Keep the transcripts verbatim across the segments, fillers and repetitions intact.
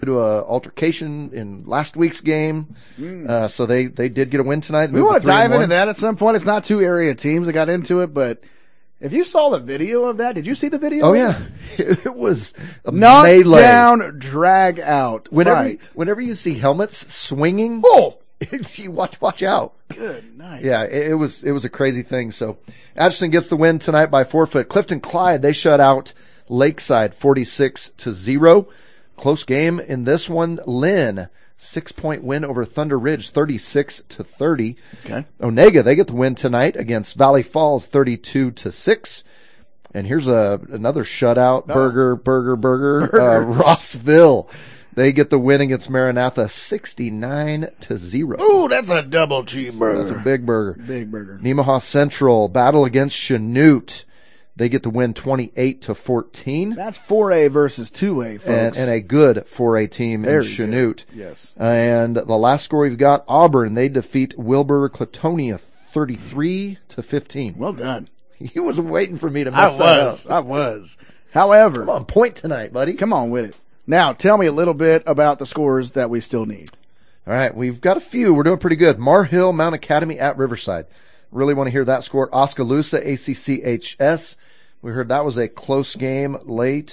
to a altercation in last week's game. Mm. Uh, so they, they did get a win tonight. We want to dive into that at some point. It's not two area teams that got into it, but if you saw the video of that, did you see the video? Oh, yeah. It was a knock melee. down, drag out. Whenever, right. whenever you see helmets swinging, oh, you watch watch out. Good night. Yeah, it, it was it was a crazy thing. So Atchison gets the win tonight by forfeit. Clifton Clyde, they shut out Lakeside forty-six to zero. Close game in this one. Lynn, six-point win over Thunder Ridge, thirty-six to thirty. Okay. Onega, they get the win tonight against Valley Falls, thirty-two to six. And here's a another shutout. No. Burger, burger, burger. Uh, Rossville, they get the win against Maranatha, sixty-nine to zero. Ooh, that's a double cheeseburger. That's a big burger. Big burger. Nemaha Central battle against Chanute. They get the win twenty-eight to fourteen. That's four A versus two A, folks. And, and a good four A team Very in Chanute. Good. Yes. And the last score we've got, Auburn. They defeat Wilbur Clatonia thirty-three to fifteen. Well done. You was waiting for me to mess I was. that up. I was. However. Come on, point tonight, buddy. Come on with it. Now, tell me a little bit about the scores that we still need. All right, we've got a few. We're doing pretty good. Mar Hill Mount Academy at Riverside. Really want to hear that score. Oskaloosa, A C C H S. We heard that was a close game late.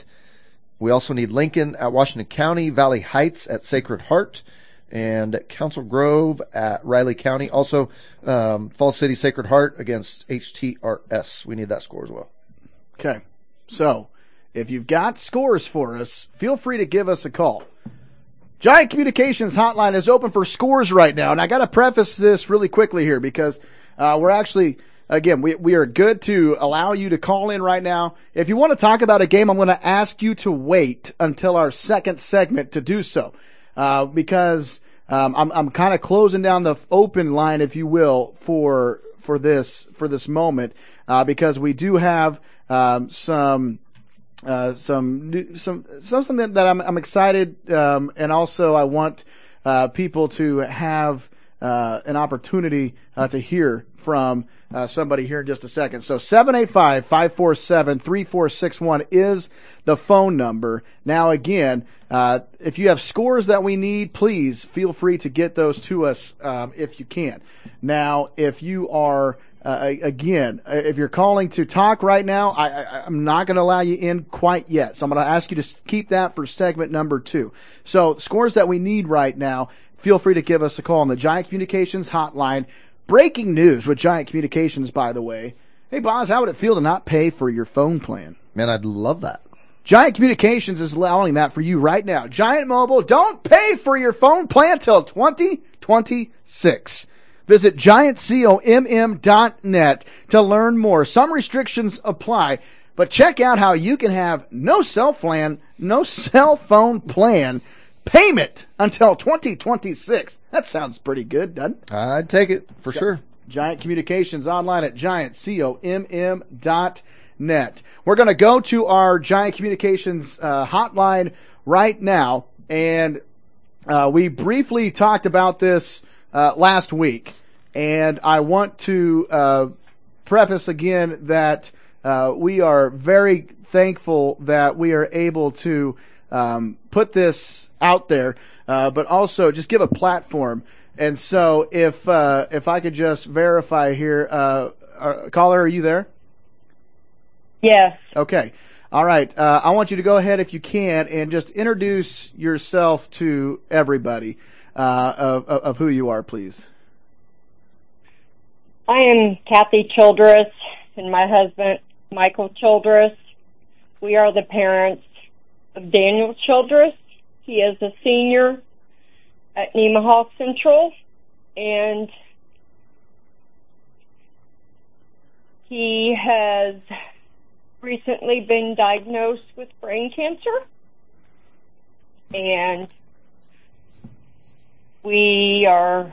We also need Lincoln at Washington County, Valley Heights at Sacred Heart, and Council Grove at Riley County. Also, um, Falls City Sacred Heart against H T R S. We need that score as well. Okay. So, if you've got scores for us, feel free to give us a call. Giant Communications Hotline is open for scores right now, and I got to preface this really quickly here because uh, we're actually... Again, we we are good to allow you to call in right now. If you want to talk about a game, I'm going to ask you to wait until our second segment to do so, uh, because um, I'm I'm kind of closing down the open line, if you will, for for this for this moment, uh, because we do have um, some uh, some new, some something that, that I'm I'm excited, um, and also I want uh, people to have uh, an opportunity uh, to hear from. Uh, somebody here in just a second. So seven eight five, five four seven, three four six one is the phone number. Now again, uh, if you have scores that we need, please feel free to get those to us um, if you can. Now, if you are, uh, again, if you're calling to talk right now, I, I, I'm not going to allow you in quite yet. So I'm going to ask you to keep that for segment number two. So scores that we need right now, feel free to give us a call on the Giant Communications Hotline. Breaking news with Giant Communications, by the way. Hey, Boz, how would it feel to not pay for your phone plan? Man, I'd love that. Giant Communications is allowing that for you right now. Giant Mobile, don't pay for your phone plan till twenty twenty-six. Visit giant comm dot net to learn more. Some restrictions apply, but check out how you can have no cell plan, no cell phone plan payment until twenty twenty-six. That sounds pretty good, doesn't it? I'd take it, for Gi- sure. Giant Communications online at giant comm dot net. We're going to go to our Giant Communications uh, hotline right now, and uh, we briefly talked about this uh, last week, and I want to uh, preface again that uh, we are very thankful that we are able to um, put this out there. Uh, but also just give a platform. And so if uh, if I could just verify here, uh, uh, caller, are you there? Yes. Okay. All right. Uh, I want you to go ahead if you can and just introduce yourself to everybody uh, of, of who you are, please. I am Kathy Childress and my husband, Michael Childress. We are the parents of Daniel Childress. He is a senior at Nemaha Central, and he has recently been diagnosed with brain cancer, and we are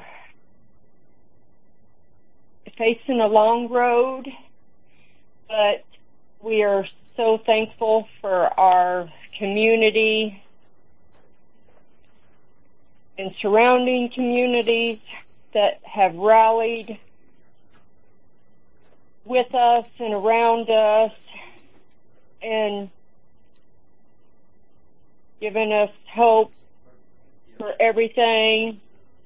facing a long road, but we are so thankful for our community and surrounding communities that have rallied with us and around us and given us hope everything.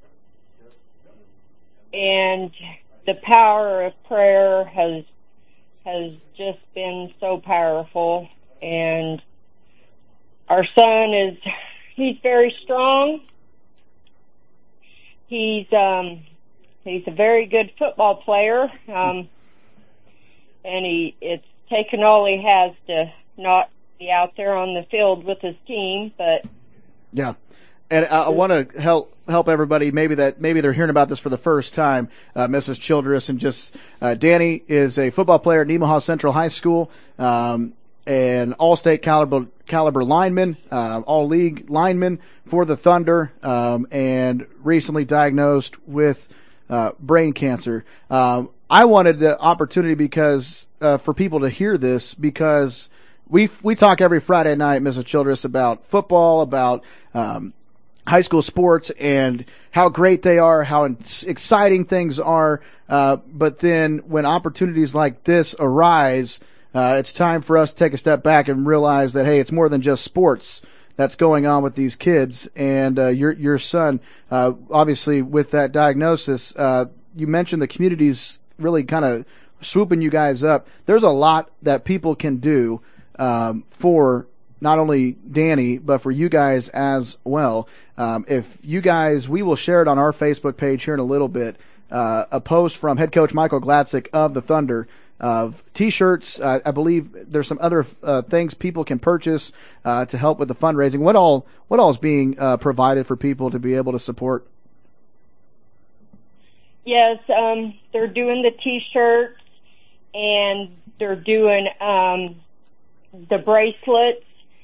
And the power of prayer has has just been so powerful. And our son is, he's very strong. He's um he's a very good football player. Um and he it's taken all he has to not be out there on the field with his team, but yeah. And I, I want to help help everybody. Maybe that maybe they're hearing about this for the first time. Uh, Missus Childress, and just uh, Danny is a football player at Nemaha Central High School, um, an all-state caliber caliber lineman, uh, all-league lineman for the Thunder, um, and recently diagnosed with uh, brain cancer. Um, I wanted the opportunity because uh, for people to hear this, because we we talk every Friday night, Missus Childress, about football, about um, high school sports and how great they are, how exciting things are. Uh, but then when opportunities like this arise, uh, it's time for us to take a step back and realize that, hey, it's more than just sports that's going on with these kids. And uh, your your son, uh, obviously, with that diagnosis, uh, you mentioned the community's really kind of swooping you guys up. There's a lot that people can do um, for not only Danny, but for you guys as well. Um, if you guys, we will share it on our Facebook page here in a little bit, uh, a post from head coach Michael Gladsick of the Thunder of T-shirts. Uh, I believe there's some other uh, things people can purchase uh, to help with the fundraising. What all, what all is being uh, provided for people to be able to support? Yes, um, they're doing the T-shirts, and they're doing um, the bracelets.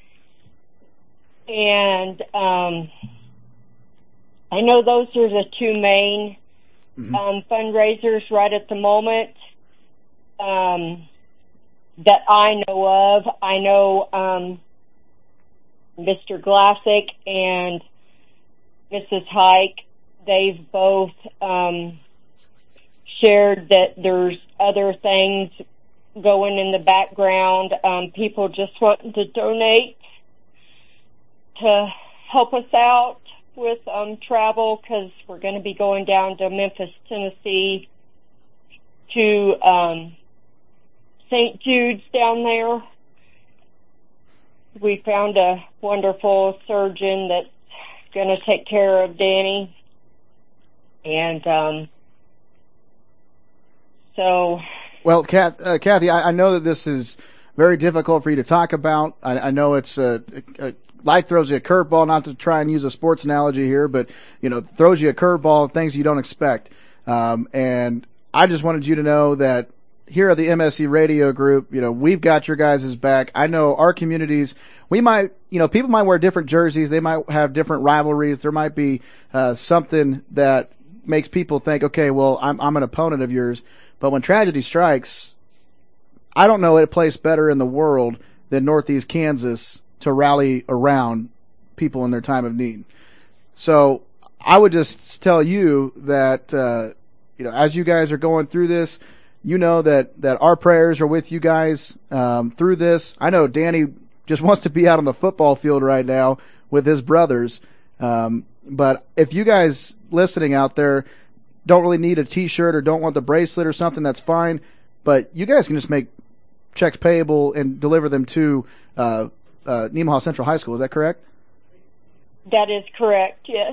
And um, I know those are the two main mm-hmm. um, fundraisers right at the moment um, that I know of. I know um, Mister Glassick and Missus Hike, they've both um, shared that there's other things going in the background, um, people just wanting to donate to help us out with um, travel, because we're going to be going down to Memphis, Tennessee, to um, Saint Jude's down there. We found a wonderful surgeon that's going to take care of Danny, and um, so. Well, Kath, uh, Kathy, I, I know that this is very difficult for you to talk about. I, I know it's a, a life throws you a curveball, not to try and use a sports analogy here, but, you know, throws you a curveball, things you don't expect. Um, and I just wanted you to know that here at the M S C Radio Group, you know, we've got your guys' back. I know our communities, we might, you know, people might wear different jerseys. They might have different rivalries. There might be uh, something that makes people think, okay, well, I'm, I'm an opponent of yours. But when tragedy strikes, I don't know a place better in the world than Northeast Kansas to rally around people in their time of need. So I would just tell you that, uh, you know, as you guys are going through this, you know that, that our prayers are with you guys um, through this. I know Danny just wants to be out on the football field right now with his brothers. Um, but if you guys listening out there don't really need a T-shirt or don't want the bracelet or something, that's fine. But you guys can just make checks payable and deliver them to uh, uh, Nemaha Central High School. Is that correct? That is correct, yes.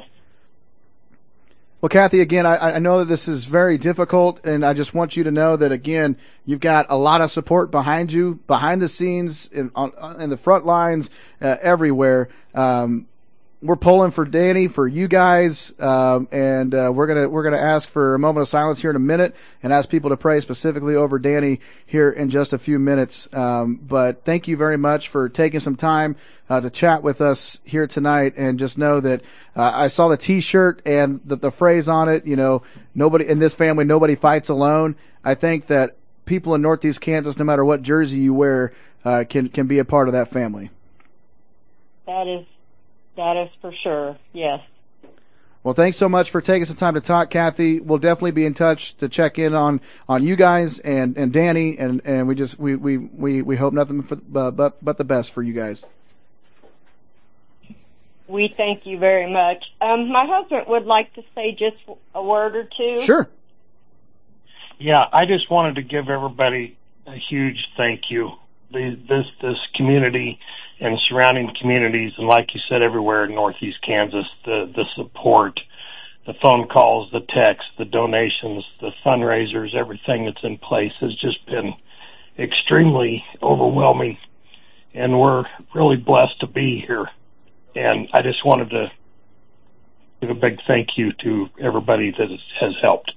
Well, Kathy, again, I, I know that this is very difficult, and I just want you to know that, again, you've got a lot of support behind you, behind the scenes, in, on, in the front lines, uh, everywhere. Um, we're pulling for Danny, for you guys, um, and uh, we're gonna we're gonna ask for a moment of silence here in a minute, and ask people to pray specifically over Danny here in just a few minutes. Um, but thank you very much for taking some time uh, to chat with us here tonight, and just know that uh, I saw the T-shirt and the, the phrase on it. You know, nobody in this family, nobody fights alone. I think that people in Northeast Kansas, no matter what jersey you wear, uh, can can be a part of that family. That is. That is for sure, yes. Well, thanks so much for taking some time to talk, Kathy. We'll definitely be in touch to check in on, on you guys and, and Danny, and, and we just we, we, we, we hope nothing for, uh, but but the best for you guys. we thank you very much. Um, my husband would like to say just a word or two. Sure. Yeah, I just wanted to give everybody a huge thank you. The, this this community and surrounding communities, and like you said, everywhere in Northeast Kansas, the, the support, the phone calls, the texts, the donations, the fundraisers, everything that's in place has just been extremely overwhelming, and we're really blessed to be here. And I just wanted to give a big thank you to everybody that has helped.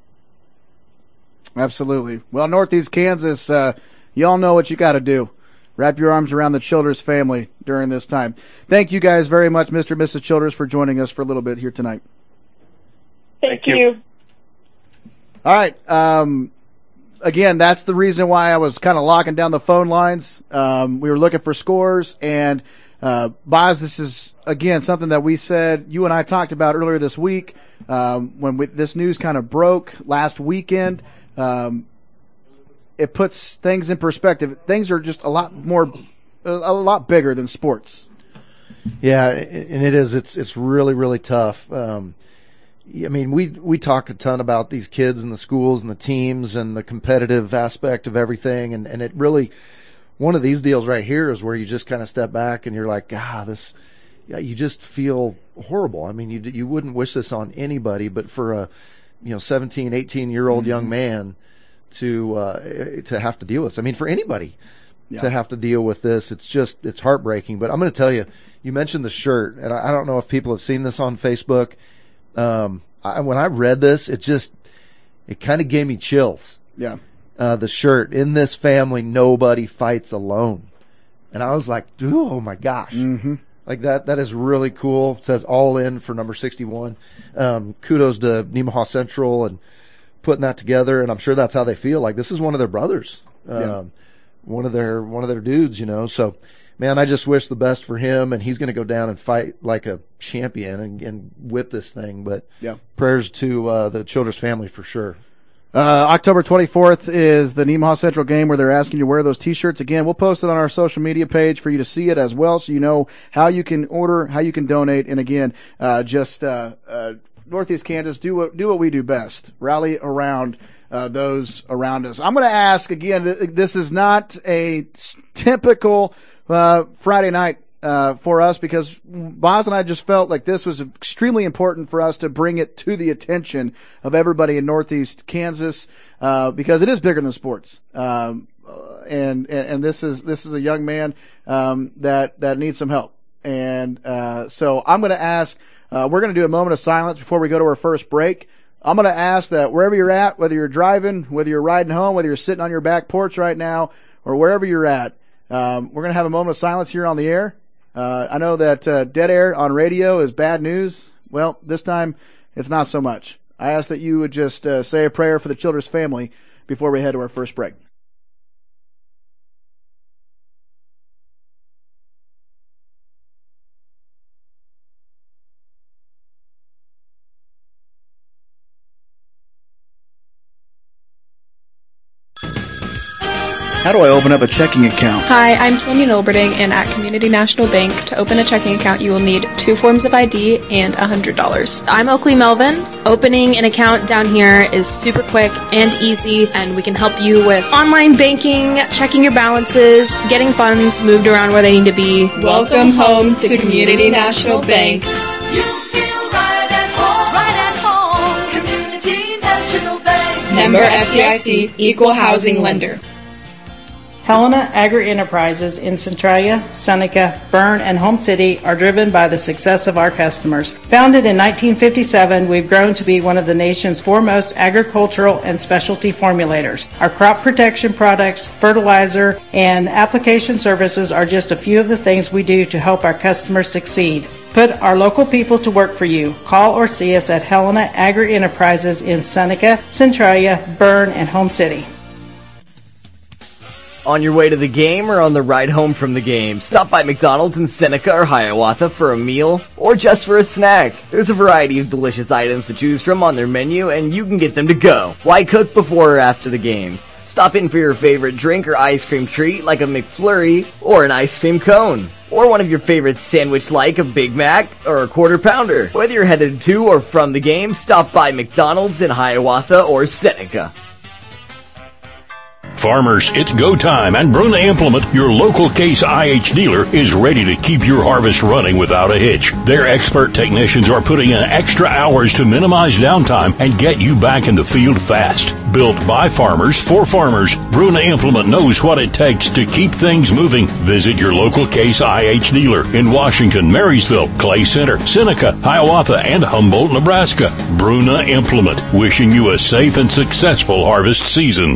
Absolutely. Well, Northeast Kansas, uh, you all know what you got to do. Wrap your arms around the Childress family during this time. Thank you guys very much, Mister and Missus Childress, for joining us for a little bit here tonight. Thank, Thank you. you. All right. Um, again, that's the reason why I was kind of locking down the phone lines. Um, we were looking for scores, and uh, Boz, this is, again, something that we said, you and I talked about earlier this week um, when we, this news kind of broke last weekend. Um, it puts things in perspective. Things are just a lot more, a, a lot bigger than sports. Yeah, and it is. It's it's really really tough. Um, I mean, we we talk a ton about these kids and the schools and the teams and the competitive aspect of everything, and and it really, one of these deals right here is where you just kind of step back and you're like, ah, this. Yeah, you just feel horrible. I mean, you you wouldn't wish this on anybody, but for a you know seventeen, eighteen year old mm-hmm. young man to uh, to have to deal with this. I mean, for anybody yeah. to have to deal with this, it's just it's heartbreaking. But I'm going to tell you, you mentioned the shirt, and I, I don't know if people have seen this on Facebook. Um, I, when I read this, it just it kind of gave me chills. Yeah, uh, the shirt, in this family, nobody fights alone, and I was like, dude, oh my gosh. Mm-hmm. Like that, that is really cool. It says all in for number sixty-one. Um, kudos to Nemaha Central and putting that together, and I'm sure that's how they feel. Like this is one of their brothers, um, yeah. one of their one of their dudes, you know. So, man, I just wish the best for him, and he's going to go down and fight like a champion and, and whip this thing. But yeah. prayers to uh, the Childress family for sure. Uh, October twenty-fourth is the Nemaha Central game where they're asking you to wear those T-shirts. Again, we'll post it on our social media page for you to see it as well, so you know how you can order, how you can donate. And again, uh, just uh, uh, Northeast Kansas, do what do what we do best: rally around uh, those around us. I'm going to ask again. This is not a typical uh, Friday night uh, for us, because Boz and I just felt like this was extremely important for us to bring it to the attention of everybody in Northeast Kansas, uh, because it is bigger than sports. Um, and, and, and this is, this is a young man, um, that, that needs some help. And, uh, so I'm going to ask, uh, we're going to do a moment of silence before we go to our first break. I'm going to ask that wherever you're at, whether you're driving, whether you're riding home, whether you're sitting on your back porch right now, or wherever you're at, um, we're going to have a moment of silence here on the air. Uh, I know that uh, dead air on radio is bad news. Well, this time it's not so much. I ask that you would just uh, say a prayer for the Childress family before we head to our first break. How do I open up a checking account? Hi, I'm Sonia Nolberding, and at Community National Bank, to open a checking account, you will need two forms of I D and one hundred dollars. I'm Oakley Melvin. Opening an account down here is super quick and easy, and we can help you with online banking, checking your balances, getting funds moved around where they need to be. Welcome home to Community National Bank. You feel right at home, right at home. Community National Bank. Member F D I C, Equal Housing Lender. Helena Agri-Enterprises in Centralia, Seneca, Berne, and Home City are driven by the success of our customers. Founded in nineteen fifty-seven, we've grown to be one of the nation's foremost agricultural and specialty formulators. Our crop protection products, fertilizer, and application services are just a few of the things we do to help our customers succeed. Put our local people to work for you. Call or see us at Helena Agri-Enterprises in Seneca, Centralia, Berne, and Home City. On your way to the game or on the ride home from the game, stop by McDonald's in Seneca or Hiawatha for a meal or just for a snack. There's a variety of delicious items to choose from on their menu, and you can get them to go. Why cook before or after the game? Stop in for your favorite drink or ice cream treat like a McFlurry or an ice cream cone. Or one of your favorite sandwich like a Big Mac or a Quarter Pounder. Whether you're headed to or from the game, stop by McDonald's in Hiawatha or Seneca. Farmers, it's go time, and Bruna Implement, your local Case I H dealer, is ready to keep your harvest running without a hitch. Their expert technicians are putting in extra hours to minimize downtime and get you back in the field fast. Built by farmers for farmers, Bruna Implement knows what it takes to keep things moving. Visit your local Case I H dealer in Washington, Marysville, Clay Center, Seneca, Hiawatha, and Humboldt, Nebraska. Bruna Implement, wishing you a safe and successful harvest season.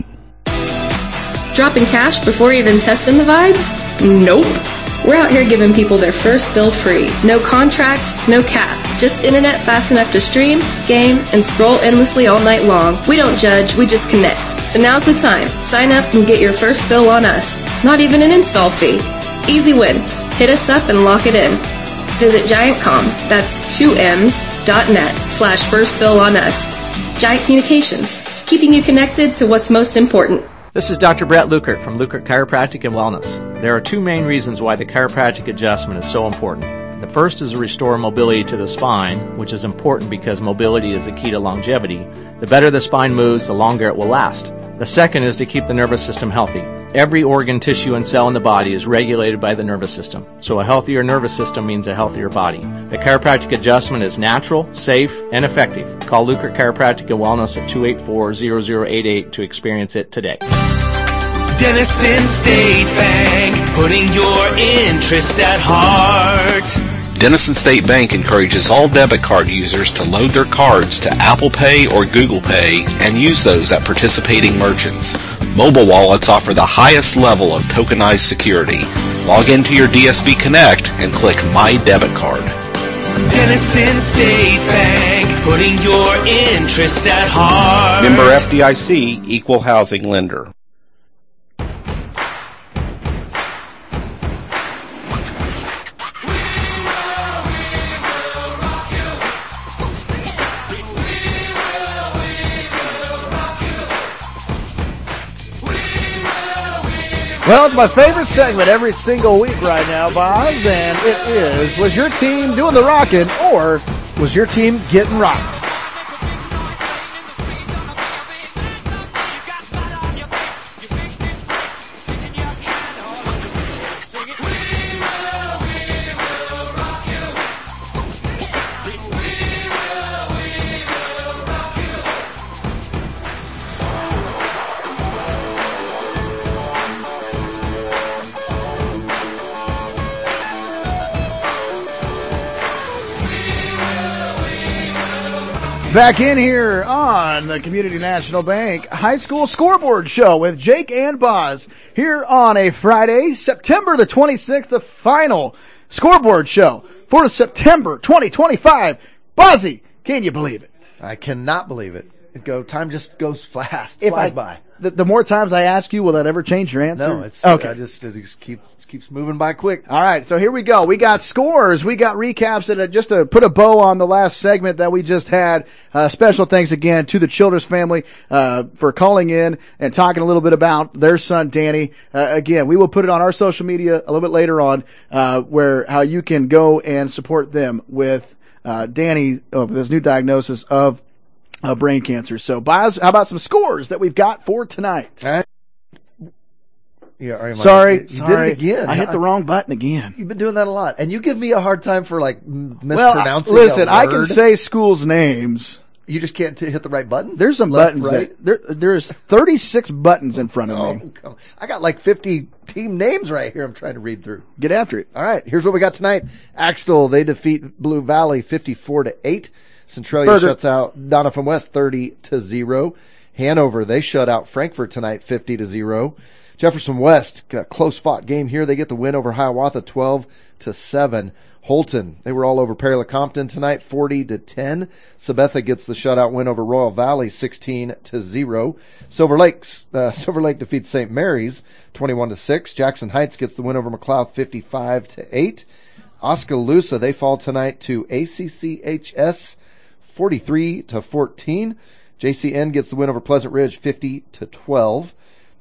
Dropping cash before even testing the vibes? Nope. We're out here giving people their first bill free. No contract, no cap. Just internet fast enough to stream, game, and scroll endlessly all night long. We don't judge, we just connect. So now's the time. Sign up and get your first bill on us. Not even an install fee. Easy win. Hit us up and lock it in. Visit GiantCom, that's two M's, dot net, slash first bill on us. Giant Communications, keeping you connected to what's most important. This is Doctor Brett Lukert from Lukert Chiropractic and Wellness. There are two main reasons why the chiropractic adjustment is so important. The first is to restore mobility to the spine, which is important because mobility is the key to longevity. The better the spine moves, the longer it will last. The second is to keep the nervous system healthy. Every organ, tissue, and cell in the body is regulated by the nervous system. So a healthier nervous system means a healthier body. The chiropractic adjustment is natural, safe, and effective. Call Lukert Chiropractic and Wellness at two eight four, zero zero eight eight to experience it today. Denison State Bank, putting your interest at heart. Denison State Bank encourages all debit card users to load their cards to Apple Pay or Google Pay and use those at participating merchants. Mobile wallets offer the highest level of tokenized security. Log into your D S B Connect and click My Debit Card. Denison State Bank, putting your interest at heart. Member F D I C, Equal Housing Lender. Well, it's my favorite segment every single week right now, Boz, and it is, was your team doing the rockin' or was your team getting rocked? Back in here on the Community National Bank High School Scoreboard Show with Jake and Boz here on a Friday, September the twenty-sixth, the final Scoreboard Show for September twenty twenty-five. Bozzy, can you believe it? I cannot believe it. It go time just goes fast, if flies I, by. The, the more times I ask you, will that ever change your answer? No, it's okay. I just it just keeps keeps moving by quick. All right, so here we go. We got scores. We got recaps. And just to put a bow on the last segment that we just had, uh, special thanks again to the Childress family uh, for calling in and talking a little bit about their son, Danny. Uh, again, we will put it on our social media a little bit later on uh, where how you can go and support them with uh, Danny uh, with his new diagnosis of uh, brain cancer. So, Boz, how about some scores that we've got for tonight? All right. Yeah, right, sorry, you, you sorry. did it again. I hit the wrong button again. You've been doing that a lot, and you give me a hard time for like m- well, mispronouncing. Listen, a I word. can say schools' names. You just can't t- hit the right button. There's some Left, buttons. right. That, there, there's thirty-six buttons in front of oh, me. come on. I got like fifty team names right here. I'm trying to read through. Get after it. All right, here's what we got tonight. Axtell, they defeat Blue Valley fifty-four to eight. Centralia Further. shuts out Doniphan West thirty to zero. Hanover, they shut out Frankfort tonight fifty to zero. Jefferson West, got a close fought game here. They get the win over Hiawatha twelve to seven. Holton, they were all over Perry Lecompton tonight forty to ten. Sabetha gets the shutout win over Royal Valley sixteen to zero. Silver Lakes, uh, Silver Lake defeats Saint Mary's twenty-one to six. Jackson Heights gets the win over McLeod fifty-five to eight. Oskaloosa, they fall tonight to A C C H S forty-three to fourteen. J C N gets the win over Pleasant Ridge fifty to twelve.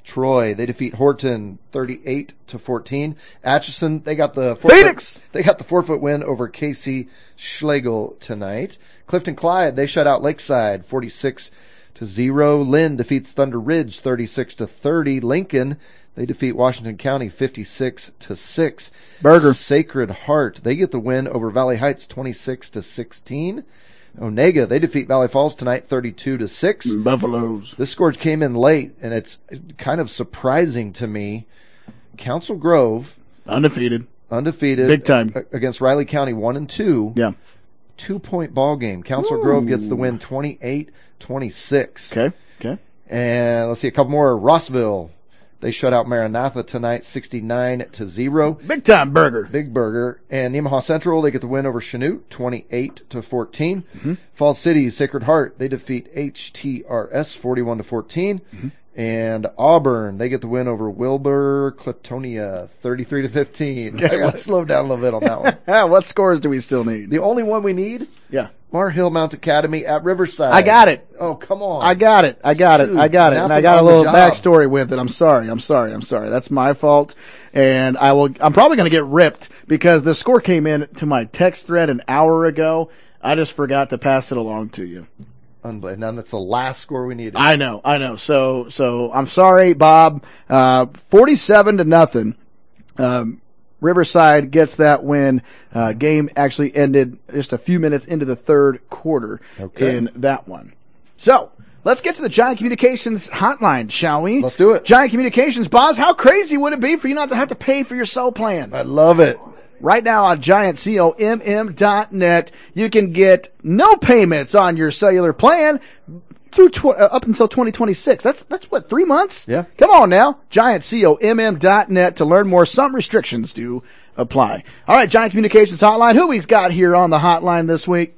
Troy, they defeat Horton thirty-eight to fourteen. Atchison, they got the four Phoenix! Foot, they got the four foot win over Casey Schlegel tonight. Clifton Clyde, they shut out Lakeside forty-six to zero. Lynn defeats Thunder Ridge thirty-six to thirty. Lincoln, they defeat Washington County fifty-six to six. Burger. Sacred Heart, they get the win over Valley Heights twenty-six to sixteen. Onega, they defeat Valley Falls tonight thirty-two to six. Buffaloes. This score came in late, and it's kind of surprising to me. Council Grove, undefeated. Undefeated. Big time. Against Riley County, one and two. Yeah. Two-point ball game. Council Ooh. Grove gets the win twenty-eight twenty-six. Okay, okay. And let's see, a couple more. Rossville, they shut out Maranatha tonight sixty-nine to zero. Big time burger. Big burger. And Nemaha Central, they get the win over Chanute twenty-eight to fourteen. Mm-hmm. Falls City, Sacred Heart, they defeat H T R S forty-one to fourteen. Mm-hmm. And Auburn, they get the win over Wilbur Cliftonia thirty-three to fifteen. Okay, I got to slow down a little bit on that one. What scores do we still need? The only one we need? Yeah. Mar Hill Mount Academy at Riverside. I got it. Oh, come on. I got it. I got it. Dude, I got it. And I got a on the little job. backstory with it. I'm sorry. I'm sorry. I'm sorry. That's my fault. And I will. I'm probably going to get ripped because the score came in to my text thread an hour ago. I just forgot to pass it along to you. Unbelievable. Now that's the last score we needed. I know. I know. So so I'm sorry, Bob. Uh, forty-seven to nothing. Um, Riverside gets that win. Uh, game actually ended just a few minutes into the third quarter Okay. in that one. So, let's get to the Giant Communications hotline, shall we? Let's do it. Giant Communications, Boz, how crazy would it be for you not to have to pay for your cell plan? I love it. Right now on giant comm dot net, you can get no payments on your cellular plan through tw- uh, up until twenty twenty-six. That's that's what, three months? Yeah. Come on now, giant comm dot net to learn more. Some restrictions do apply. All right, Giant Communications Hotline. Who we've got here on the hotline this week?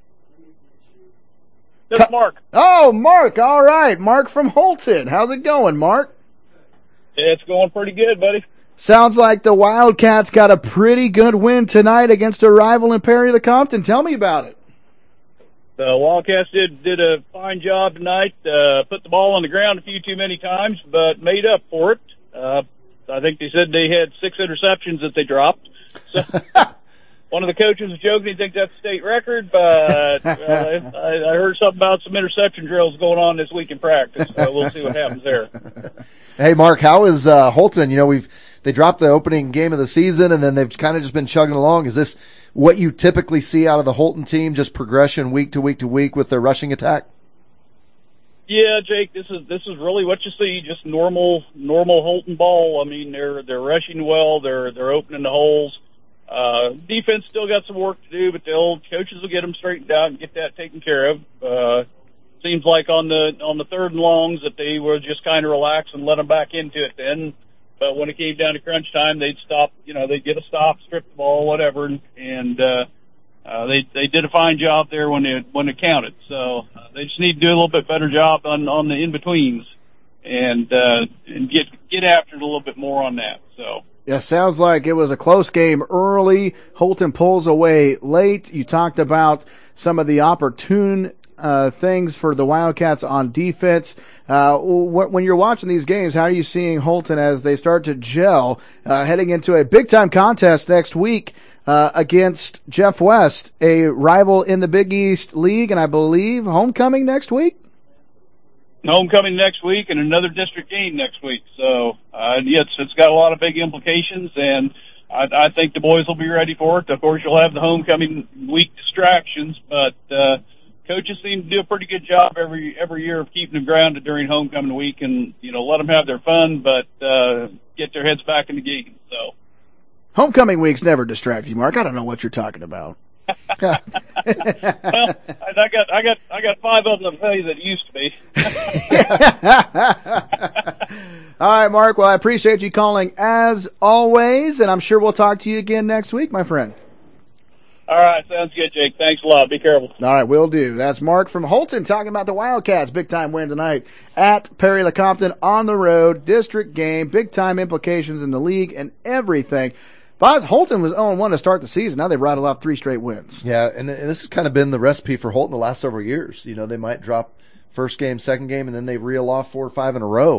This is Mark. Oh, Mark. All right, Mark from Holton. How's it going, Mark? It's going pretty good, buddy. Sounds like the Wildcats got a pretty good win tonight against a rival in Perry-the-Compton. Tell me about it. The Wildcats did did a fine job tonight. Uh, put the ball on the ground a few too many times, but made up for it. Uh, I think they said they had six interceptions that they dropped. So one of the coaches was joking he thinks that's a state record, but uh, I, I heard something about some interception drills going on this week in practice. So we'll see what happens there. Hey, Mark, how is uh, Holton? You know, we've they dropped the opening game of the season, and then they've kind of just been chugging along. Is this what you typically see out of the Holton team, just progression week to week to week with their rushing attack? Yeah, Jake, this is this is really what you see, just normal normal Holton ball. I mean, they're they're rushing well, they're they're opening the holes. Uh, defense still got some work to do, but the old coaches will get them straightened out and get that taken care of. Uh, seems like on the on the third and longs that they were just kind of relax and let them back into it then. But when it came down to crunch time, they'd stop, you know, they'd get a stop, strip the ball, whatever, and, and uh, uh, they they did a fine job there when it when it counted. So uh, they just need to do a little bit better job on on the in betweens, and uh, and get get after it a little bit more on that. So. Yeah, sounds like it was a close game early. Holton pulls away late. You talked about some of the opportune uh, things for the Wildcats on defense. Uh, when you're watching these games, how are you seeing Holton as they start to gel, uh, heading into a big-time contest next week uh, against Jeff West, a rival in the Big East League, and I believe homecoming next week? Homecoming next week and another district game next week. So, uh, yes, it's got a lot of big implications, and I, I think the boys will be ready for it. Of course, you'll have the homecoming week distractions, but uh, coaches seem to do a pretty good job every every year of keeping them grounded during homecoming week, and you know, let them have their fun, but uh, get their heads back in the game. So, homecoming weeks never distract you, Mark. I don't know what you're talking about. well, I got I got I got five of them to tell you that it used to be. All right, Mark. Well, I appreciate you calling as always, and I'm sure we'll talk to you again next week, my friend. All right, sounds good, Jake. Thanks a lot. Be careful. All right, will do. That's Mark from Holton talking about the Wildcats. Big-time win tonight at Perry-le-Compton on the road. District game, big-time implications in the league and everything. Boz, Holton was oh and one to start the season. Now they've rattled off three straight wins. Yeah, and, and this has kind of been the recipe for Holton the last several years. You know, they might drop first game, second game, and then they reel off four or five in a row.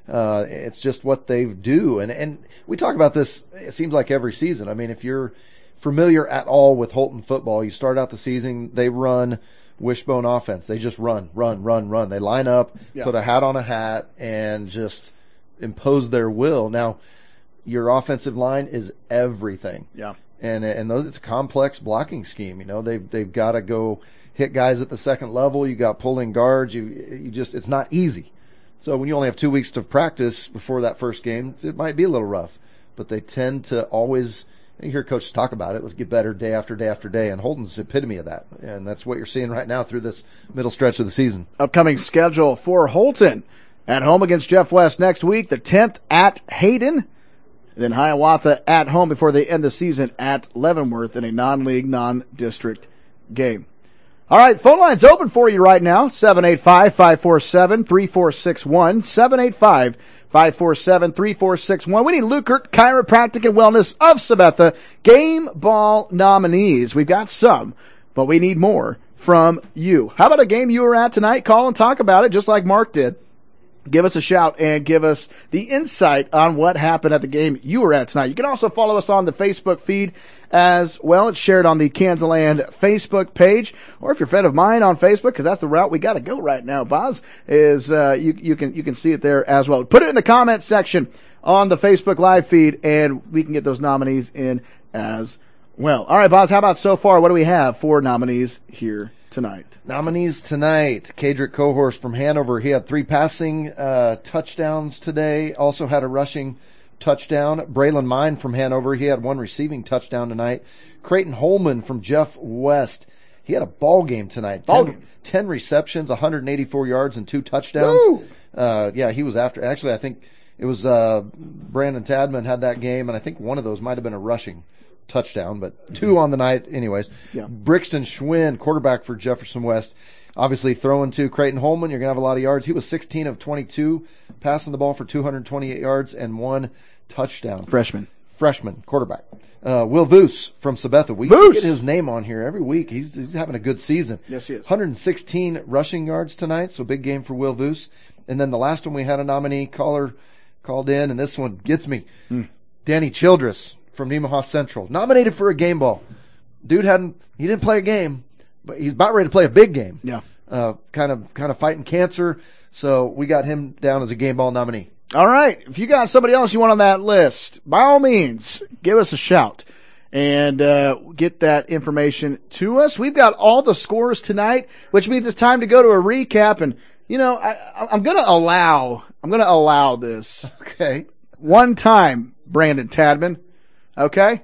Uh, it's just what they do. And, and we talk about this, it seems like every season. I mean, if you're familiar at all with Holton football, you start out the season, they run wishbone offense. They just run, run, run, run. They line up, yeah. put a hat on a hat, and just impose their will. Now, your offensive line is everything. Yeah. And and those it's a complex blocking scheme. You know, they've they've got to go hit guys at the second level. You got pulling guards. You you just it's not easy. So when you only have two weeks to practice before that first game, it might be a little rough. But they tend to always. You hear coaches talk about it. Let's get better day after day after day. And Holton's the epitome of that. And that's what you're seeing right now through this middle stretch of the season. Upcoming schedule for Holton: at home against Jeff West next week. The tenth at Hayden. Then Hiawatha at home before they end the season at Leavenworth in a non-league, non-district game. All right, phone line's open for you right now, seven eight five, five four seven, three four six one, seven eight five, five four seven, three four six one. We need Lukert Chiropractic and Wellness of Sabetha game ball nominees. We've got some, but we need more from you. How about a game you were at tonight? Call and talk about it just like Mark did. Give us a shout and give us the insight on what happened at the game you were at tonight. You can also follow us on the Facebook feed as well. It's shared on the Kansas Facebook page. Or if you're a friend of mine on Facebook, because that's the route we got to go right now, Boz, is uh, you, you can you can see it there as well. Put it in the comment section on the Facebook live feed, and we can get those nominees in as well. All right, Boz, how about so far? What do we have for nominees here tonight? Nominees tonight, Kadrick Cohorst from Hanover. He had three passing uh, touchdowns today, also had a rushing touchdown. Braylon Mine from Hanover, he had one receiving touchdown tonight. Creighton Holman from Jeff West, he had a ball game tonight. Ball ten, game. ten receptions, one hundred eighty-four yards, and two touchdowns. Uh, yeah, he was after. Actually, I think it was uh, Brandon Tadman had that game, and I think one of those might have been a rushing touchdown, but two on the night anyways. Yeah. Brixton Schwinn, quarterback for Jefferson West, obviously throwing to Creighton Holman. You're going to have a lot of yards. He was sixteen of twenty-two, passing the ball for two hundred twenty-eight yards and one touchdown. Freshman. Freshman, quarterback. Uh, Will Voos from Sabetha. We Voos. get his name on here every week. He's, he's having a good season. Yes, he is. one hundred sixteen rushing yards tonight, so big game for Will Voos. And then the last one we had a nominee caller called in, and this one gets me. Mm. Danny Childress from Nemaha Central, nominated for a game ball. Dude hadn't, he didn't play a game, but he's about ready to play a big game. Yeah. Uh, kind of, kind of fighting cancer, so we got him down as a game ball nominee. All right. If you got somebody else you want on that list, by all means, give us a shout and uh, get that information to us. We've got all the scores tonight, which means it's time to go to a recap. And you know, I, I'm going to allow, I'm going to allow this. Okay. One time, Brandon Tadman. Okay?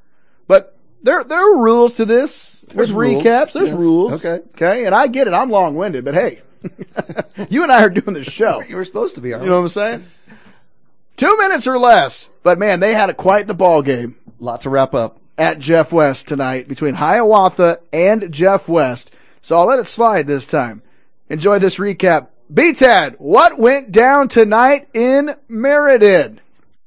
But there there are rules to this. There's, There's rules. recaps. There's Yeah. rules. Okay. Okay? And I get it. I'm long-winded, but hey, you and I are doing this show. You were supposed to be, aren't You know what I'm saying? Two minutes or less. But, man, they had a quite the ball game. Lot to wrap up. At Jeff West tonight between Hiawatha and Jeff West. So I'll let it slide this time. Enjoy this recap. B-Tad, what went down tonight in Meriden?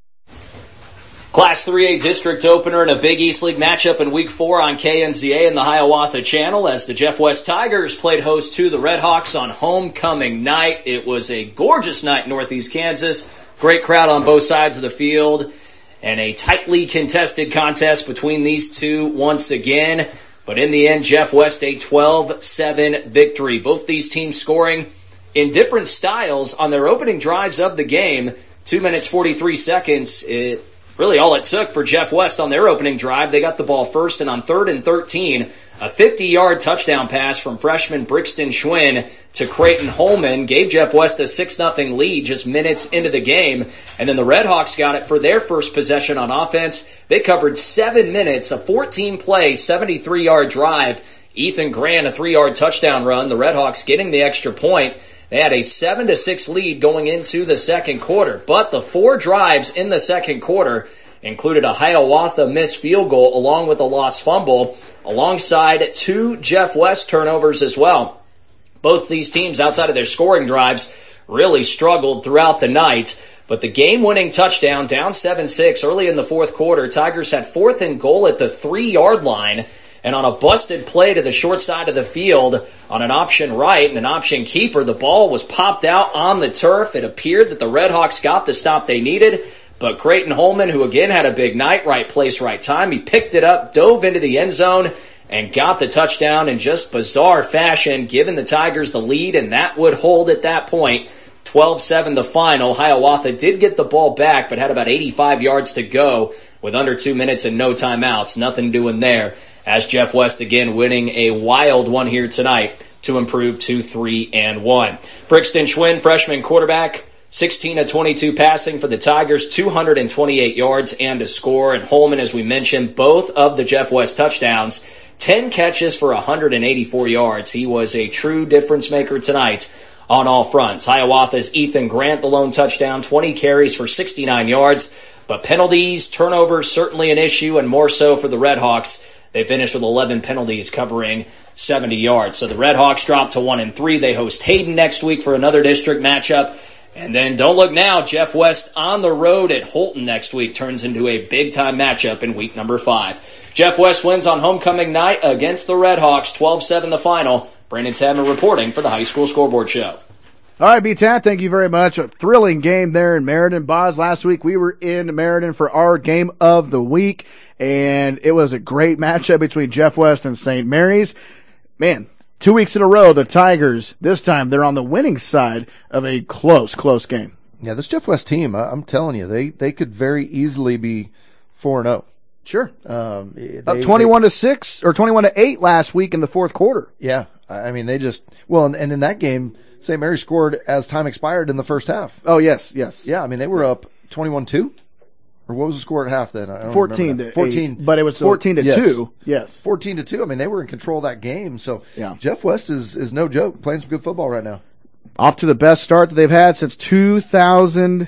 Class three A district opener and a Big East League matchup in week four on K N Z A and the Hiawatha Channel as the Jeff West Tigers played host to the Red Hawks on homecoming night. It was a gorgeous night in Northeast Kansas. Great crowd on both sides of the field and a tightly contested contest between these two once again. But in the end, Jeff West a twelve seven victory. Both these teams scoring in different styles on their opening drives of the game. Two minutes, forty-three seconds. It Really all it took for Jeff West on their opening drive. They got the ball first, and on third and thirteen, a fifty-yard touchdown pass from freshman Brixton Schwinn to Creighton Holman gave Jeff West a six nothing lead just minutes into the game. And then the Red Hawks got it for their first possession on offense. They covered seven minutes, a fourteen-play, seventy-three-yard drive. Ethan Grant, a three-yard touchdown run. The Red Hawks getting the extra point. They had a seven to six lead going into the second quarter, but the four drives in the second quarter included a Hiawatha missed field goal along with a lost fumble, alongside two Jeff West turnovers as well. Both these teams, outside of their scoring drives, really struggled throughout the night, but the game-winning touchdown, down seven six early in the fourth quarter, Tigers had fourth and goal at the three-yard line. and on a busted play to the short side of the field on an option right and an option keeper, the ball was popped out on the turf. It appeared that the Redhawks got the stop they needed, but Creighton Holman, who again had a big night, right place, right time, he picked it up, dove into the end zone, and got the touchdown in just bizarre fashion, giving the Tigers the lead, and that would hold at that point. twelve seven the final. Hiawatha did get the ball back, but had about eighty-five yards to go with under two minutes and no timeouts. Nothing doing there, as Jeff West again winning a wild one here tonight to improve to three and one. Brixton Schwinn, freshman quarterback, sixteen of twenty-two passing for the Tigers, two hundred twenty-eight yards and a score. And Holman, as we mentioned, both of the Jeff West touchdowns, ten catches for one hundred eighty-four yards. He was a true difference maker tonight on all fronts. Hiawatha's Ethan Grant, the lone touchdown, twenty carries for sixty-nine yards. But penalties, turnovers, certainly an issue, and more so for the Redhawks. They finished with eleven penalties covering seventy yards. So the Redhawks drop to one and three. They host Hayden next week for another district matchup. And then don't look now, Jeff West on the road at Holton next week turns into a big-time matchup in week number five. Jeff West wins on homecoming night against the Redhawks, twelve seven the final. Brandon Tadman reporting for the High School Scoreboard Show. All right, B-Tad, thank you very much. A thrilling game there in Meriden. Boz, last week we were in Meriden for our game of the week, and it was a great matchup between Jeff West and Saint Mary's. Man, two weeks in a row, the Tigers, this time they're on the winning side of a close, close game. Yeah, this Jeff West team, I'm telling you, they, they could very easily be four and oh. Sure. Um, they, Up twenty-one to six or twenty-one to eight last week in the fourth quarter. Yeah, I mean, they just, well, and, and in that game, Saint Mary scored as time expired in the first half. Oh, yes, yes. Yeah, I mean, they were up twenty-one two. Or what was the score at half then? I don't fourteen to fourteen, eight, but it was so, fourteen to yes, two. Yes. fourteen to two. I mean, they were in control of that game. So yeah. Jeff West is, is no joke, playing some good football right now. Off to the best start that they've had since two thousand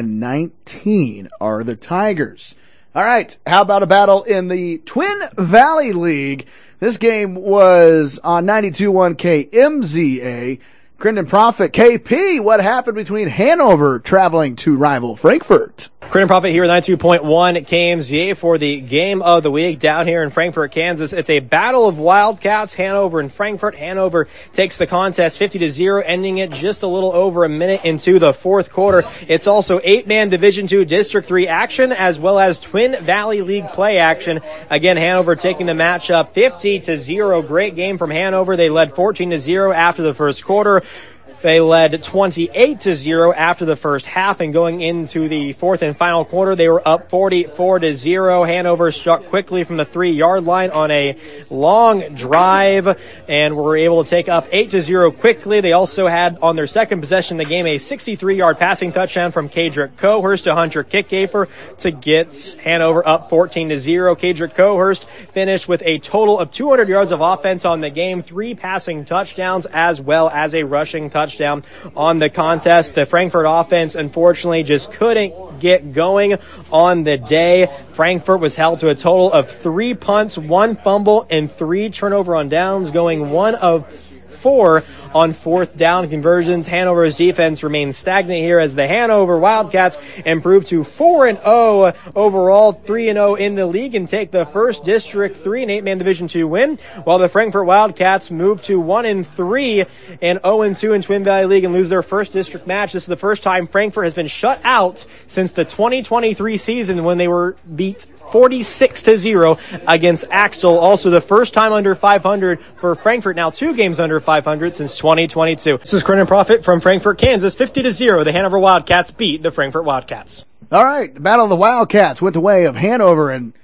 nineteen are the Tigers. All right, how about a battle in the Twin Valley League? This game was on ninety-two point one K M Z A. Crittenden Prophet, K P, what happened between Hanover traveling to rival Frankfort? Crittenden Prophet here at ninety-two point one K M Z A for the game of the week down here in Frankfort, Kansas. It's a battle of Wildcats, Hanover and Frankfort. Hanover takes the contest fifty to zero, ending it just a little over a minute into the fourth quarter. It's also eight-man Division two District three action as well as Twin Valley League play action. Again, Hanover taking the matchup fifty to zero. Great game from Hanover. They led fourteen to zero after the first quarter. They led twenty-eight to zero after the first half, and going into the fourth and final quarter, they were up forty-four to zero. Hanover struck quickly from the three-yard line on a long drive, and were able to take up eight to zero quickly. They also had on their second possession of the game a sixty-three-yard passing touchdown from Kadrick Cohurst to Hunter Kickgafer to get Hanover up fourteen to zero. Kadrick Cohurst finished with a total of two hundred yards of offense on the game, three passing touchdowns as well as a rushing touchdown on the contest. The Frankfort offense, unfortunately, just couldn't get going on the day. Frankfort was held to a total of three punts, one fumble, and three turnover on downs, going one of four on fourth down conversions. Hanover's defense remains stagnant here as the Hanover Wildcats improve to four and oh overall, three and oh in the league, and take the first District three and eight-man Division two win, while the Frankfort Wildcats move to one and three and oh and two in Twin Valley League and lose their first district match. This is the first time Frankfort has been shut out since the twenty twenty-three season when they were beat forty-six to zero against Axel. Also the first time under five hundred for Frankfort, now two games under five hundred since twenty twenty-two. This is Crittenden Prophet from Frankfort, Kansas. fifty to zero, the Hanover Wildcats beat the Frankfort Wildcats. All right, the Battle of the Wildcats went the way of Hanover and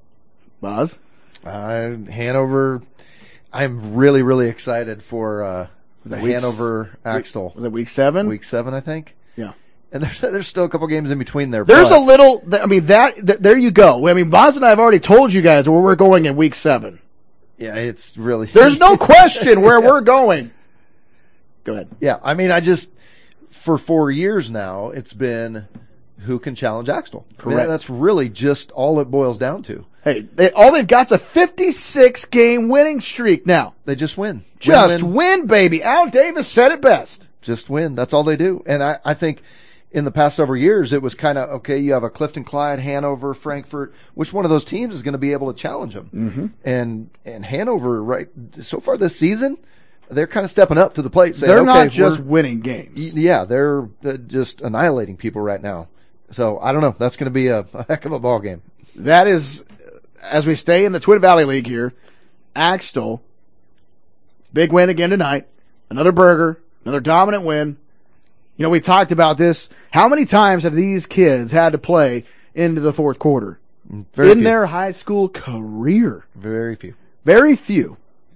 Buzz. Uh, Hanover, I'm really, really excited for uh, the week, Hanover Axel. Was it week seven? Week seven, I think. Yeah. And there's there's still a couple games in between there. There's but a little, I mean, that, that there you go. I mean, Boz and I have already told you guys where we're going in week seven. Yeah, it's really... There's no question where we're going. Go ahead. Yeah, I mean, I just, for four years now, it's been who can challenge Axel. Correct. I mean, that's really just all it boils down to. Hey, they, all they've got is a fifty-six game winning streak now. They just win. Just win, win, win baby. Al Davis said it best. Just win. That's all they do. And I, I think in the past several years, it was kind of, okay, you have a Clifton Clyde, Hanover, Frankfort. Which one of those teams is going to be able to challenge them? Mm-hmm. And and Hanover, right, so far this season, they're kind of stepping up to the plate. Saying, they're not okay, just winning games. Yeah, they're uh, just annihilating people right now. So, I don't know. That's going to be a, a heck of a ball game. That is, as we stay in the Twin Valley League here, Axtell, big win again tonight. Another burger, another dominant win. You know, we've talked about this. How many times have these kids had to play into the fourth quarter? Very in few. their high school career? Very few. Very few.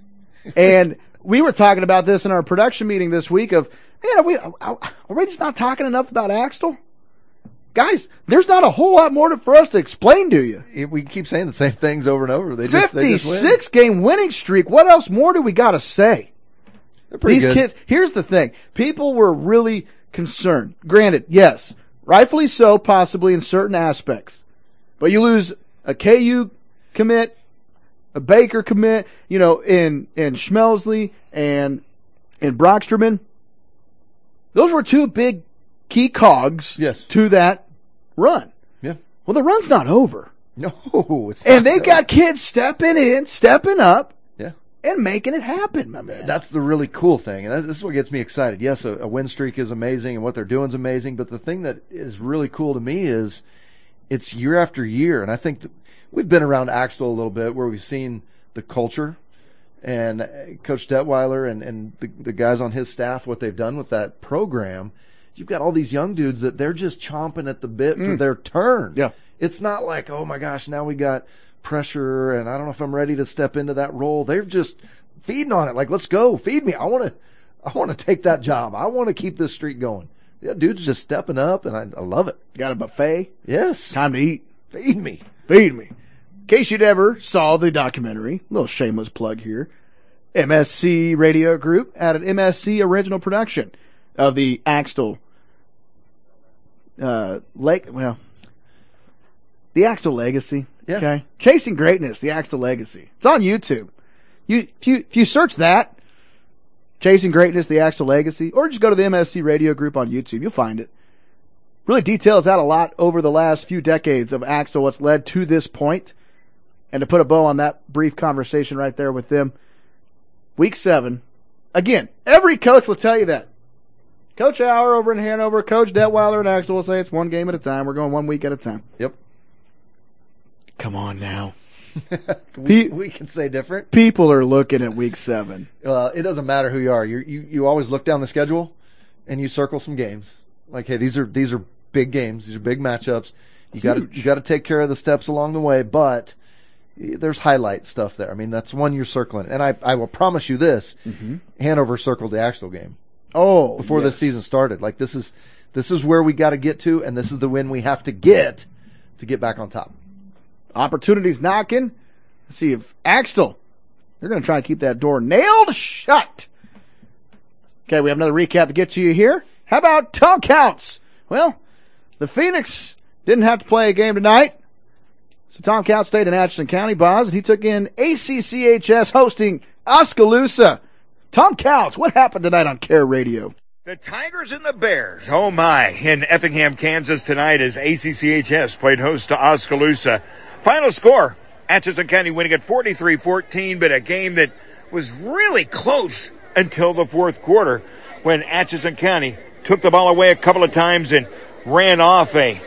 And we were talking about this in our production meeting this week of, man, are we, are we just not talking enough about Axtell? Guys, there's not a whole lot more to, for us to explain to you. We keep saying the same things over and over. They just, they just win. fifty-six game winning streak. What else more do we got to say? They're pretty These good. kids, here's the thing. People were really concerned. Granted, yes, rightfully so, possibly in certain aspects. But you lose a K U commit, a Baker commit, you know, in, in Schmelsley and in Brocksterman. Those were two big key cogs yes. to that run. Yeah. Well, the run's not over. No. It's and not they've got kids stepping in, stepping up, yeah. and making it happen, my man. That's the really cool thing, and this is what gets me excited. Yes, a, a win streak is amazing, and what they're doing is amazing, but the thing that is really cool to me is it's year after year, and I think that we've been around Axtell a little bit where we've seen the culture, and Coach Detweiler and, and the, the guys on his staff, what they've done with that program. You've got all these young dudes that they're just chomping at the bit mm. for their turn. Yeah. It's not like, oh my gosh, now we got pressure and I don't know if I'm ready to step into that role. They're just feeding on it. Like, let's go, feed me. I want to, I want to take that job. I want to keep this streak going. Yeah, dude's just stepping up, and I, I love it. Got a buffet? Yes. Time to eat. Feed me. Feed me. In case you'd ever saw the documentary, little shameless plug here, M S C Radio Group had an M S C original production of the Axtell uh, Lake, well, the Axtell Legacy. Yeah. Okay, Chasing Greatness, the Axtell Legacy. It's on YouTube. You if you if you search that, Chasing Greatness, the Axtell Legacy, or just go to the M S C Radio Group on YouTube, you'll find it. Really details out a lot over the last few decades of Axtell, what's led to this point. And to put a bow on that brief conversation right there with them, week seven, again, every coach will tell you that. Coach Auer over in Hanover, Coach Detweiler in Axtell will say it's one game at a time. We're going one week at a time. Yep. Come on now. we, we can say different. People are looking at week seven. Uh, it doesn't matter who you are. You, you you always look down the schedule and you circle some games. Like, hey, these are these are big games. These are big matchups. You got you got to take care of the steps along the way, but there's highlight stuff there. I mean, that's one you're circling. And I I will promise you this: mm-hmm. Hanover circled the Axtell game. Oh, before yes. the season started. Like, this is this is where we got to get to, and this is the win we have to get to get back on top. Opportunities knocking. Let's see if Axtell, they're going to try and keep that door nailed shut. Okay, we have another recap to get to you here. How about Tom Counts? Well, the Phoenix didn't have to play a game tonight. So Tom Counts stayed in Atchison County, Boz, and he took in A C C H S hosting Oskaloosa. Tom Counts, what happened tonight on Care Radio? The Tigers and the Bears, oh my, in Effingham, Kansas tonight as A C C H S played host to Oskaloosa. Final score, Atchison County winning at forty-three fourteen, but a game that was really close until the fourth quarter when Atchison County took the ball away a couple of times and ran off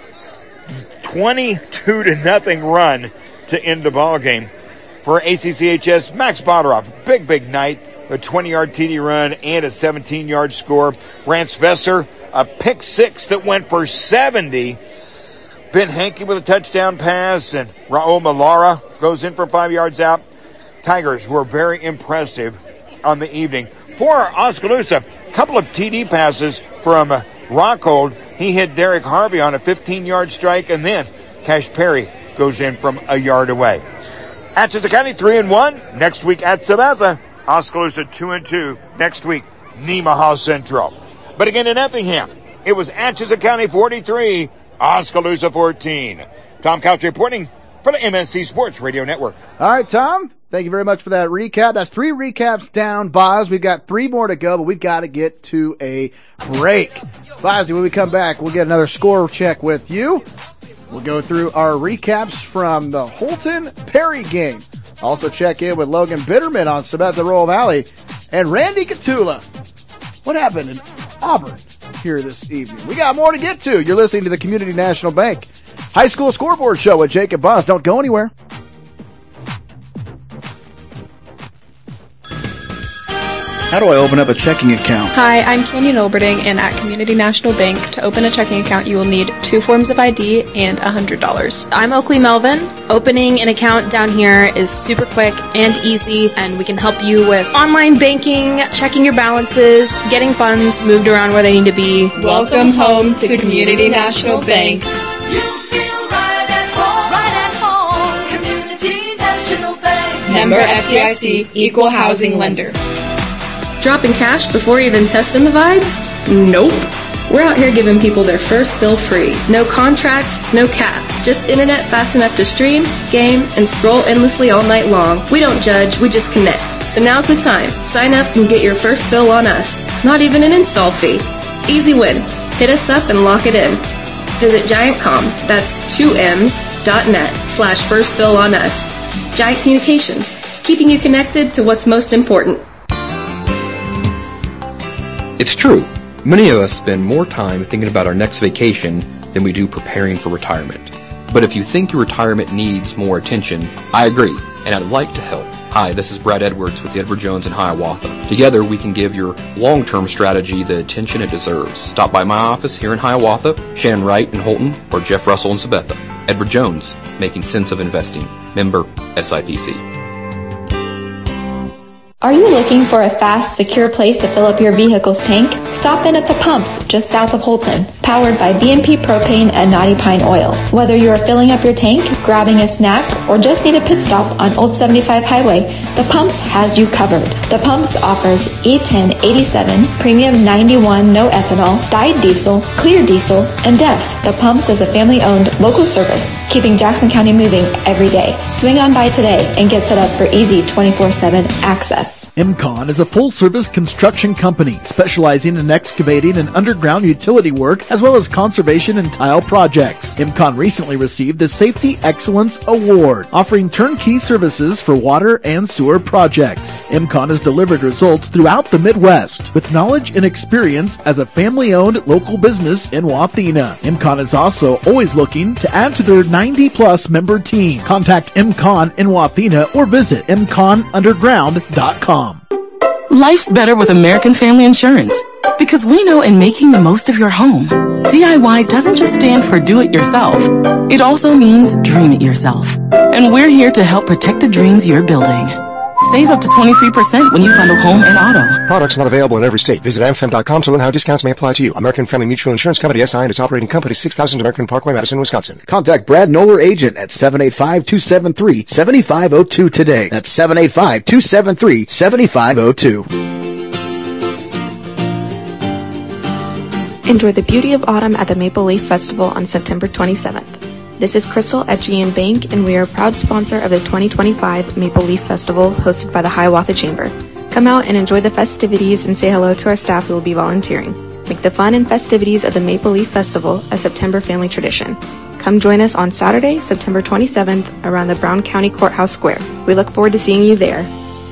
a twenty-two to nothing run to end the ball game. For A C C H S, Max Boderoff, big, big night. A twenty-yard T D run and a seventeen-yard score. Rance Vesser, a pick six that went for seventy. Ben Hankey with a touchdown pass, and Raul Malara goes in for five yards out. Tigers were very impressive on the evening. For Oskaloosa, a couple of T D passes from Rockhold. He hit Derek Harvey on a fifteen-yard strike, and then Cash Perry goes in from a yard away. Atchison County three and one. Next week at Samantha. Oskaloosa two and two. Next week, Nemaha Central. But again in Effingham, it was Atchison County forty-three, Oskaloosa fourteen. Tom Couch reporting for the M N C Sports Radio Network. All right, Tom, thank you very much for that recap. That's three recaps down, Boz. We've got three more to go, but we've got to get to a break. Boz, when we come back, we'll get another score check with you. We'll go through our recaps from the Holton-Perry game. Also check in with Logan Bitterman on Sabetha Royal Valley and Randy Catula. What happened in Auburn here this evening? We got more to get to. You're listening to the Community National Bank High School Scoreboard Show with Jacob Boss. Don't go anywhere. How do I open up a checking account? Hi, I'm Canyon Olberding, and at Community National Bank, to open a checking account, you will need two forms of I D and one hundred dollars. I'm Oakley Melvin. Opening an account down here is super quick and easy, and we can help you with online banking, checking your balances, getting funds moved around where they need to be. Welcome home to Community National Bank. You feel right at home, right at home. Community National Bank. Member F D I C, Equal Housing Lender. Dropping cash before even testing the vibes? Nope. We're out here giving people their first bill free. No contracts, no caps. Just internet fast enough to stream, game, and scroll endlessly all night long. We don't judge, we just connect. So now's the time. Sign up and get your first bill on us. Not even an install fee. Easy win. Hit us up and lock it in. Visit GiantCom, that's two M's, dot net, slash first bill on us. Giant Communications, keeping you connected to what's most important. It's true. Many of us spend more time thinking about our next vacation than we do preparing for retirement. But if you think your retirement needs more attention, I agree, and I'd like to help. Hi, this is Brad Edwards with the Edward Jones in Hiawatha. Together, we can give your long-term strategy the attention it deserves. Stop by my office here in Hiawatha, Shannon Wright in Holton, or Jeff Russell in Sabetha. Edward Jones, making sense of investing. Member S I P C. Are you looking for a fast, secure place to fill up your vehicle's tank? Stop in at the pumps just south of Holton, powered by B and P Propane and Knotty Pine Oil. Whether you are filling up your tank, grabbing a snack, or just need a pit stop on Old seventy-five Highway, the Pumps has you covered. The Pumps offers E ten eighty-seven, Premium ninety-one no ethanol, dyed diesel, clear diesel, and D E F. The Pumps is a family-owned local service, keeping Jackson County moving every day. Swing on by today and get set up for easy twenty-four seven access. M-Con is a full-service construction company specializing in excavating and underground utility work as well as conservation and tile projects. M-Con recently received the Safety Excellence Award, offering turnkey services for water and sewer projects. M-Con has delivered results throughout the Midwest with knowledge and experience as a family-owned local business in Wathena. M-Con is also always looking to add to their ninety-plus member team. Contact M-Con in Wathena or visit m con underground dot com. Life's better with American Family Insurance because we know in making the most of your home, D I Y doesn't just stand for do it yourself. It also means dream it yourself. And we're here to help protect the dreams you're building. Save up to twenty-three percent when you bundle home and auto. Products not available in every state. Visit a m f m dot com to learn how discounts may apply to you. American Family Mutual Insurance Company, S I and its operating company, six thousand American Parkway, Madison, Wisconsin. Contact Brad Noller, agent at seven eight five, two seven three, seven five zero two today. That's seven eight five, two seven three, seven five zero two. Enjoy the beauty of autumn at the Maple Leaf Festival on September twenty-seventh. This is Crystal at G N Bank, and we are a proud sponsor of the twenty twenty-five Maple Leaf Festival hosted by the Hiawatha Chamber. Come out and enjoy the festivities and say hello to our staff who will be volunteering. Make the fun and festivities of the Maple Leaf Festival a September family tradition. Come join us on Saturday, September twenty-seventh, around the Brown County Courthouse Square. We look forward to seeing you there.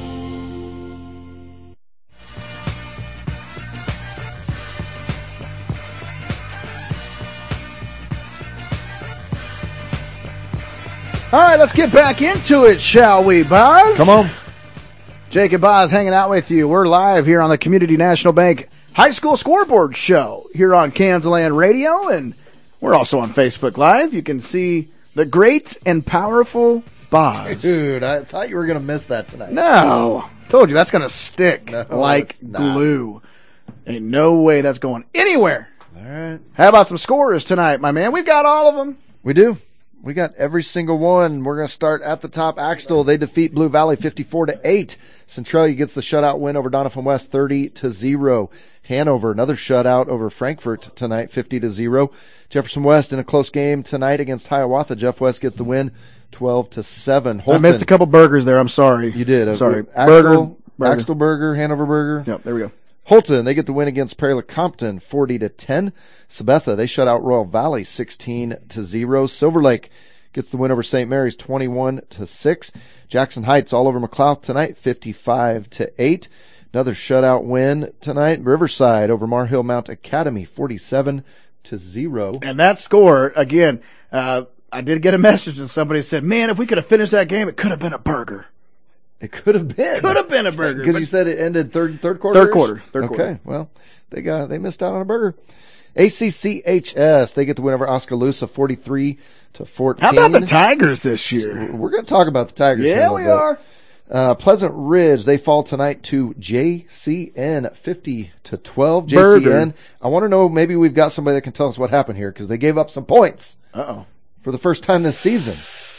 All right, let's get back into it, shall we, Boz? Come on. Jacob Boz hanging out with you. We're live here on the Community National Bank High School Scoreboard Show here on Kansas Radio, and we're also on Facebook Live. You can see the great and powerful Boz. Dude, I thought you were going to miss that tonight. No. Told you, that's going to stick no, like glue. Ain't no way that's going anywhere. All right. How about some scorers tonight, my man? We've got all of them. We do. We got every single one. We're going to start at the top. Axtell, they defeat Blue Valley fifty-four to eight. Centralia gets the shutout win over Doniphan West thirty to zero. Hanover, another shutout over Frankfort tonight, fifty to zero. Jefferson West in a close game tonight against Hiawatha. Jeff West gets the win twelve to seven. I Holton, missed a couple burgers there. I'm sorry. You did. Sorry. Axel, Burger. burger. Axel Burger, Hanover Burger. Yep, there we go. Holton, they get the win against Prairie La Compton, forty to ten. Sabetha, they shut out Royal Valley, sixteen to zero. Silver Lake gets the win over Saint Mary's, twenty-one to six. Jackson Heights all over McLeod tonight, fifty-five to eight. Another shutout win tonight. Riverside over Mar Hill Mount Academy, forty-seven to zero. And that score, again, uh, I did get a message and somebody said, man, if we could have finished that game, it could have been a burger. It could have been. Could have been a burger. Because you said it ended third third quarter? Third quarter. Third okay, quarter. well, they got they missed out on a burger. A C C H S, they get the win over Oskaloosa, forty-three to fourteen. How about the Tigers this year? We're going to talk about the Tigers. Yeah, we are. Uh, Pleasant Ridge, they fall tonight to J C N, fifty to twelve. J C N, Burger. I want to know, maybe we've got somebody that can tell us what happened here, because they gave up some points. Uh-oh. For the first time this season.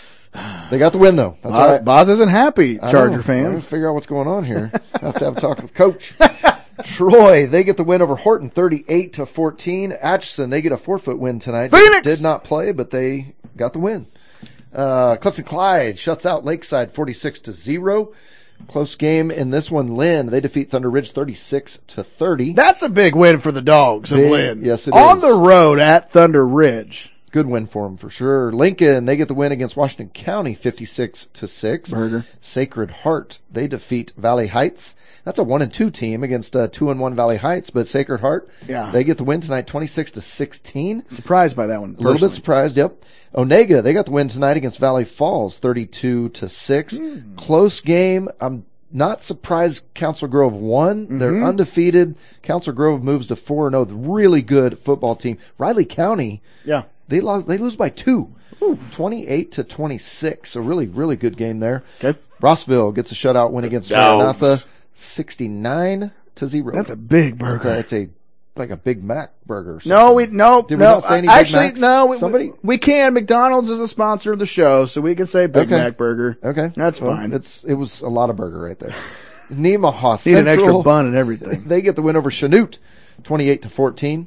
They got the win, though. That's Boz, all right. Boz isn't happy, I Charger know. fans. I'm to figure out what's going on here. I have to have a talk with Coach. Troy, they get the win over Horton, thirty-eight to fourteen. Atchison, they get a four-foot win tonight. Phoenix did not play, but they got the win. Uh, Clifton Clyde shuts out Lakeside, forty-six to zero. Close game in this one. Lynn, they defeat Thunder Ridge, thirty-six to thirty. That's a big win for the Dogs of Big, Lynn. yes, it On is. the road at Thunder Ridge. Good win for them for sure. Lincoln, they get the win against Washington County, fifty-six to six. Burger. Sacred Heart, they defeat Valley Heights. That's a one and two team against uh, two and one Valley Heights, but Sacred Heart, Yeah. they get the win tonight, twenty-six to sixteen. Surprised by that one. A little bit surprised. Yep. Onega, they got the win tonight against Valley Falls, thirty-two to six. Mm. Close game. I'm not surprised Council Grove won. Mm-hmm. They're undefeated. Council Grove moves to four and oh. Really good football team. Riley County, Yeah. they lost. They lose by two, twenty-eight to twenty-six. So really, really good game there. Okay. Rossville gets a shutout win against Dogs. Maranatha, sixty-nine to zero. That's a big burger. It's a like a Big Mac burger. Or No, something. we no Did we no. not say any Big Actually, Macs? no. We, Somebody. we can. McDonald's is a sponsor of the show, so we can say Big Okay. Mac burger. Okay, That's well, fine. It's it was a lot of burger right there. Nemaha Need an extra Central, bun and everything. they get the win over Chanute, twenty-eight to fourteen.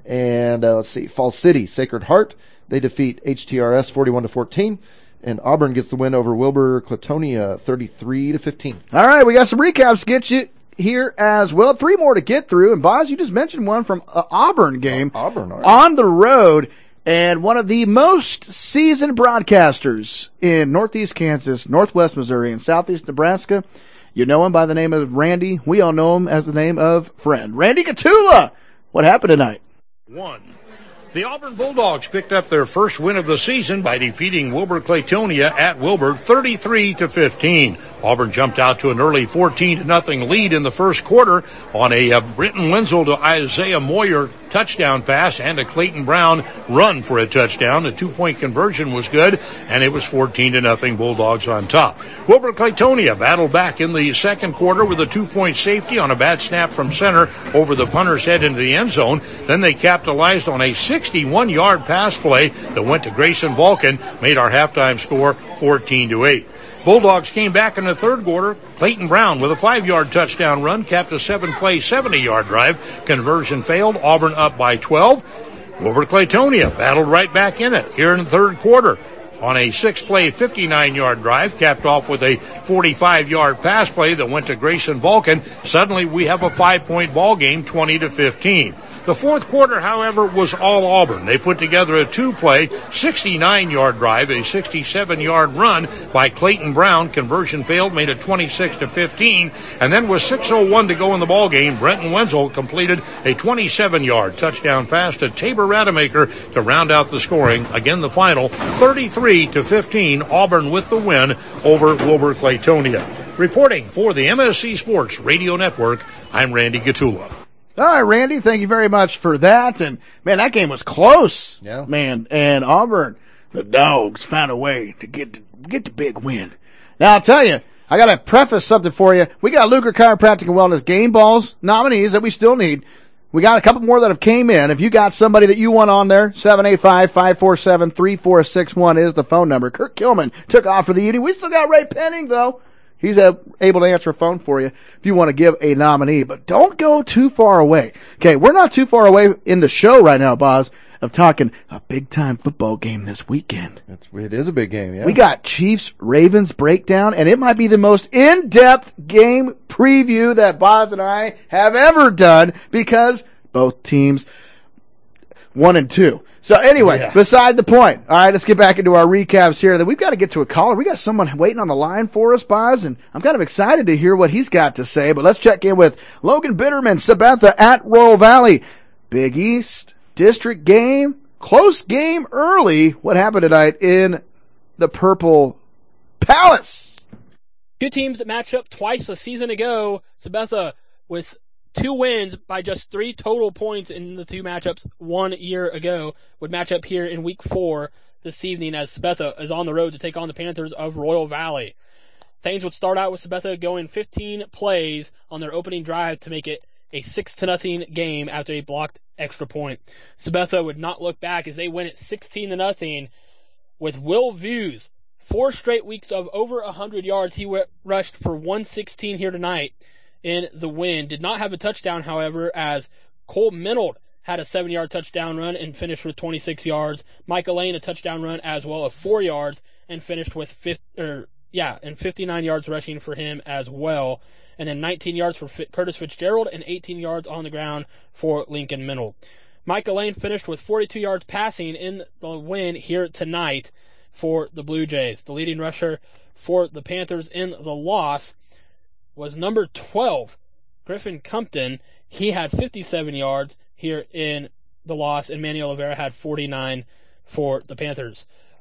And uh, let's see, Falls City, Sacred Heart, they defeat H T R S forty-one to fourteen. And Auburn gets the win over Wilbur Clatonia, thirty-three to fifteen. All right, we got some recaps to get you here as well. Three more to get through. And Boz, you just mentioned one from uh, Auburn game. Auburn, all right. On the road. And one of the most seasoned broadcasters in Northeast Kansas, Northwest Missouri, and Southeast Nebraska. You know him by the name of Randy. We all know him as the name of Friend. Randy Gatula! What happened tonight? One. The Auburn Bulldogs picked up their first win of the season by defeating Wilbur Clatonia at Wilbur thirty-three to fifteen. Auburn jumped out to an early fourteen to nothing lead in the first quarter on a uh, Britton Wenzel to Isaiah Moyer touchdown pass and a Clayton Brown run for a touchdown. The two-point conversion was good, and it was fourteen to nothing Bulldogs on top. Wilbur Clatonia battled back in the second quarter with a two-point safety on a bad snap from center over the punter's head into the end zone. Then they capitalized on a sixty-one-yard pass play that went to Grayson Vulcan, made our halftime score fourteen to eight. Bulldogs came back in the third quarter. Clayton Brown with a five-yard touchdown run capped a seven-play, seventy-yard drive. Conversion failed. Auburn up by twelve. Wilbur Clatonia battled right back in it here in the third quarter on a six-play, fifty-nine-yard drive, capped off with a forty-five-yard pass play that went to Grayson Vulcan. Suddenly we have a five-point ball game, twenty to fifteen. The fourth quarter, however, was all Auburn. They put together a two-play, sixty-nine-yard drive, a sixty-seven-yard run by Clayton Brown. Conversion failed, made it twenty-six to fifteen. And then with six oh one to go in the ball game, Brenton Wenzel completed a twenty-seven-yard touchdown pass to Tabor Rademacher to round out the scoring. Again, the final, thirty-three to fifteen. Auburn with the win over Wilbur Clatonia. Reporting for the M S C Sports Radio Network, I'm Randy Gatula. All right, Randy, thank you very much for that. And, man, that game was close, Yeah. man. And Auburn, the Dogs, found a way to get the, get the big win. Now, I'll tell you, I got to preface something for you. We got Luker Chiropractic and Wellness Game Balls nominees that we still need. We got a couple more that have came in. If you got somebody that you want on there, seven eight five, five four seven, three four six one is the phone number. Kirk Kilman took off for the evening. We still got Ray Penning, though. He's able to answer a phone for you if you want to give a nominee. But don't go too far away. Okay, we're not too far away in the show right now, Boz. of talking a big-time football game this weekend. It's, it is a big game, yeah. We got Chiefs-Ravens breakdown, and it might be the most in-depth game preview that Boz and I have ever done because both teams one and two. So anyway, yeah. beside the point. All right, let's get back into our recaps here. Then we've got to get to a caller. We got someone waiting on the line for us, Boz, and I'm kind of excited to hear what he's got to say. But let's check in with Logan Bitterman, Sabetha at Royal Valley. Big East District game, close game early. What happened tonight in the Purple Palace? Two teams that matched up twice a season ago. Sabetha with two wins by just three total points in the two matchups one year ago would match up here in week four this evening as Sabetha is on the road to take on the Panthers of Royal Valley. Things would start out with Sabetha going fifteen plays on their opening drive to make it a six to nothing game after a blocked extra point. Sabetha would not look back as they win it sixteen to nothing with Will Views. Four straight weeks of over one hundred yards. He w- rushed for one sixteen here tonight in the win. Did not have a touchdown, however, as Cole Minold had a seven-yard touchdown run and finished with twenty-six yards. Michael Lane a touchdown run as well of four yards and finished with fifty, or yeah, and fifty-nine yards rushing for him as well. And then nineteen yards for F- Curtis Fitzgerald and eighteen yards on the ground for Lincoln Minold. Michael Lane finished with forty-two yards passing in the win here tonight for the Blue Jays. The leading rusher for the Panthers in the loss was number twelve, Griffin Compton. He had fifty-seven yards here in the loss, and Manny Oliveira had forty-nine for the Panthers.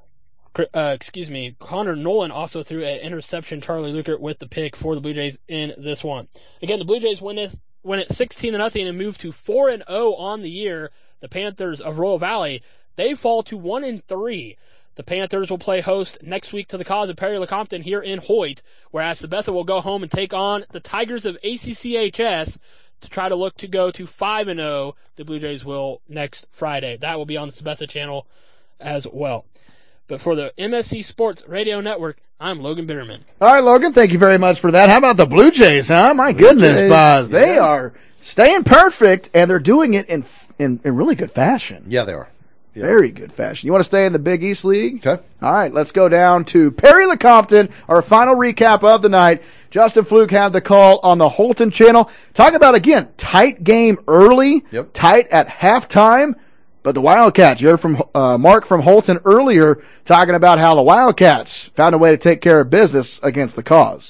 Uh, excuse me, Connor Nolan also threw an interception. Charlie Lukert with the pick for the Blue Jays in this one. Again, the Blue Jays win this, win it sixteen to nothing and move to four and oh on the year. The Panthers of Royal Valley, they fall to one and three. The Panthers will play host next week to the cause of Perry Lecompton here in Hoyt, whereas Sabetha will go home and take on the Tigers of A C C H S to try to look to go to five and oh. The Blue Jays will next Friday. That will be on the Sabetha channel as well. But for the M S C Sports Radio Network, I'm Logan Bitterman. All right, Logan, thank you very much for that. How about the Blue Jays, huh? My Blue goodness, Jays, Boz. yeah. They are staying perfect, and they're doing it in, in, in really good fashion. Yeah, they are. Yeah. Very good fashion. You want to stay in the Big East League? Okay. All right, let's go down to Perry Lecompton, our final recap of the night. Justin Fluke had the call on the Holton channel. Talk about, again, tight game early, yep. tight at halftime. But the Wildcats, you heard from uh, Mark from Holton earlier talking about how the Wildcats found a way to take care of business against the Cause.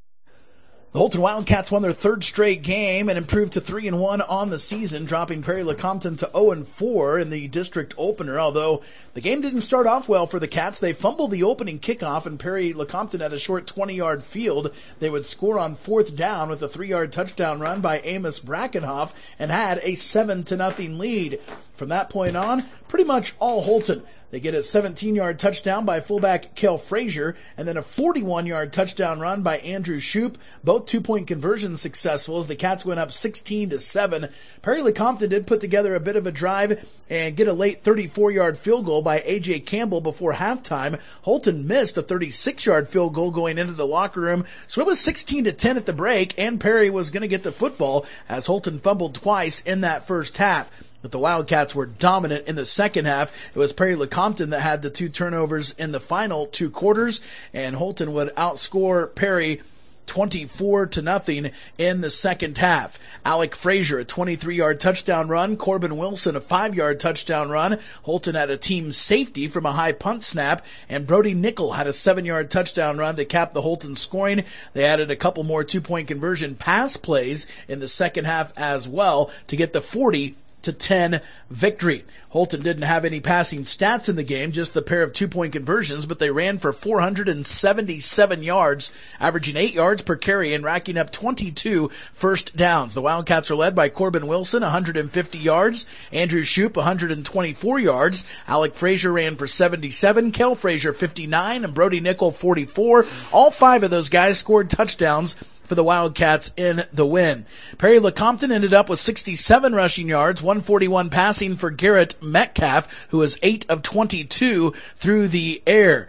The Holton Wildcats won their third straight game and improved to three and one on the season, dropping Perry Lecompton to oh and four in the district opener. Although the game didn't start off well for the Cats, they fumbled the opening kickoff, and Perry Lecompton had a short twenty-yard field. They would score on fourth down with a three-yard touchdown run by Amos Brackenhoff and had a seven to nothing lead. From that point on, pretty much all Holton. They get a seventeen-yard touchdown by fullback Kel Frazier, and then a forty-one-yard touchdown run by Andrew Shoup. Both two-point conversions successful as the Cats went up sixteen to seven. Perry Lecompton did put together a bit of a drive and get a late thirty-four-yard field goal by A J Campbell before halftime. Holton missed a thirty-six-yard field goal going into the locker room, so it was sixteen to ten at the break, and Perry was going to get the football as Holton fumbled twice in that first half. But the Wildcats were dominant in the second half. It was Perry Lecompton that had the two turnovers in the final two quarters, and Holton would outscore Perry twenty-four to nothing in the second half. Alec Frazier, a twenty-three-yard touchdown run. Corbin Wilson, a five-yard touchdown run. Holton had a team safety from a high punt snap, and Brody Nickel had a seven-yard touchdown run to cap the Holton scoring. They added a couple more two-point conversion pass plays in the second half as well to get the forty to ten victory. Holton didn't have any passing stats in the game, just the pair of two-point conversions, but they ran for four hundred seventy-seven yards, averaging eight yards per carry and racking up twenty-two first downs. The Wildcats are led by Corbin Wilson, one hundred fifty yards, Andrew Shoup, one hundred twenty-four yards, Alec Frazier ran for seventy-seven, Kel Frazier, fifty-nine, and Brody Nickel, forty-four. All five of those guys scored touchdowns for the Wildcats in the win. Perry Lecompton ended up with sixty-seven rushing yards, one forty-one passing for Garrett Metcalf, who was eight of twenty-two through the air.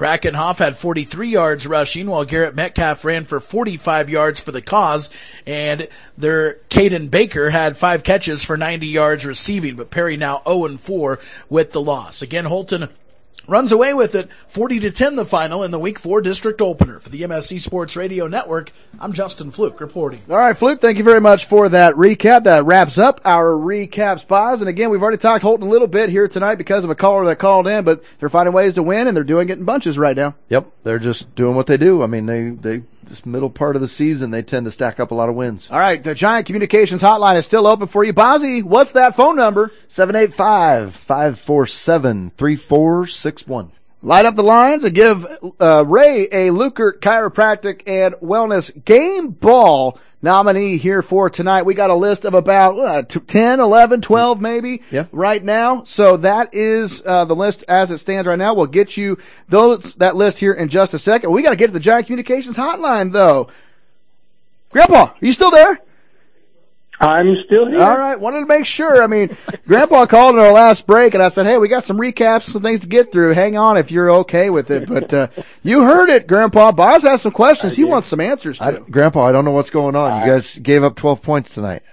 Brackenhoff had forty-three yards rushing, while Garrett Metcalf ran for forty-five yards for the cause, and their Caden Baker had five catches for ninety yards receiving, but Perry now oh and four with the loss. Again, Holton runs away with it, forty to ten the final in the Week four District Opener. For the M S C Sports Radio Network, I'm Justin Fluke reporting. All right, Fluke, thank you very much for that recap. That wraps up our recap spots. And again, we've already talked Holton a little bit here tonight because of a caller that called in, but they're finding ways to win, and they're doing it in bunches right now. Yep, they're just doing what they do. I mean, they, they this middle part of the season, they tend to stack up a lot of wins. All right, the Giant Communications Hotline is still open for you. Bozzy, what's that phone number? seven eight five, five four seven, three four six one. Light up the lines and give uh, Ray a Lukert Chiropractic and Wellness Game Ball nominee here for tonight. We got a list of about uh, ten, eleven, twelve maybe yeah. right now. So that is uh, the list as it stands right now. We'll get you those that list here in just a second. We got to get to the Giant Communications Hotline, though. Grandpa, are you still there? I'm still here. All right, wanted to make sure. I mean, Grandpa called in our last break, and I said, hey, we got some recaps, some things to get through. Hang on if you're okay with it. But uh, you heard it, Grandpa. Boz has some questions he wants some answers to. I, Grandpa, I don't know what's going on. You guys gave up twelve points tonight.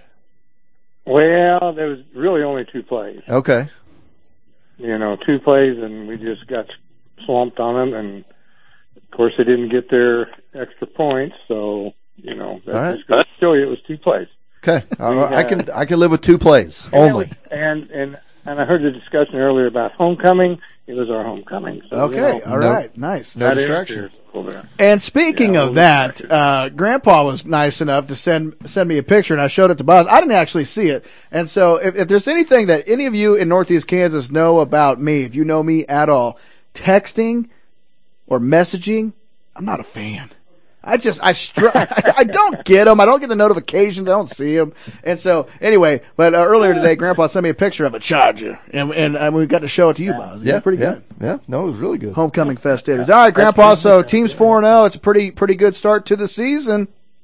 Well, there was really only two plays. Okay. You know, two plays, and we just got swamped on them. And, of course, they didn't get their extra points. So, you know, that's right. just going to show you it was two plays. Okay, uh, uh, I can I can live with two plays only. And and and I heard the discussion earlier about homecoming. It was our homecoming. So, okay, you know, all right, no, nice. No distractions. And speaking yeah, of that, uh, Grandpa was nice enough to send send me a picture, and I showed it to Buzz. I didn't actually see it, and so if, if there's anything that any of you in Northeast Kansas know about me, if you know me at all, texting or messaging, I'm not a fan. I just, I, str- I don't get them. I don't get the notifications. I don't see them. And so, anyway, but uh, earlier today, Grandpa sent me a picture of a Charger, and and, and we got to show it to you, Boz. Yeah, pretty yeah, good. Yeah, no, it was really good. Homecoming festivities. All right, Grandpa, so team's four and oh. It's a pretty, pretty good start to the season.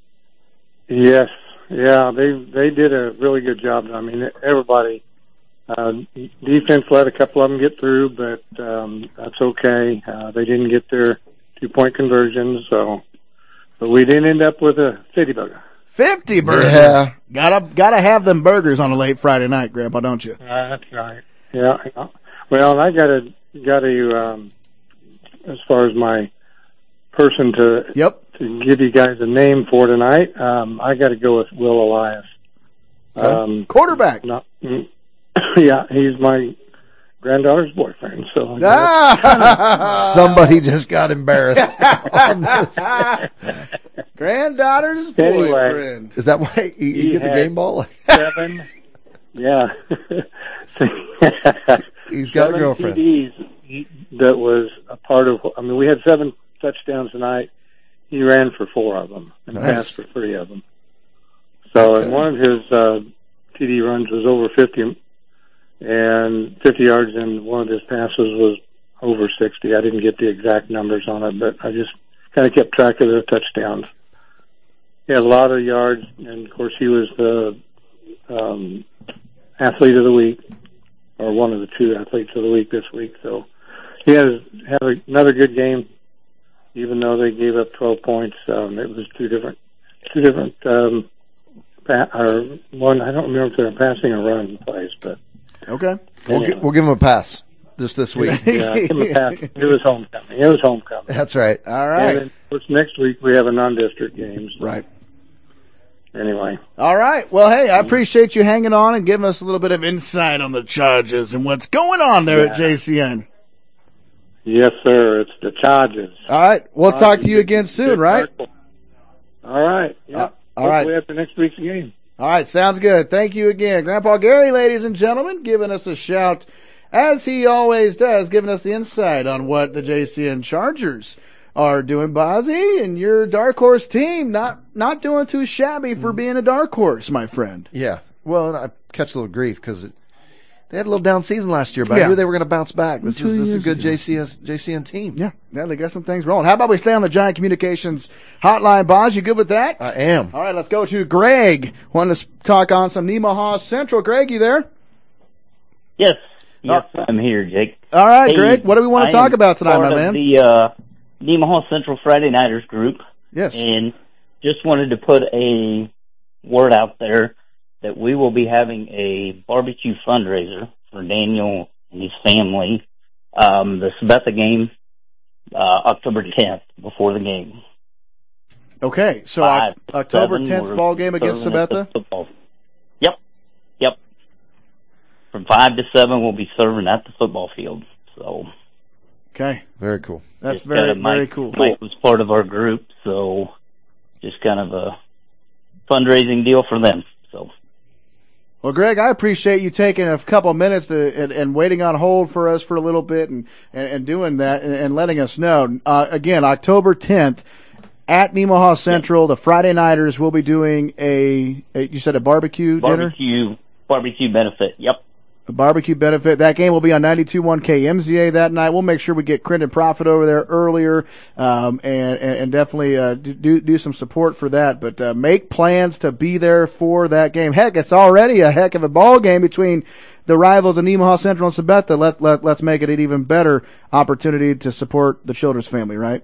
Yes, yeah, they they did a really good job. I mean, everybody, uh, defense let a couple of them get through, but um, that's okay. Uh, they didn't get their two-point conversions, so... But we didn't end up with a fifty burger. Fifty burger. Yeah. Gotta gotta have them burgers on a late Friday night, Grandpa, don't you? Uh, that's right. Yeah. Well, I gotta gotta um, as far as my person to yep to give you guys a name for tonight, um, I got to go with Will Elias. Um, Quarterback. Not, yeah, he's my granddaughter's boyfriend. So ah! Somebody just got embarrassed. Granddaughter's anyway, boyfriend. Is that why you, you get the game ball? Seven. Yeah. He's got seven a girlfriend. T Ds that was a part of. I mean, we had seven touchdowns tonight. He ran for four of them and nice. passed for three of them. So, okay. And one of his uh, T D runs was over fifty. And fifty yards, and one of his passes was over sixty. I didn't get the exact numbers on it, but I just kind of kept track of the touchdowns. He had a lot of yards, and, of course, he was the um, athlete of the week, or one of the two athletes of the week this week. So he has had another good game, even though they gave up twelve points. Um, it was two different, two different, um, pa- or one, I don't remember if they're passing or running plays, but. Okay. We'll, gi- we'll give him a pass just this week. Yeah, give him a pass. It was homecoming. It was homecoming. That's right. All right. And then, of course, next week we have a non-district game. So. Right. Anyway. All right. Well, hey, I appreciate you hanging on and giving us a little bit of insight on the Chargers and what's going on there yeah. at J C N. Yes, sir. It's the Chargers. All right. We'll Chargers. talk to you again soon, right? All right. Yeah. Uh, all right. Hopefully after next week's game. All right, sounds good. Thank you again. Grandpa Gary, ladies and gentlemen, giving us a shout, as he always does, giving us the insight on what the J C N Chargers are doing. Bozzy, and your dark horse team, not not doing too shabby for being a dark horse, my friend. Yeah. Well, I catch a little grief because they had a little down season last year, but yeah. I knew they were going to bounce back. This, Two is, this is a good ago. J C S, J C N team. Yeah. Yeah, they got some things rolling. How about we stay on the Giant Communications hotline, Boz? You good with that? I am. All right, let's go to Greg. Want to talk on some Nemaha Central. Greg, you there? Yes. Yes, I'm here, Jake. All right, hey, Greg. What do we want to I talk about tonight, my man? The uh, Nemaha Central Friday Nighters group. Yes. And just wanted to put a word out there that we will be having a barbecue fundraiser for Daniel and his family. Um, the Sabetha game, uh, October tenth, before the game. Okay, so Five, October seven, tenth ball game against serving at the Sabetha? Football. Yep, yep. From five to seven, we'll be serving at the football field. So, okay, very cool. That's just very, kinda Mike, very cool. Mike was part of our group, so just kind of a fundraising deal for them. So, well, Greg, I appreciate you taking a couple of minutes to, and, and waiting on hold for us for a little bit and, and, and doing that and, and letting us know. Uh, again, October tenth at Nemaha Central, the Friday Nighters will be doing a, a you said a barbecue, barbecue dinner? Barbecue benefit, yep. The barbecue benefit. That game will be on ninety-two point one K M Z A that night. We'll make sure we get Crenton Profit over there earlier, um, and, and, and definitely uh, do do some support for that. But uh, make plans to be there for that game. Heck, it's already a heck of a ball game between the rivals of Nemaha Central and Sabetha. Let, let, let's make it an even better opportunity to support the Childress family, right?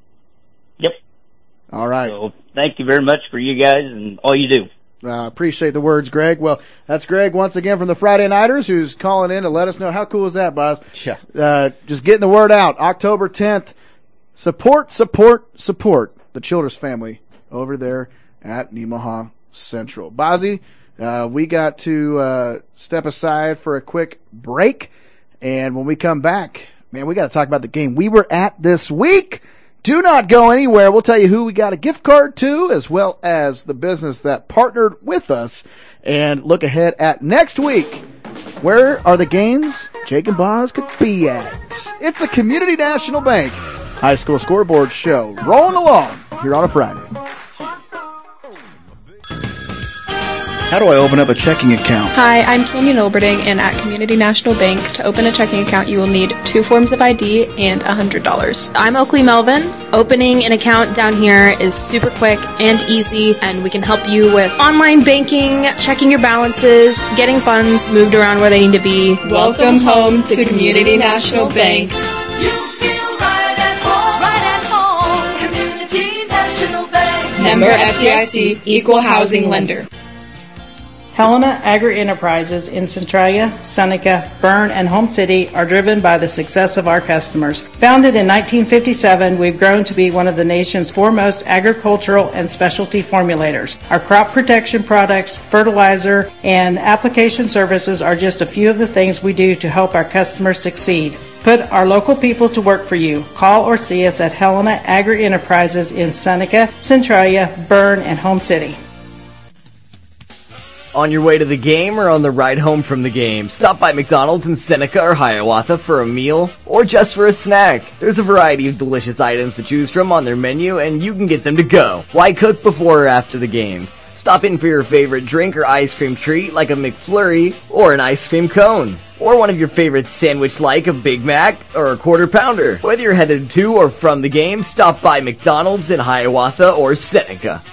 Yep. All right. So thank you very much for you guys and all you do. Uh, appreciate the words, Greg. Well, that's Greg once again from the Friday Nighters who's calling in to let us know. How cool is that, Boz? Yeah. Uh, just getting the word out. October tenth, support, support, support the Childress family over there at Nemaha Central. Bozzy, uh, we got to uh, step aside for a quick break, and when we come back, man, we got to talk about the game we were at this week. Do not go anywhere. We'll tell you who we got a gift card to, as well as the business that partnered with us, and look ahead at next week. Where are the games Jake and Boz could be at? It's the Community National Bank High School Scoreboard Show, rolling along here on a Friday. How do I open up a checking account? Hi, I'm Canyon Olberding, and at Community National Bank, to open a checking account, you will need two forms of I D and one hundred dollars. I'm Oakley Melvin. Opening an account down here is super quick and easy, and we can help you with online banking, checking your balances, getting funds moved around where they need to be. Welcome home to Community National Bank. You feel right at home, right at home. Community National Bank. Member F D I C, Equal Housing Lender. Helena Agri-Enterprises in Centralia, Seneca, Bern, and Home City are driven by the success of our customers. Founded in nineteen fifty-seven, we've grown to be one of the nation's foremost agricultural and specialty formulators. Our crop protection products, fertilizer, and application services are just a few of the things we do to help our customers succeed. Put our local people to work for you. Call or see us at Helena Agri-Enterprises in Seneca, Centralia, Bern, and Home City. On your way to the game or on the ride home from the game, stop by McDonald's in Seneca or Hiawatha for a meal or just for a snack. There's a variety of delicious items to choose from on their menu, and you can get them to go. Why cook before or after the game? Stop in for your favorite drink or ice cream treat like a McFlurry or an ice cream cone. Or one of your favorite sandwich like a Big Mac or a Quarter Pounder. Whether you're headed to or from the game, stop by McDonald's in Hiawatha or Seneca.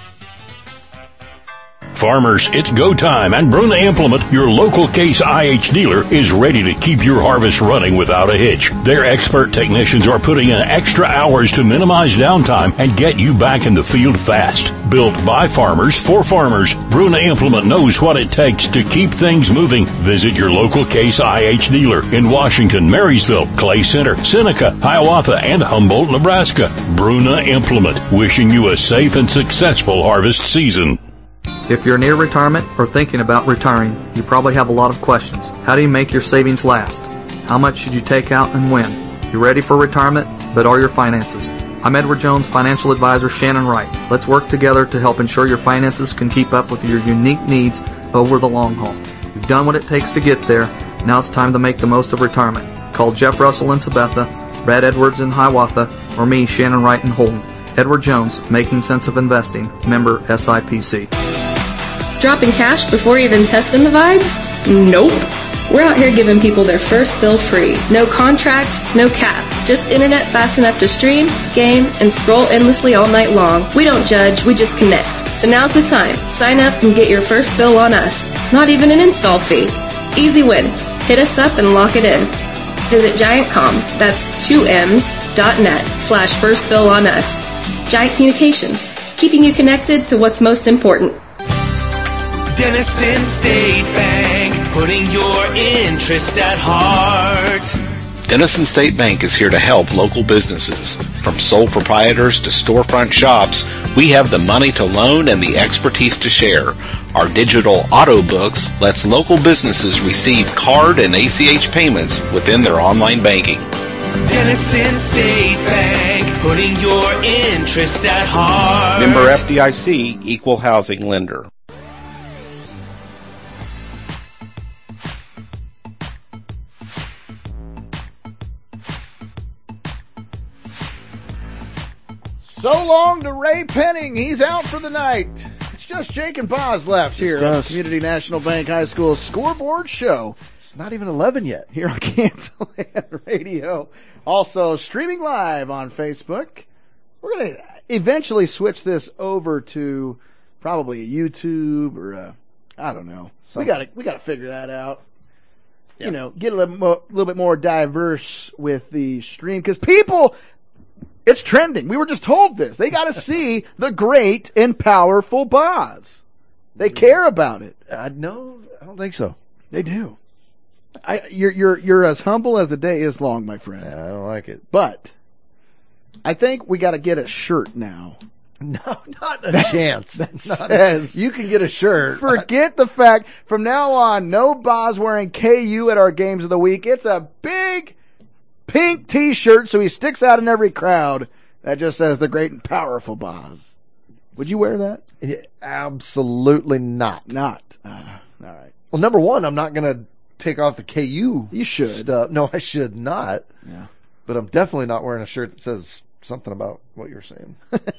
Farmers, it's go time, and Bruna Implement, your local Case I H dealer, is ready to keep your harvest running without a hitch. Their expert technicians are putting in extra hours to minimize downtime and get you back in the field fast. Built by farmers for farmers, Bruna Implement knows what it takes to keep things moving. Visit your local Case I H dealer in Washington, Marysville, Clay Center, Seneca, Hiawatha, and Humboldt, Nebraska. Bruna Implement, wishing you a safe and successful harvest season. If you're near retirement or thinking about retiring, you probably have a lot of questions. How do you make your savings last? How much should you take out and when? You're ready for retirement, but are your finances? I'm Edward Jones, financial advisor Shannon Wright. Let's work together to help ensure your finances can keep up with your unique needs over the long haul. You've done what it takes to get there. Now it's time to make the most of retirement. Call Jeff Russell in Sabetha, Brad Edwards in Hiawatha, or me, Shannon Wright in Holden. Edward Jones, Making Sense of Investing, member S I P C. Dropping cash before even testing the vibes? Nope. We're out here giving people their first bill free. No contracts, no caps. Just internet fast enough to stream, game, and scroll endlessly all night long. We don't judge, we just connect. So now's the time. Sign up and get your first bill on us. Not even an install fee. Easy win. hit us up and lock it in. Visit GiantCom, that's two M's, dot net, slash first fill on us. Giant Communications, keeping you connected to what's most important. Denison State Bank, putting your interest at heart. Denison State Bank is here to help local businesses. From sole proprietors to storefront shops, we have the money to loan and the expertise to share. Our digital auto books lets local businesses receive card and A C H payments within their online banking. Denison State Bank, putting your interest at heart. Member F D I C, Equal Housing Lender. So long to Ray Penning. He's out for the night. It's just Jake and Boz left here on the Community National Bank High School Scoreboard Show. It's not even eleven yet. Here on Kansas Land Radio. Also streaming live on Facebook. We're going to eventually switch this over to probably a YouTube or a, I don't know. We got to we got to figure that out. Yep. You know, get a little, more, little bit more diverse with the stream because people. It's trending. We were just told this. They got to see the great and powerful Boz. They care about it. Uh, no, I don't think so. They do. I, you're you're you're as humble as the day is long, my friend. Yeah, I don't like it. But I think we got to get a shirt now. No, not a chance. Not says, a, you can get a shirt. Forget the fact. From now on, no Boz wearing K U at our games of the week. It's a big pink T-shirt, so he sticks out in every crowd. That just says the great and powerful Boz. Would you wear that? Yeah, absolutely not. Not. Uh, all right. Well, number one, I'm not going to take off the K U. You should. Stuff. No, I should not. Yeah. But I'm definitely not wearing a shirt that says something about what you're saying.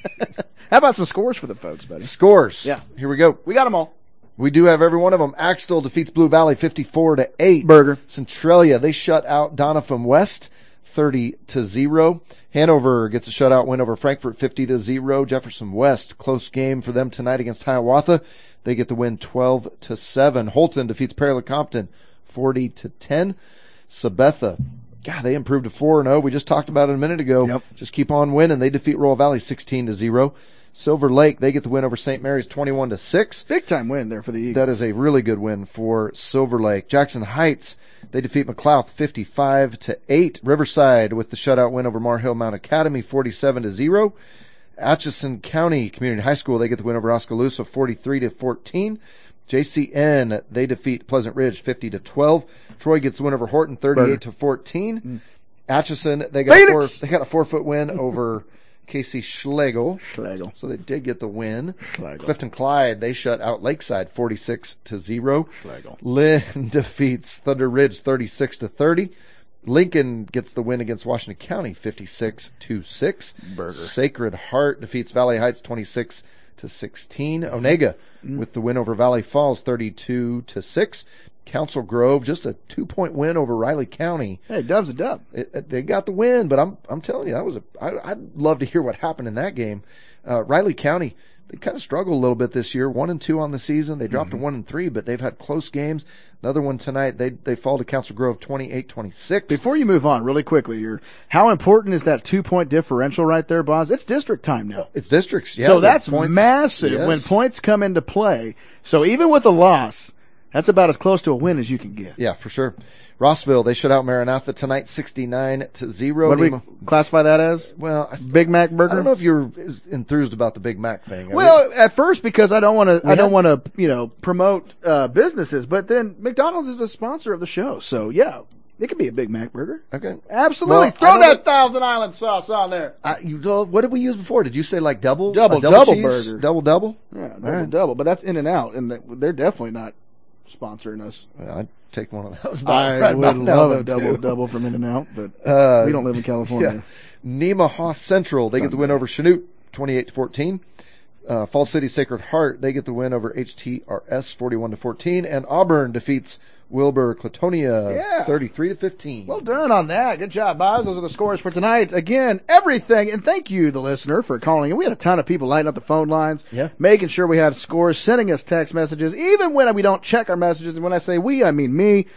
How about some scores for the folks, buddy? Scores. Yeah. Here we go. We got them all. We do have every one of them. Axtell defeats Blue Valley fifty-four to eight. Burger. Centralia, they shut out Doniphan West thirty to zero. Hanover gets a shutout win over Frankfort fifty to zero. Jefferson West, close game for them tonight against Hiawatha. They get the win twelve to seven. Holton defeats Prairie Lecompton forty to ten. Sabetha, God, they improved to four and oh. We just talked about it a minute ago. Yep. Just keep on winning. They defeat Royal Valley sixteen to zero. Silver Lake, they get the win over Saint Mary's twenty-one to six. Big time win there for the Eagles. That is a really good win for Silver Lake. Jackson Heights, they defeat McLeod fifty-five to eight. Riverside with the shutout win over Mar Hill Mount Academy forty-seven to zero. Atchison County Community High School, they get the win over Oskaloosa forty-three to fourteen. J C N, they defeat Pleasant Ridge fifty to twelve. Troy gets the win over Horton thirty-eight to fourteen. Mm. Atchison, they got a four, they got a four foot win over K C Schlegel. Schlegel. So they did get the win. Schlegel. Clifton Clyde, they shut out Lakeside forty-six to zero. Schlegel. Lynn defeats Thunder Ridge thirty-six to thirty. Lincoln gets the win against Washington County fifty-six to six. Burger. Sacred Heart defeats Valley Heights twenty-six to sixteen. Onega mm. with the win over Valley Falls thirty-two to six. Council Grove, just a two-point win over Riley County. Hey, Dub's a dub. It, it, they got the win, but I'm I'm telling you, that was a. I, I'd love to hear what happened in that game. Uh, Riley County, they kind of struggled a little bit this year. One and two on the season. They dropped mm-hmm. to one and three, but they've had close games. Another one tonight. They they fall to Council Grove twenty-eight twenty-six. Before you move on, really quickly here, how important is that two-point differential right there, Boz? It's district time now. It's districts, yeah. So that's points, massive yes. when points come into play. So even with a loss, that's about as close to a win as you can get. Yeah, for sure. Rossville, they shut out Maranatha tonight, sixty-nine to zero. What do we classify that as? Well, Big Mac burger. I don't know if you're enthused about the Big Mac thing. Well, at first because I don't want to, I don't want to, you know, promote uh, businesses, but then McDonald's is a sponsor of the show, so yeah, it could be a Big Mac burger. Okay, absolutely. Well, Throw that Thousand Island sauce on there. Uh, you, what did we use before? Did you say like double, double, double, double cheese? burger, double, double? Yeah, double, right. double. But that's In and Out, and they're definitely not sponsoring us. Well, I'd take one of those. I right would love a double too. double from In and Out, but uh, we don't live in California. Yeah. Nemaha Central, they get the win over Chanute, twenty-eight to fourteen. Uh, Falls City Sacred Heart, they get the win over H T R S, forty-one to fourteen, and Auburn defeats Wilbur Clatonia, yeah. thirty-three to fifteen. Well done on that. Good job, Boz. Those are the scores for tonight. Again, everything, and thank you, the listener, for calling in. We had a ton of people lighting up the phone lines, yeah. making sure we have scores, sending us text messages, even when we don't check our messages. And when I say we, I mean me.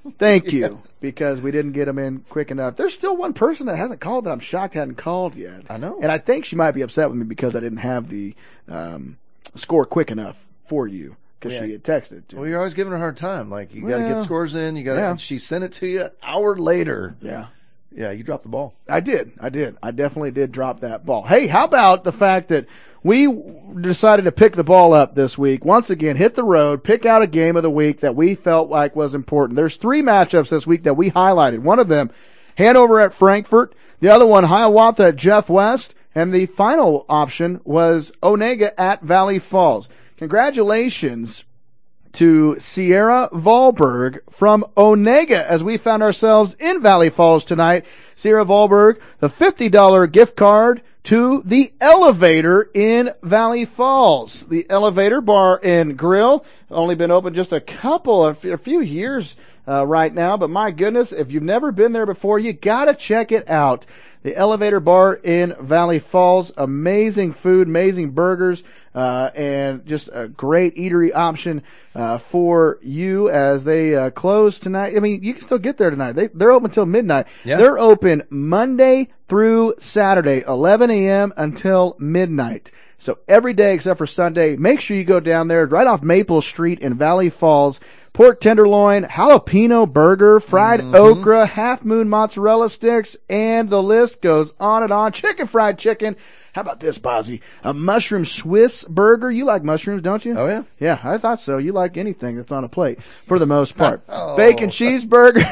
Thank Yeah. you, because we didn't get them in quick enough. There's still one person that hasn't called that I'm shocked hadn't called yet. I know. And I think she might be upset with me because I didn't have the um, score quick enough for you, because Yeah. she had texted to Well, me. you're always giving her a hard time. Like, you got to Well, get scores in. You got to. yeah. And she sent it to you an hour later. Yeah. Yeah, you dropped the ball. I did. I did. I definitely did drop that ball. Hey, how about the fact that we decided to pick the ball up this week? Once again, hit the road, pick out a game of the week that we felt like was important. There's three matchups this week that we highlighted. One of them, Hanover at Frankfort. The other one, Hiawatha at Jeff West. And the final option was Onega at Valley Falls. Congratulations to Sierra Volberg from Onega as we found ourselves in Valley Falls tonight. Sierra Volberg, the fifty dollars gift card to the Elevator in Valley Falls. The Elevator Bar and Grill, only been open just a couple, of, a few years uh, right now, but my goodness, if you've never been there before, you gotta check it out. The Elevator Bar in Valley Falls, amazing food, amazing burgers, uh, and just a great eatery option uh, for you as they uh, close tonight. I mean, you can still get there tonight. They, they're open until midnight. Yeah. They're open Monday through Saturday, eleven a.m. until midnight. So every day except for Sunday, make sure you go down there right off Maple Street in Valley Falls. Pork tenderloin, jalapeno burger, fried Mm-hmm. okra, half moon mozzarella sticks, and the list goes on and on. Chicken fried chicken. How about this, Bozzy? A mushroom Swiss burger. You like mushrooms, don't you? Oh, yeah? Yeah, I thought so. You like anything that's on a plate, for the most part. Oh. Bacon cheeseburger.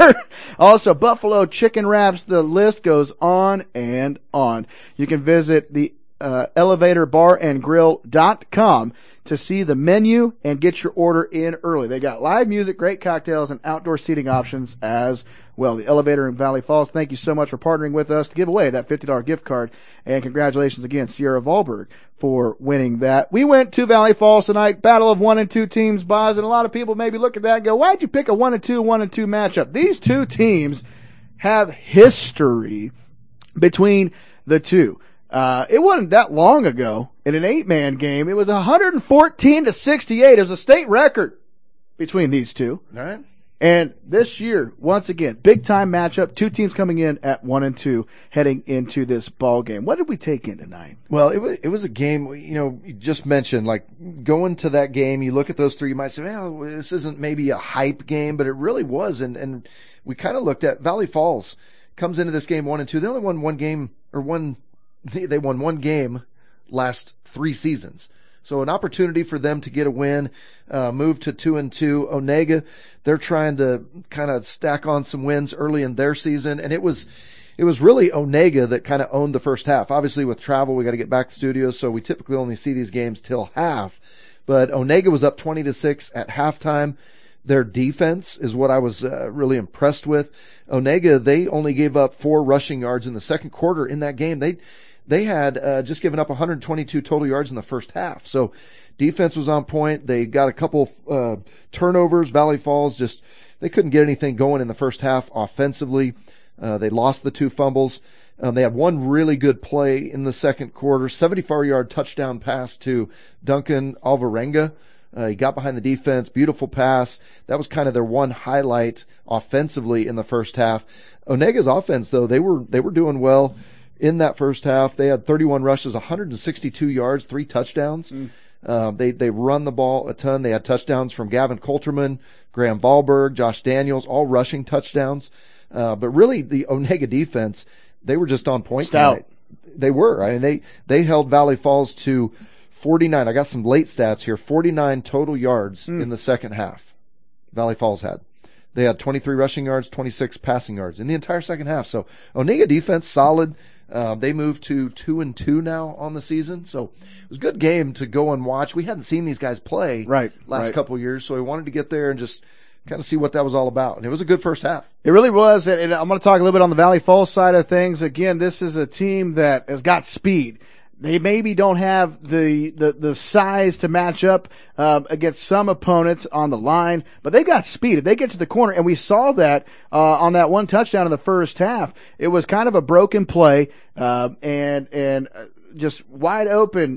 Also, buffalo chicken wraps. The list goes on and on. You can visit the uh, elevator bar and grill dot com to see the menu and get your order in early. They got live music, great cocktails, and outdoor seating options as well. The Elevator in Valley Falls, thank you so much for partnering with us to give away that fifty dollars gift card. And congratulations again, Sierra Volberg, for winning that. We went to Valley Falls tonight, battle of one and two teams, Boz, and a lot of people maybe look at that and go, why'd you pick a one and two, one and two matchup? These two teams have history between the two. Uh, it wasn't that long ago in an eight-man game. It was one fourteen to sixty-eight. It was a state record between these two. All right. And this year, once again, big-time matchup. Two teams coming in at one and two, heading into this ball game. What did we take in tonight? Well, it was it was a game. You know, you just mentioned like going to that game. You look at those three, you might say, "Well, this isn't maybe a hype game," but it really was. And and we kind of looked at Valley Falls comes into this game one and two. They only won one game or one. They won one game last three seasons. So an opportunity for them to get a win, uh, move to two and two. Onega, they're trying to kind of stack on some wins early in their season, and it was it was really Onega that kind of owned the first half. Obviously, with travel, we got to get back to studios, so we typically only see these games till half. But Onega was up twenty to six at halftime. Their defense is what I was uh, really impressed with. Onega, they only gave up four rushing yards in the second quarter in that game. They They had uh, just given up one twenty-two total yards in the first half. So defense was on point. They got a couple uh, turnovers. Valley Falls just, they couldn't get anything going in the first half offensively. Uh, they lost the two fumbles. Um, they had one really good play in the second quarter, seventy-four yard touchdown pass to Duncan Alvarenga. Uh, he got behind the defense, beautiful pass. That was kind of their one highlight offensively in the first half. Onega's offense, though, they were they were doing well. In that first half, they had thirty-one rushes, one sixty-two yards, three touchdowns. Mm. Uh, they they run the ball a ton. They had touchdowns from Gavin Coulterman, Graham Valberg, Josh Daniels, all rushing touchdowns. Uh, but really, the Onega defense, they were just on point tonight. They were. I mean, they they held Valley Falls to forty-nine. I got some late stats here. forty-nine total yards mm. in the second half. Valley Falls had. They had twenty-three rushing yards, twenty-six passing yards in the entire second half. So Onega defense solid. Uh, they moved to two and two now on the season, so it was a good game to go and watch. We hadn't seen these guys play right, last right. couple of years, so we wanted to get there and just kind of see what that was all about. And it was a good first half. It really was, and I'm going to talk a little bit on the Valley Falls side of things. Again, this is a team that has got speed. They maybe don't have the the, the size to match up uh, against some opponents on the line, but they got speed. If they get to the corner, and we saw that uh, on that one touchdown in the first half, it was kind of a broken play uh, and and just wide open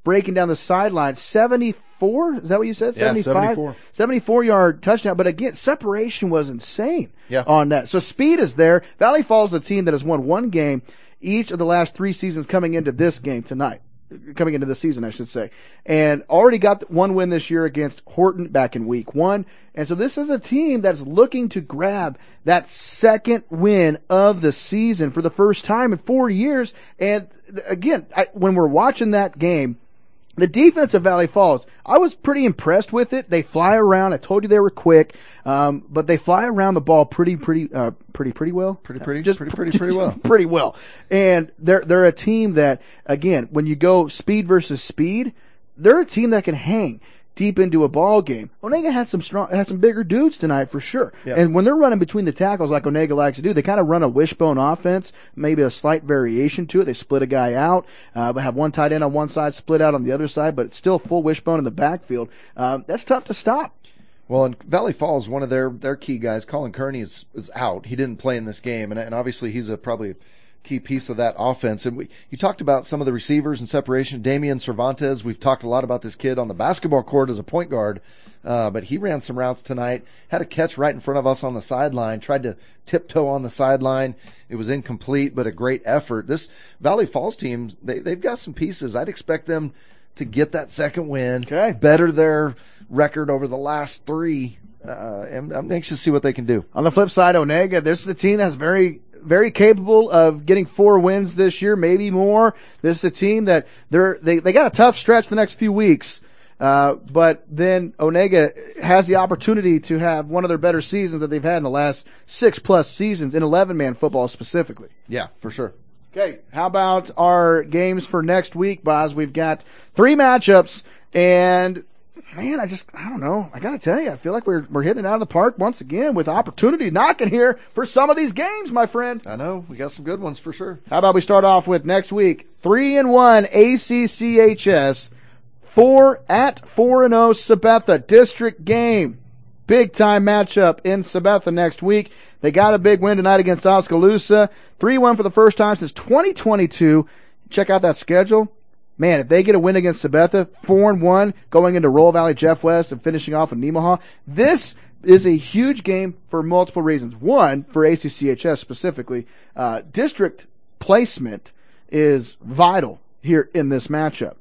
breaking down the sideline. seventy-four? Is that what you said? Yeah, seventy-five? seventy-four. seventy-four-yard touchdown. But again, separation was insane yeah. on that. So speed is there. Valley Falls is a team that has won one game each of the last three seasons coming into this game tonight. Coming into the season, I should say. And already got one win this year against Horton back in week one. And so this is a team that's looking to grab that second win of the season for the first time in four years. And again, I, when we're watching that game, the defense of Valley Falls, I was pretty impressed with it. They fly around. I told you they were quick, um, but they fly around the ball pretty, pretty, uh, pretty, pretty well. Pretty, pretty, just pretty, pretty, pretty well. pretty well. And they're they're a team that, again, when you go speed versus speed, they're a team that can hang deep into a ball game. Onega had some strong, had some bigger dudes tonight for sure. Yeah. And when they're running between the tackles like Onega likes to do, they kind of run a wishbone offense, maybe a slight variation to it. They split a guy out, uh, but have one tight end on one side, split out on the other side, but it's still full wishbone in the backfield. Uh, that's tough to stop. Well, in Valley Falls, one of their, their key guys, Colin Kearney, is, is out. He didn't play in this game, and, and obviously he's a probably a key piece of that offense. And we, you talked about some of the receivers and separation. Damian Cervantes, we've talked a lot about this kid on the basketball court as a point guard, uh, but he ran some routes tonight, had a catch right in front of us on the sideline, tried to tiptoe on the sideline. It was incomplete, but a great effort. This Valley Falls team, they, they've got some pieces. I'd expect them to get that second win, okay. better their record over the last three. Uh, and I'm anxious to see what they can do. On the flip side, Onega, this is a team that's very very capable of getting four wins this year, maybe more. This is a team that they're they they got a tough stretch the next few weeks, uh, but then Onega has the opportunity to have one of their better seasons that they've had in the last six plus seasons in eleven man football specifically. Yeah, for sure. Okay, how about our games for next week, Boz? We've got three matchups, and man, I just, I don't know. I got to tell you, I feel like we're we're hitting it out of the park once again with opportunity knocking here for some of these games, my friend. I know. We got some good ones for sure. How about we start off with next week, three and one A C C H S, four at four and oh Sabetha district game. Big time matchup in Sabetha next week. They got a big win tonight against Oskaloosa. three one for the first time since twenty twenty-two. Check out that schedule. Man, if they get a win against Sabetha, four and one, going into Roll Valley Jeff West and finishing off in Nemaha, this is a huge game for multiple reasons. One, for A C C H S specifically, uh, district placement is vital here in this matchup.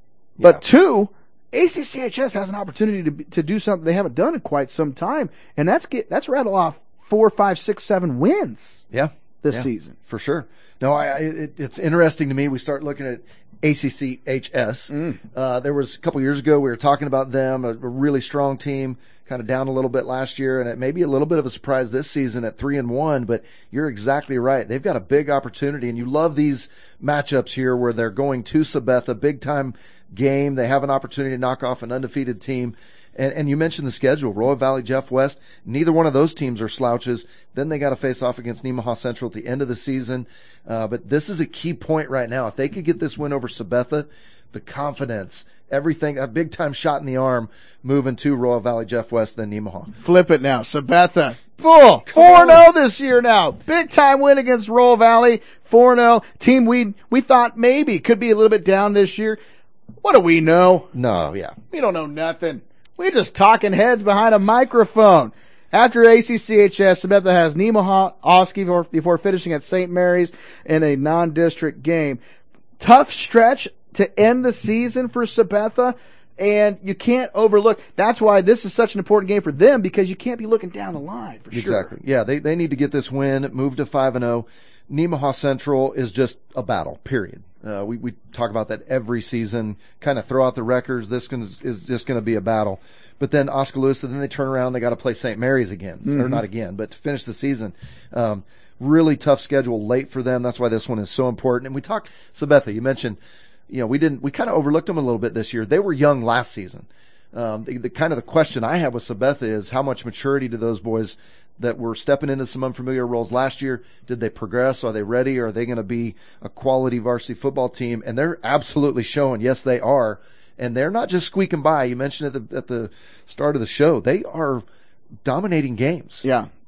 But yeah. two, A C C H S has an opportunity to to do something they haven't done in quite some time, and that's get that's rattle off four, five, six, seven wins. Yeah, this yeah, season for sure. No, I, I it, it's interesting to me. We start looking at A C C H S. Mm. Uh, there was a couple years ago we were talking about them, a, a really strong team, kind of down a little bit last year, and it may be a little bit of a surprise this season at three and one. But you're exactly right; they've got a big opportunity, and you love these matchups here where they're going to Sabetha, big time game. They have an opportunity to knock off an undefeated team. And, and you mentioned the schedule, Royal Valley, Jeff West. Neither one of those teams are slouches. Then they got to face off against Nemaha Central at the end of the season. Uh, but this is a key point right now. If they could get this win over Sabetha, the confidence, everything, a big-time shot in the arm moving to Royal Valley, Jeff West, then Nemaha. Flip it now. Sabetha, full, four and oh this year now. Big-time win against Royal Valley, four and oh. Team we we thought maybe could be a little bit down this year. What do we know? No, yeah. We don't know nothing. We're just talking heads behind a microphone. After A C C H S, Sabetha has Nemaha, Oski before, before finishing at Saint Mary's in a non-district game. Tough stretch to end the season for Sabetha, and you can't overlook. That's why this is such an important game for them, because you can't be looking down the line for exactly. sure. Exactly. Yeah, they they need to get this win, move to five and oh. Nemaha Central is just a battle, period. Uh, we, we talk about that every season, kind of throw out the records. This can, is just going to be a battle. But then Oskaloosa, then they turn around, they got to play Saint Mary's again. Mm-hmm. Or not again, but to finish the season. Um, really tough schedule late for them. That's why this one is so important. And we talked, Sabetha, you mentioned, you know, we didn't, we kind of overlooked them a little bit this year. They were young last season. Um, the, the kind of the question I have with Sabetha is how much maturity do those boys that were stepping into some unfamiliar roles last year, did they progress? Are they ready? Are they going to be a quality varsity football team? And they're absolutely showing, yes, they are. And they're not just squeaking by. You mentioned at the, at the start of the show, they are dominating games. Yeah.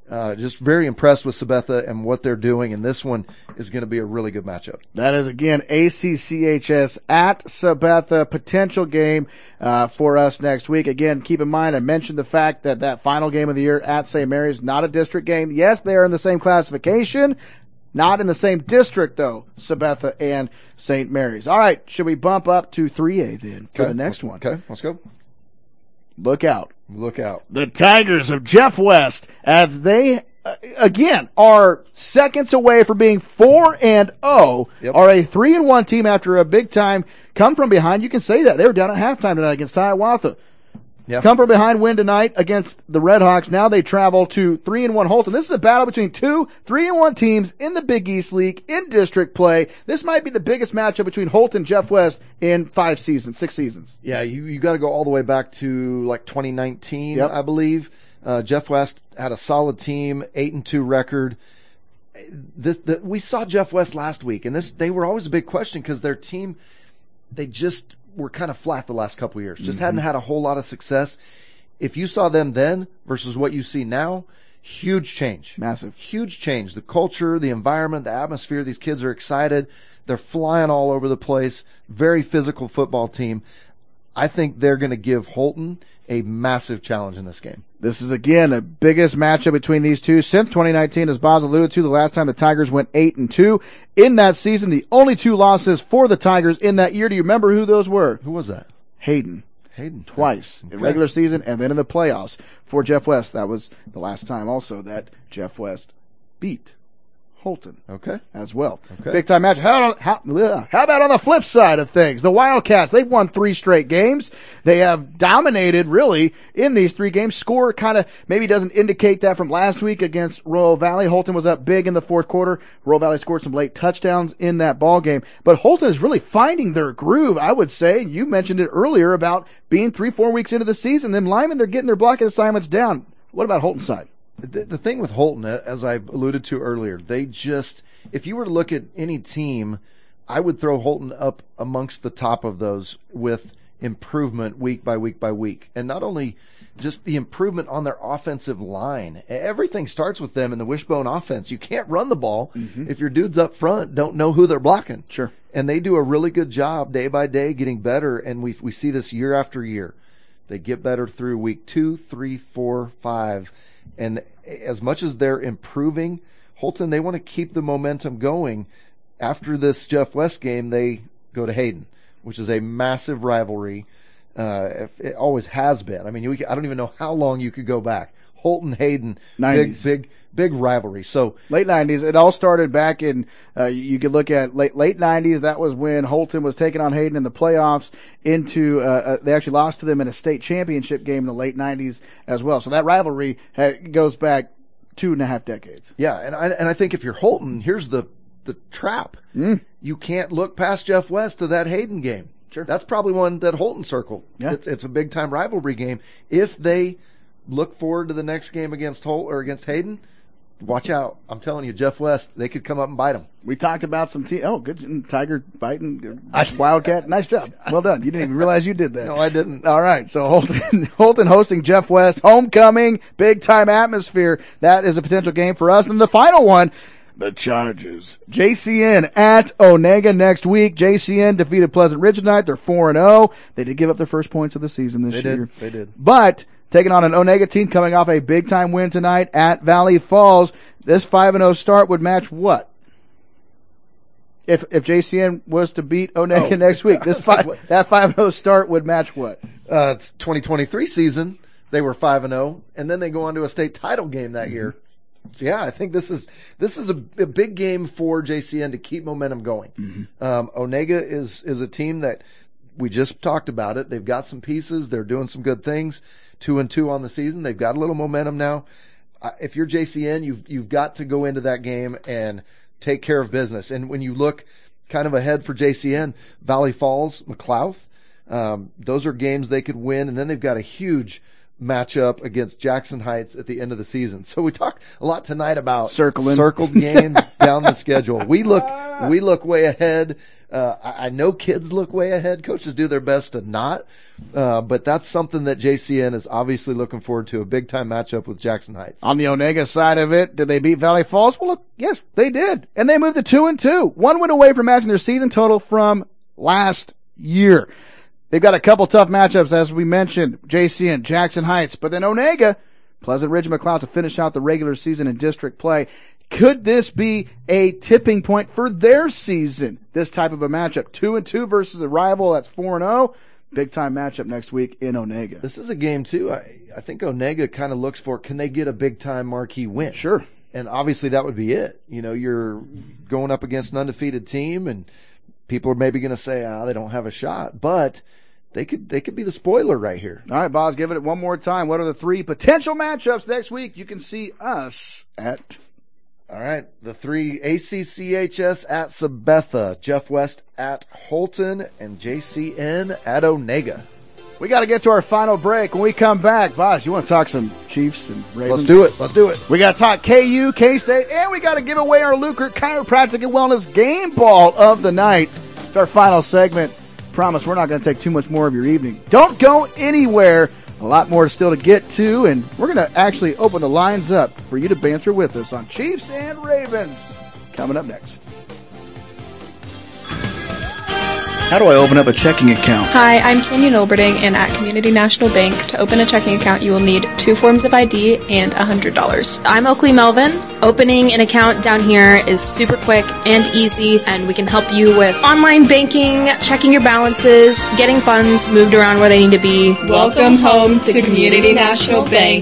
Uh, just very impressed with Sabetha and what they're doing, and this one is going to be a really good matchup. That is, again, A C C H S at Sabetha, potential game uh, for us next week. Again, keep in mind, I mentioned the fact that that final game of the year at Saint Mary's, not a district game. Yes, they are in the same classification, not in the same district, though, Sabetha and Saint Mary's. All right, should we bump up to three A then for Okay. the next one? Okay, let's go. Look out. Look out. The Tigers of Jeff West, as they, uh, again, are seconds away from being four and oh, Yep. are a three and one team after a big-time come from behind. You can say that. They were down at halftime tonight against Hiawatha. Yeah. Come from behind win tonight against the Red Hawks. Now they travel to three and one Holton. This is a battle between two three and one teams in the Big East League in district play. This might be the biggest matchup between Holton and Jeff West in five seasons, six seasons. Yeah, you you got to go all the way back to like twenty nineteen, Yep. I believe. Uh, Jeff West had a solid team, eight and two record. This the, we saw Jeff West last week, and this they were always a big question because their team, they just were kind of flat the last couple of years. Just Mhm. hadn't had a whole lot of success. If you saw them then versus what you see now, huge change. Massive. Huge change. The culture, the environment, the atmosphere. These kids are excited. They're flying all over the place. Very physical football team. I think they're going to give Holton a massive challenge in this game. This is, again, the biggest matchup between these two since twenty nineteen, as Boz alluded to. The last time the Tigers went eight and two. In that season, the only two losses for the Tigers in that year. Do you remember who those were? Who was that? Hayden. Hayden. Twice. Okay. In regular season and then in the playoffs for Jeff West. That was the last time also that Jeff West beat Holton. Okay. As well. Okay. Big time match. How, how, how about on the flip side of things? The Wildcats, they've won three straight games. They have dominated, really, in these three games. Score kind of maybe doesn't indicate that from last week against Royal Valley. Holton was up big in the fourth quarter. Royal Valley scored some late touchdowns in that ball game. But Holton is really finding their groove, I would say. You mentioned it earlier about being three, four weeks into the season. Then Lyman, they're getting their blocking assignments down. What about Holton's side? The, the thing with Holton, as I alluded to earlier, they just, if you were to look at any team, I would throw Holton up amongst the top of those with improvement week by week by week. And not only just the improvement on their offensive line. Everything starts with them in the wishbone offense. You can't run the ball Mm-hmm. if your dudes up front don't know who they're blocking. Sure. And they do a really good job day by day getting better, and we we see this year after year. They get better through week two, three, four, five. And as much as they're improving, Holton, they want to keep the momentum going. After this Jeff West game, they go to Hayden, which is a massive rivalry. Uh, it always has been. I mean, you, I don't even know how long you could go back. Holton, Hayden, nineties. big, big, big rivalry. So late nineties. It all started back in. Uh, you could look at late late nineties. That was when Holton was taking on Hayden in the playoffs. Into uh, uh, they actually lost to them in a state championship game in the late nineties as well. So that rivalry ha- goes back two and a half decades. Yeah, and I and I think if you're Holton, here's the the trap. Mm. You can't look past Jeff West to that Hayden game. Sure. That's probably one that Holton circled. Yeah. It's, it's a big time rivalry game. If they look forward to the next game against Holt or against Hayden, watch out. I'm telling you, Jeff West, they could come up and bite him. We talked about some te- oh, good Tiger biting Wildcat. Nice job. Well done. You didn't even realize you did that. No, I didn't. All right. So Holton, Holton hosting Jeff West, homecoming, big time atmosphere. That is a potential game for us. And the final one, the Chargers. J C N at Onega next week. J C N defeated Pleasant Ridge tonight. They're four and oh. They did give up their first points of the season this They year. did. They did. But taking on an Onega team coming off a big time win tonight at Valley Falls. This five and oh start would match what? If if J C N was to beat Onega Oh. next week, this five, that five and oh start would match what? Uh, it's twenty twenty-three season, they were five and oh, and then they go on to a state title game that year. So yeah, I think this is this is a, a big game for J C N to keep momentum going. Mm-hmm. Um, Onega is is a team that we just talked about it. They've got some pieces. They're doing some good things. Two and two on the season. They've got a little momentum now. Uh, if you're J C N, you've you've got to go into that game and take care of business. And when you look kind of ahead for J C N, Valley Falls, McLouth, um, those are games they could win. And then they've got a huge matchup against Jackson Heights at the end of the season. So we talked a lot tonight about circling circled games down the schedule. We look we look way ahead Uh, I, I know kids look way ahead. Coaches do their best to not, uh, but that's something that J C N is obviously looking forward to, a big-time matchup with Jackson Heights. On the Onega side of it, did they beat Valley Falls? Well, look, yes, they did. And they moved to two and two. One win away from matching their season total from last year. They've got a couple tough matchups, as we mentioned, J C N, Jackson Heights, but then Onega, Pleasant Ridge and McLeod to finish out the regular season in district play. Could this be a tipping point for their season, this type of a matchup? Two and two versus a rival that's four and oh. Big-time matchup next week in Onega. This is a game, too. I, I think Onega kind of looks for, can they get a big-time marquee win? Sure. And obviously that would be it. You know, you're going up against an undefeated team, and people are maybe going to say, ah, they don't have a shot. But they could they could be the spoiler right here. All right, Boz, give it one more time. What are the three potential matchups next week? You can see us at... All right, the three, A C C H S at Sabetha, Jeff West at Holton, and J C N at Onega. We got to get to our final break. When we come back, Boz, you want to talk some Chiefs and Ravens? Let's do it. Let's do it. We got to talk K U, K-State, and we got to give away our Lucre Chiropractic and Wellness game ball of the night. It's our final segment. Promise we're not going to take too much more of your evening. Don't go anywhere. A lot more still to get to, and we're going to actually open the lines up for you to banter with us on Chiefs and Ravens. Coming up next. How do I open up a checking account? Hi, I'm Canyon Olberding, and at Community National Bank, to open a checking account, you will need two forms of I D and one hundred dollars. I'm Oakley Melvin. Opening an account down here is super quick and easy, and we can help you with online banking, checking your balances, getting funds moved around where they need to be. Welcome home to Community National Bank.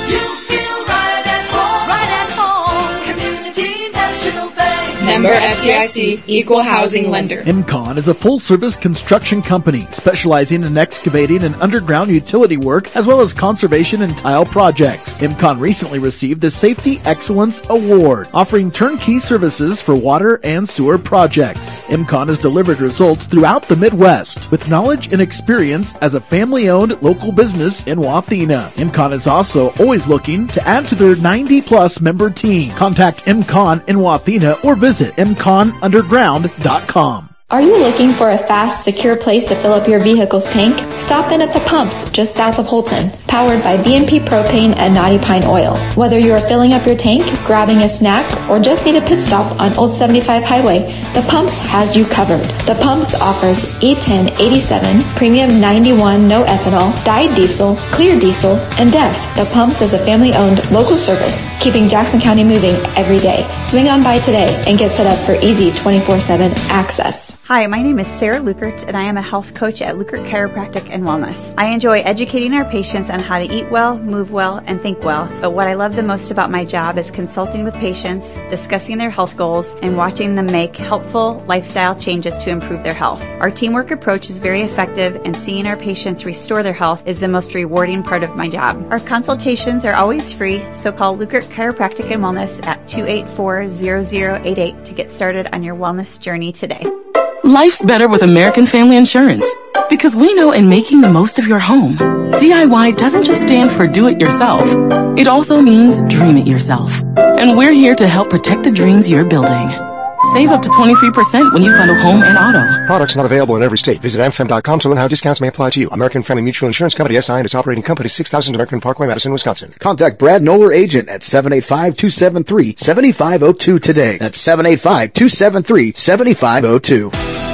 Member F D I C, Equal Housing Lender. IMCON is a full-service construction company specializing in excavating and underground utility work as well as conservation and tile projects. IMCON recently received the Safety Excellence Award, offering turnkey services for water and sewer projects. IMCON has delivered results throughout the Midwest with knowledge and experience as a family-owned local business in Wathena. IMCON is also always looking to add to their ninety-plus member team. Contact IMCON in Wathena or visit m con underground dot com. Are you looking for a fast, secure place to fill up your vehicle's tank? Stop in at the pumps just south of Holton, powered by B and P Propane and Knotty Pine Oil. Whether you are filling up your tank, grabbing a snack, or just need a pit stop on Old seventy-five Highway, the Pumps has you covered. The Pumps offers E ten eighty-seven, Premium ninety-one no ethanol, dyed diesel, clear diesel, and D E F. The Pumps is a family-owned local service, keeping Jackson County moving every day. Swing on by today and get set up for easy twenty-four seven access. Hi, my name is Sarah Lukert, and I am a health coach at Lukert Chiropractic and Wellness. I enjoy educating our patients on how to eat well, move well, and think well, but what I love the most about my job is consulting with patients, discussing their health goals, and watching them make helpful lifestyle changes to improve their health. Our teamwork approach is very effective, and seeing our patients restore their health is the most rewarding part of my job. Our consultations are always free, so call Lukert Chiropractic and Wellness at two eight four, zero zero eight eight to get started on your wellness journey today. Life's better with American Family Insurance. Because we know in making the most of your home, D I Y doesn't just stand for do it yourself. It also means dream it yourself. And we're here to help protect the dreams you're building. Save up to twenty-three percent when you bundle home and auto. Products not available in every state. Visit a m f m dot com to learn how discounts may apply to you. American Family Mutual Insurance Company, S I and its operating company, six thousand American Parkway, Madison, Wisconsin. Contact Brad Noller, agent at seven eight five, two seven three, seven five zero two today. That's seven eight five, two seven three, seven five zero two.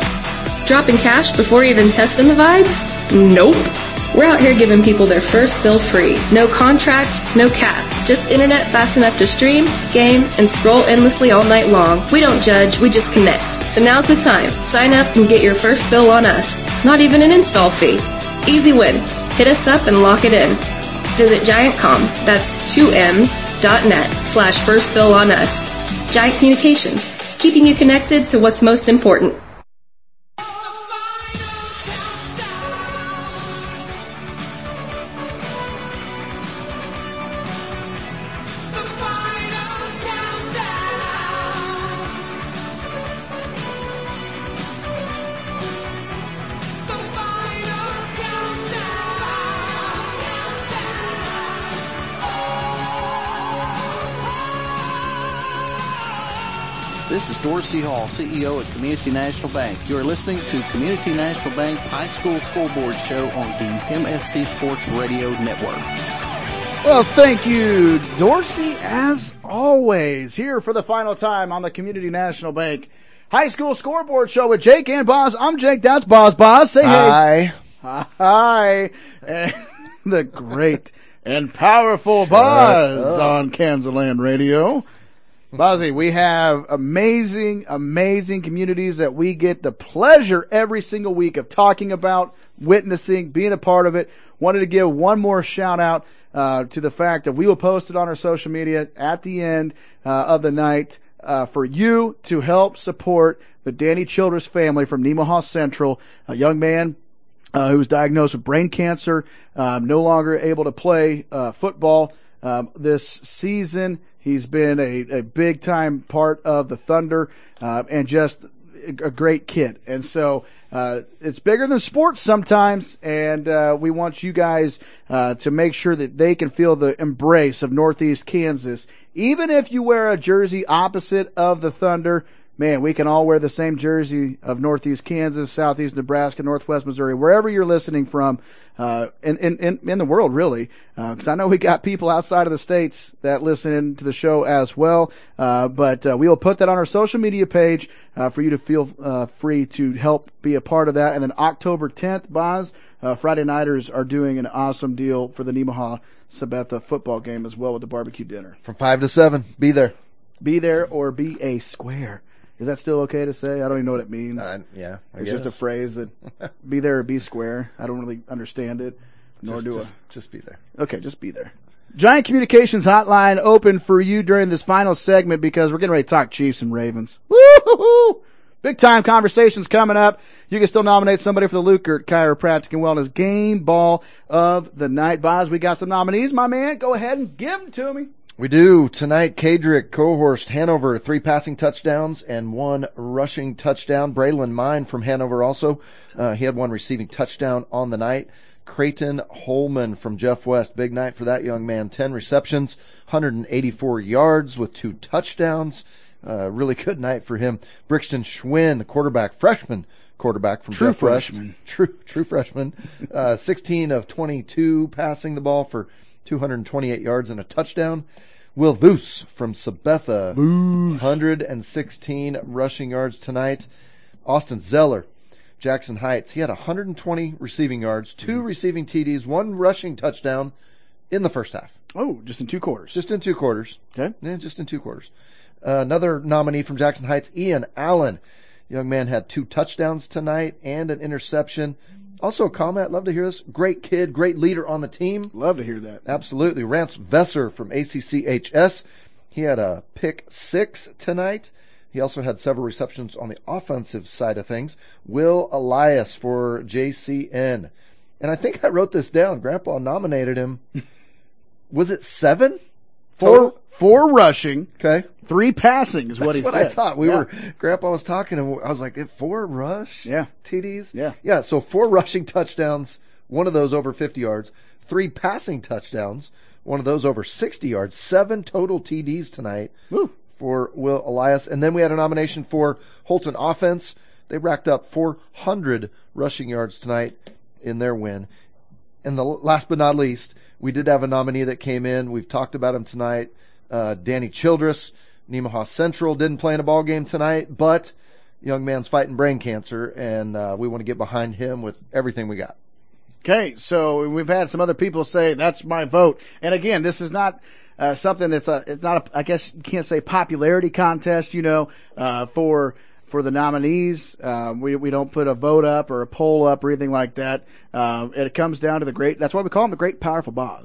Dropping cash before even testing the vibes? Nope. We're out here giving people their first bill free. No contracts, no caps. Just internet fast enough to stream, game, and scroll endlessly all night long. We don't judge, we just connect. So now's the time. Sign up and get your first bill on us. Not even an install fee. Easy win. Hit us up and lock it in. Visit GiantCom, that's two M's, dot net, slash first bill on us. Giant Communications, keeping you connected to what's most important. This is Dorsey Hall, C E O at Community National Bank. You are listening to Community National Bank High School Scoreboard Show on the M S C Sports Radio Network. Well, thank you, Dorsey, as always, here for the final time on the Community National Bank High School Scoreboard Show with Jake and Boz. I'm Jake, that's Boz. Boz, say hey. Hi. Hi. And the great and powerful Boz on Kansas Radio. Bozzy, we have amazing, amazing communities that we get the pleasure every single week of talking about, witnessing, being a part of it. Wanted to give one more shout out uh, to the fact that we will post it on our social media at the end uh, of the night uh, for you to help support the Danny Childress family from Nemaha Central, a young man uh, who was diagnosed with brain cancer, um, no longer able to play uh, football um, this season. He's been a, a big-time part of the Thunder uh, and just a great kid. And so uh, it's bigger than sports sometimes, and uh, we want you guys uh, to make sure that they can feel the embrace of Northeast Kansas. Even if you wear a jersey opposite of the Thunder, man, we can all wear the same jersey of Northeast Kansas, Southeast Nebraska, Northwest Missouri, wherever you're listening from uh, in, in, in the world, really. Because uh, I know we got people outside of the states that listen in to the show as well. Uh, but uh, we will put that on our social media page uh, for you to feel uh, free to help be a part of that. And then October tenth, Boz, uh, Friday Nighters are doing an awesome deal for the Nemaha Sabetha football game as well with the barbecue dinner. From five to seven, be there. Be there or be a square. Is that still okay to say? I don't even know what it means. Uh, yeah, I it's guess. just a phrase that be there or be square. I don't really understand it, nor just, do just, I. Just be there. Okay, just be there. Giant Communications Hotline open for you during this final segment because we're getting ready to talk Chiefs and Ravens. Woo-hoo-hoo! Big time conversations coming up. You can still nominate somebody for the Lukert Chiropractic and Wellness Game Ball of the Night. Boz, we got some nominees, my man. Go ahead and give them to me. We do. Tonight, Kadrick, Cohorst, Hanover, three passing touchdowns and one rushing touchdown. Braylon Mine from Hanover also. Uh, he had one receiving touchdown on the night. Creighton Holman from Jeff West. Big night for that young man. ten receptions, one hundred eighty-four yards with two touchdowns. Uh, really good night for him. Brixton Schwinn, the quarterback, freshman quarterback from True Jeff freshman. West. True, true freshman. Uh, sixteen of twenty-two passing the ball for two hundred twenty-eight yards and a touchdown. Will Voos from Sabetha, one hundred sixteen rushing yards tonight. Austin Zeller, Jackson Heights, he had one hundred twenty receiving yards, two mm-hmm. receiving T Ds, one rushing touchdown in the first half. Oh, just in two quarters. Just in two quarters. Okay. Yeah, just in two quarters. Uh, another nominee from Jackson Heights, Ian Allen. Young man had two touchdowns tonight and an interception. Also a comment, love to hear this. Great kid, great leader on the team. Love to hear that. Absolutely. Rance Vesser from A C C H S. He had a pick six tonight. He also had several receptions on the offensive side of things. Will Elias for J C N. And I think I wrote this down. Grandpa nominated him. Was it seven? Four, four rushing. Okay. Three passing is That's what he what said. I thought. We yeah. were, Grandpa was talking, and I was like, four rush yeah. T Ds? Yeah. Yeah, so four rushing touchdowns, one of those over fifty yards, three passing touchdowns, one of those over sixty yards, seven total T Ds tonight Woo. for Will Elias. And then we had a nomination for Holton Offense. They racked up four hundred rushing yards tonight in their win. And the last but not least, we did have a nominee that came in. We've talked about him tonight. Uh, Danny Childress, Nemaha Central, didn't play in a ball game tonight, but young man's fighting brain cancer, and uh, we want to get behind him with everything we got. Okay, so we've had some other people say that's my vote, and again, this is not uh, something that's a, it's not a, I guess you can't say popularity contest, you know, uh, for for the nominees. Uh, we we don't put a vote up or a poll up or anything like that. Uh, it comes down to the great. That's why we call him the Great Powerful Boz.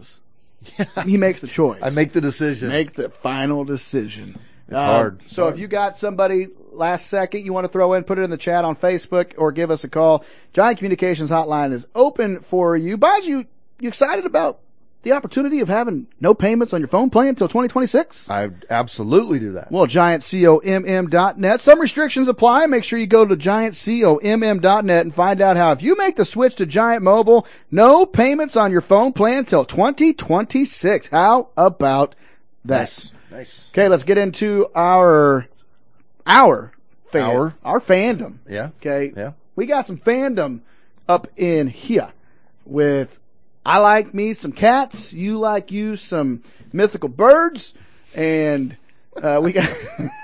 He makes the choice. I make the decision. Make the final decision. It's uh, hard. So hard. if you got somebody last second you want to throw in, put it in the chat on Facebook or give us a call. Giant Communications Hotline is open for you. Boz, you you excited about the opportunity of having no payments on your phone plan until twenty twenty-six? I absolutely do that. Well, giant comm dot net. Some restrictions apply. Make sure you go to giant comm dot net and find out how if you make the switch to Giant Mobile, no payments on your phone plan until twenty twenty-six. How about that? Nice. Nice. Okay, let's get into our our fan, Our? our fandom. Yeah. Okay. Yeah. We got some fandom up in here with I like me some cats, you like you some mythical birds, and uh, we got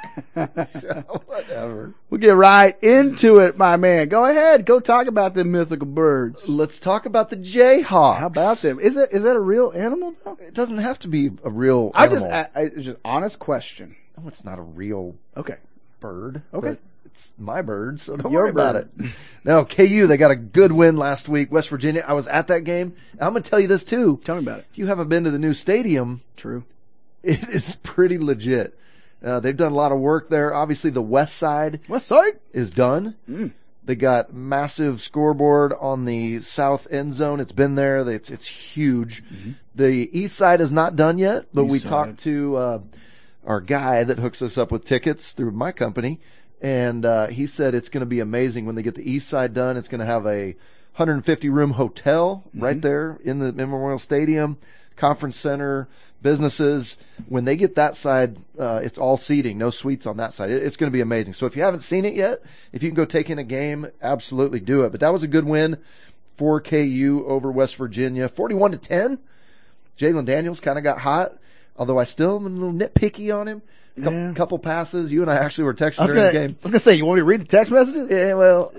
whatever. We'll get right into it, my man. Go ahead, go talk about the mythical birds. Let's talk about the Jayhawk. How about them? Is it is that a real animal though? It doesn't have to be a real I animal. just I, I, it's just honest question. No, it's not a real okay bird. Okay. But it's my bird, so don't Your worry about bird. it. No, K U, they got a good win last week. West Virginia, I was at that game. I'm going to tell you this, too. Tell me about it. If you haven't been to the new stadium, true, it is pretty legit. Uh, they've done a lot of work there. Obviously, the west side, west side is done. Mm. They got massive scoreboard on the south end zone. It's been there. It's, it's huge. Mm-hmm. The east side is not done yet, but East we side. talked to uh, our guy that hooks us up with tickets through my company, and uh, he said it's going to be amazing when they get the east side done. It's going to have a one hundred fifty room hotel mm-hmm. right there in the Memorial Stadium, conference center, businesses. When they get that side, uh, it's all seating, no suites on that side. It, it's going to be amazing. So if you haven't seen it yet, if you can go take in a game, absolutely do it. But that was a good win for K U over West Virginia, forty-one to ten. Jalen Daniels kind of got hot, although I still am a little nitpicky on him. A couple, Yeah. couple passes. You and I actually were texting I was during gonna, the game. I was gonna say, you want me to read the text messages? Yeah, well,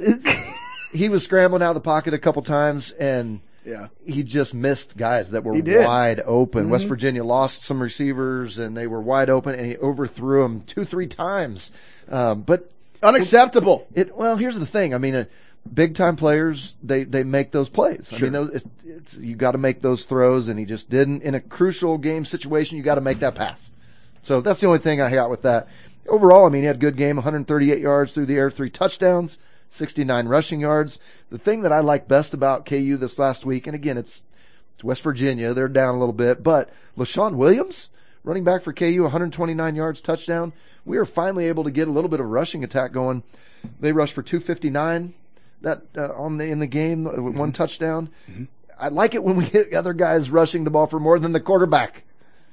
he was scrambling out of the pocket a couple times, and Yeah. he just missed guys that were He did. wide open. Mhm. West Virginia lost some receivers, and they were wide open, and he overthrew them two, three times. Um, but Unacceptable. It well, here's the thing. I mean, uh, big time players they they make those plays. I Sure. mean, those, it's, it's, you got to make those throws, and he just didn't. In a crucial game situation, you got to make that pass. So that's the only thing I got with that. Overall, I mean, he had a good game, one hundred thirty-eight yards through the air, three touchdowns, sixty-nine rushing yards. The thing that I like best about K U this last week, and again, it's, it's West Virginia, they're down a little bit, but LaShawn Williams, running back for K U, one hundred twenty-nine yards, touchdown. We are finally able to get a little bit of a rushing attack going. They rushed for two fifty-nine that uh, on the in the game with mm-hmm. one touchdown. Mm-hmm. I like it when we get other guys rushing the ball for more than the quarterback.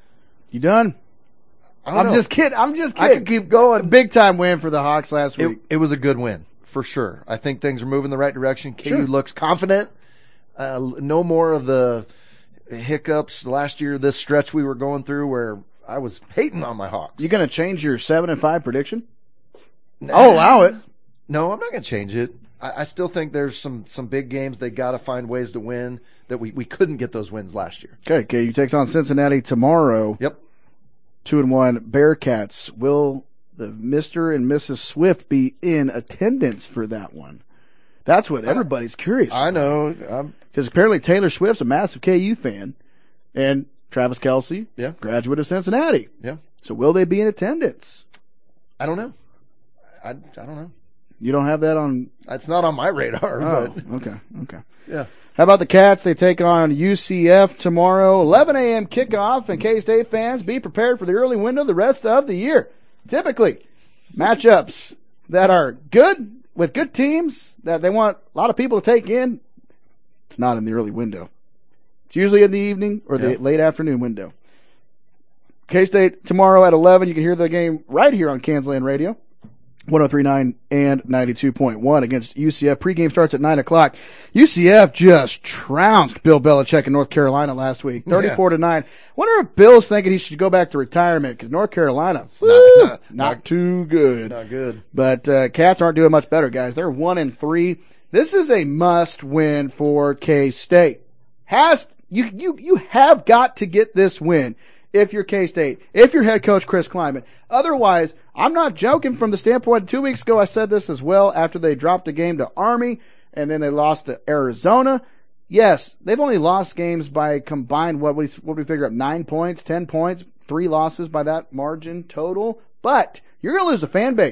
You done? I don't I'm know. just kidding. I'm just kidding. I can keep going. A big time win for the Hawks last week. It, it was a good win for sure. I think things are moving the right direction. K U Sure. looks confident. Uh, no more of the hiccups last year. This stretch we were going through where I was hating on my Hawks. You going to change your seven and five prediction? Nah. I'll allow it. No, I'm not going to change it. I, I still think there's some some big games they got to find ways to win that we we couldn't get those wins last year. Okay, K U takes on Cincinnati tomorrow. Yep. Two and one Bearcats. Will the Mister and Missus Swift be in attendance for that one? That's what everybody's curious I about. know. Because apparently Taylor Swift's a massive K U fan, and Travis Kelce, Yeah. graduate of Cincinnati. Yeah. So will they be in attendance? I don't know. I, I don't know. You don't have that on... It's not on my radar. Oh, but okay, okay. Yeah. How about the Cats? They take on U C F tomorrow, eleven a.m. kickoff, and K-State fans, be prepared for the early window the rest of the year. Typically, matchups that are good, with good teams, that they want a lot of people to take in, it's not in the early window. It's usually in the evening or the Yeah. late afternoon window. K-State tomorrow at eleven. You can hear the game right here on Kansland Radio. one oh three point nine and ninety-two point one against U C F. Pregame starts at nine o'clock. U C F just trounced Bill Belichick in North Carolina last week, thirty-four to nine. Wonder if Bill's thinking he should go back to retirement because North Carolina, woo, Not, not, not, too good. not good. But uh, Cats aren't doing much better, guys. They're one and three. This is a must-win for K-State. Has you you you have got to get this win if you're K-State, if you're head coach Chris Klieman. Otherwise, I'm not joking from the standpoint, two weeks ago I said this as well after they dropped a game to Army and then they lost to Arizona. Yes, they've only lost games by combined, what we, what we figure up, nine points, ten points, three losses by that margin total. But you're going to lose the fan base.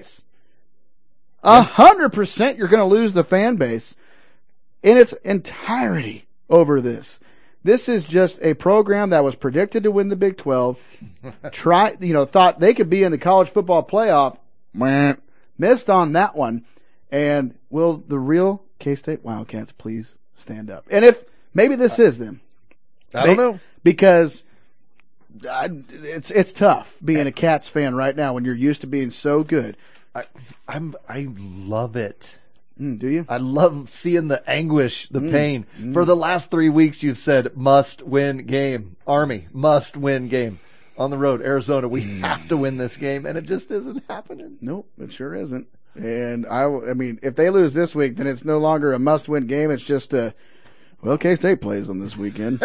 A hundred percent you're going to lose the fan base in its entirety over this. This is just a program that was predicted to win the Big twelve. Try, you know, thought they could be in the college football playoff. Meh, missed on that one. And will the real K-State Wildcats please stand up? And if maybe this is them. I don't know. Because I, it's it's tough being a Cats fan right now when you're used to being so good. I, I'm I love it. Mm, do you? I love seeing the anguish, the Mm, pain. mm. For the last three weeks, you've said must win game. Army must win game. On the road, Arizona, we Mm. have to win this game, and it just isn't happening. Nope, it sure isn't. And I, I mean, if they lose this week, then it's no longer a must-win game. It's just a, well, K-State plays them this weekend.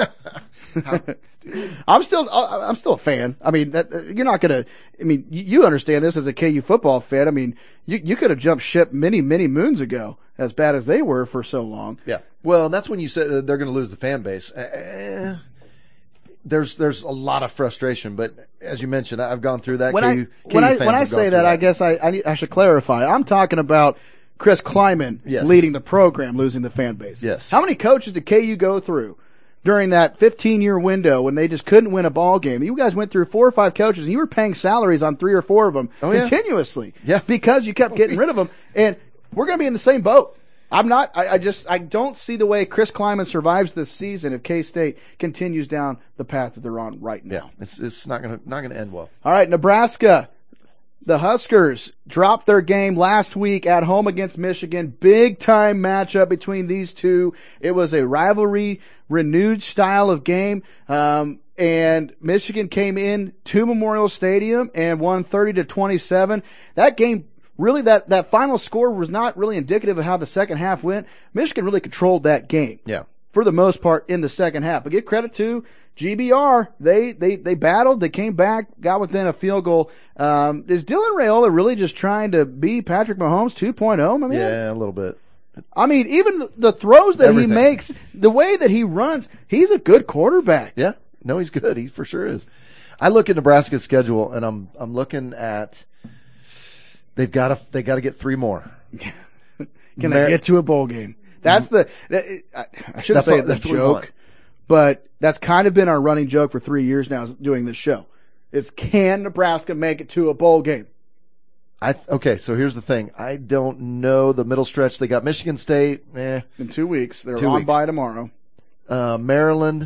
I'm still, I'm still a fan. I mean, that, you're not gonna. I mean, you, you understand this as a K U football fan. I mean, you you could have jumped ship many, many moons ago, as bad as they were for so long. Yeah. Well, that's when you said uh, they're going to lose the fan base. Uh, there's there's a lot of frustration, but as you mentioned, I've gone through that. When K U, I K U when I fans when I have gone say through that, I guess I I, need, I should clarify. I'm talking about Chris Kleiman Yes. leading the program, losing the fan base. Yes. How many coaches did K U go through during that fifteen-year window when they just couldn't win a ball game? You guys went through four or five coaches, and you were paying salaries on three or four of them Oh, yeah. continuously. Yeah. Because you kept getting rid of them, and we're going to be in the same boat. I'm not. I, I just. I don't see the way Chris Kleiman survives this season if K-State continues down the path that they're on right now. Yeah, it's it's not gonna not gonna end well. All right, Nebraska. The Huskers dropped their game last week at home against Michigan. Big time matchup between these two. It was a rivalry, renewed style of game. Um, and Michigan came in to Memorial Stadium and won thirty to twenty-seven. That game, really, that, that final score was not really indicative of how the second half went. Michigan really controlled that game. Yeah. For the most part in the second half. But give credit to G B R. They they they battled. They came back, got within a field goal. Um, is Dylan Raiola really just trying to be Patrick Mahomes two point oh? I mean, Yeah, a little bit. I mean, even the throws that Everything. he makes, the way that he runs, he's a good quarterback. Yeah, no, he's good. He for sure is. I look at Nebraska's schedule, and I'm I'm looking at they've got to they got to get three more. Can Mar- they get to a bowl game? That's the. That, I, I shouldn't That's say what- it's that's a what we joke, want. but that's kind of been our running joke for three years now doing this show. Is can Nebraska make it to a bowl game? I okay, so here's the thing. I don't know the middle stretch. They got Michigan State, eh. In two weeks. They're Two on weeks. by tomorrow. Uh, Maryland,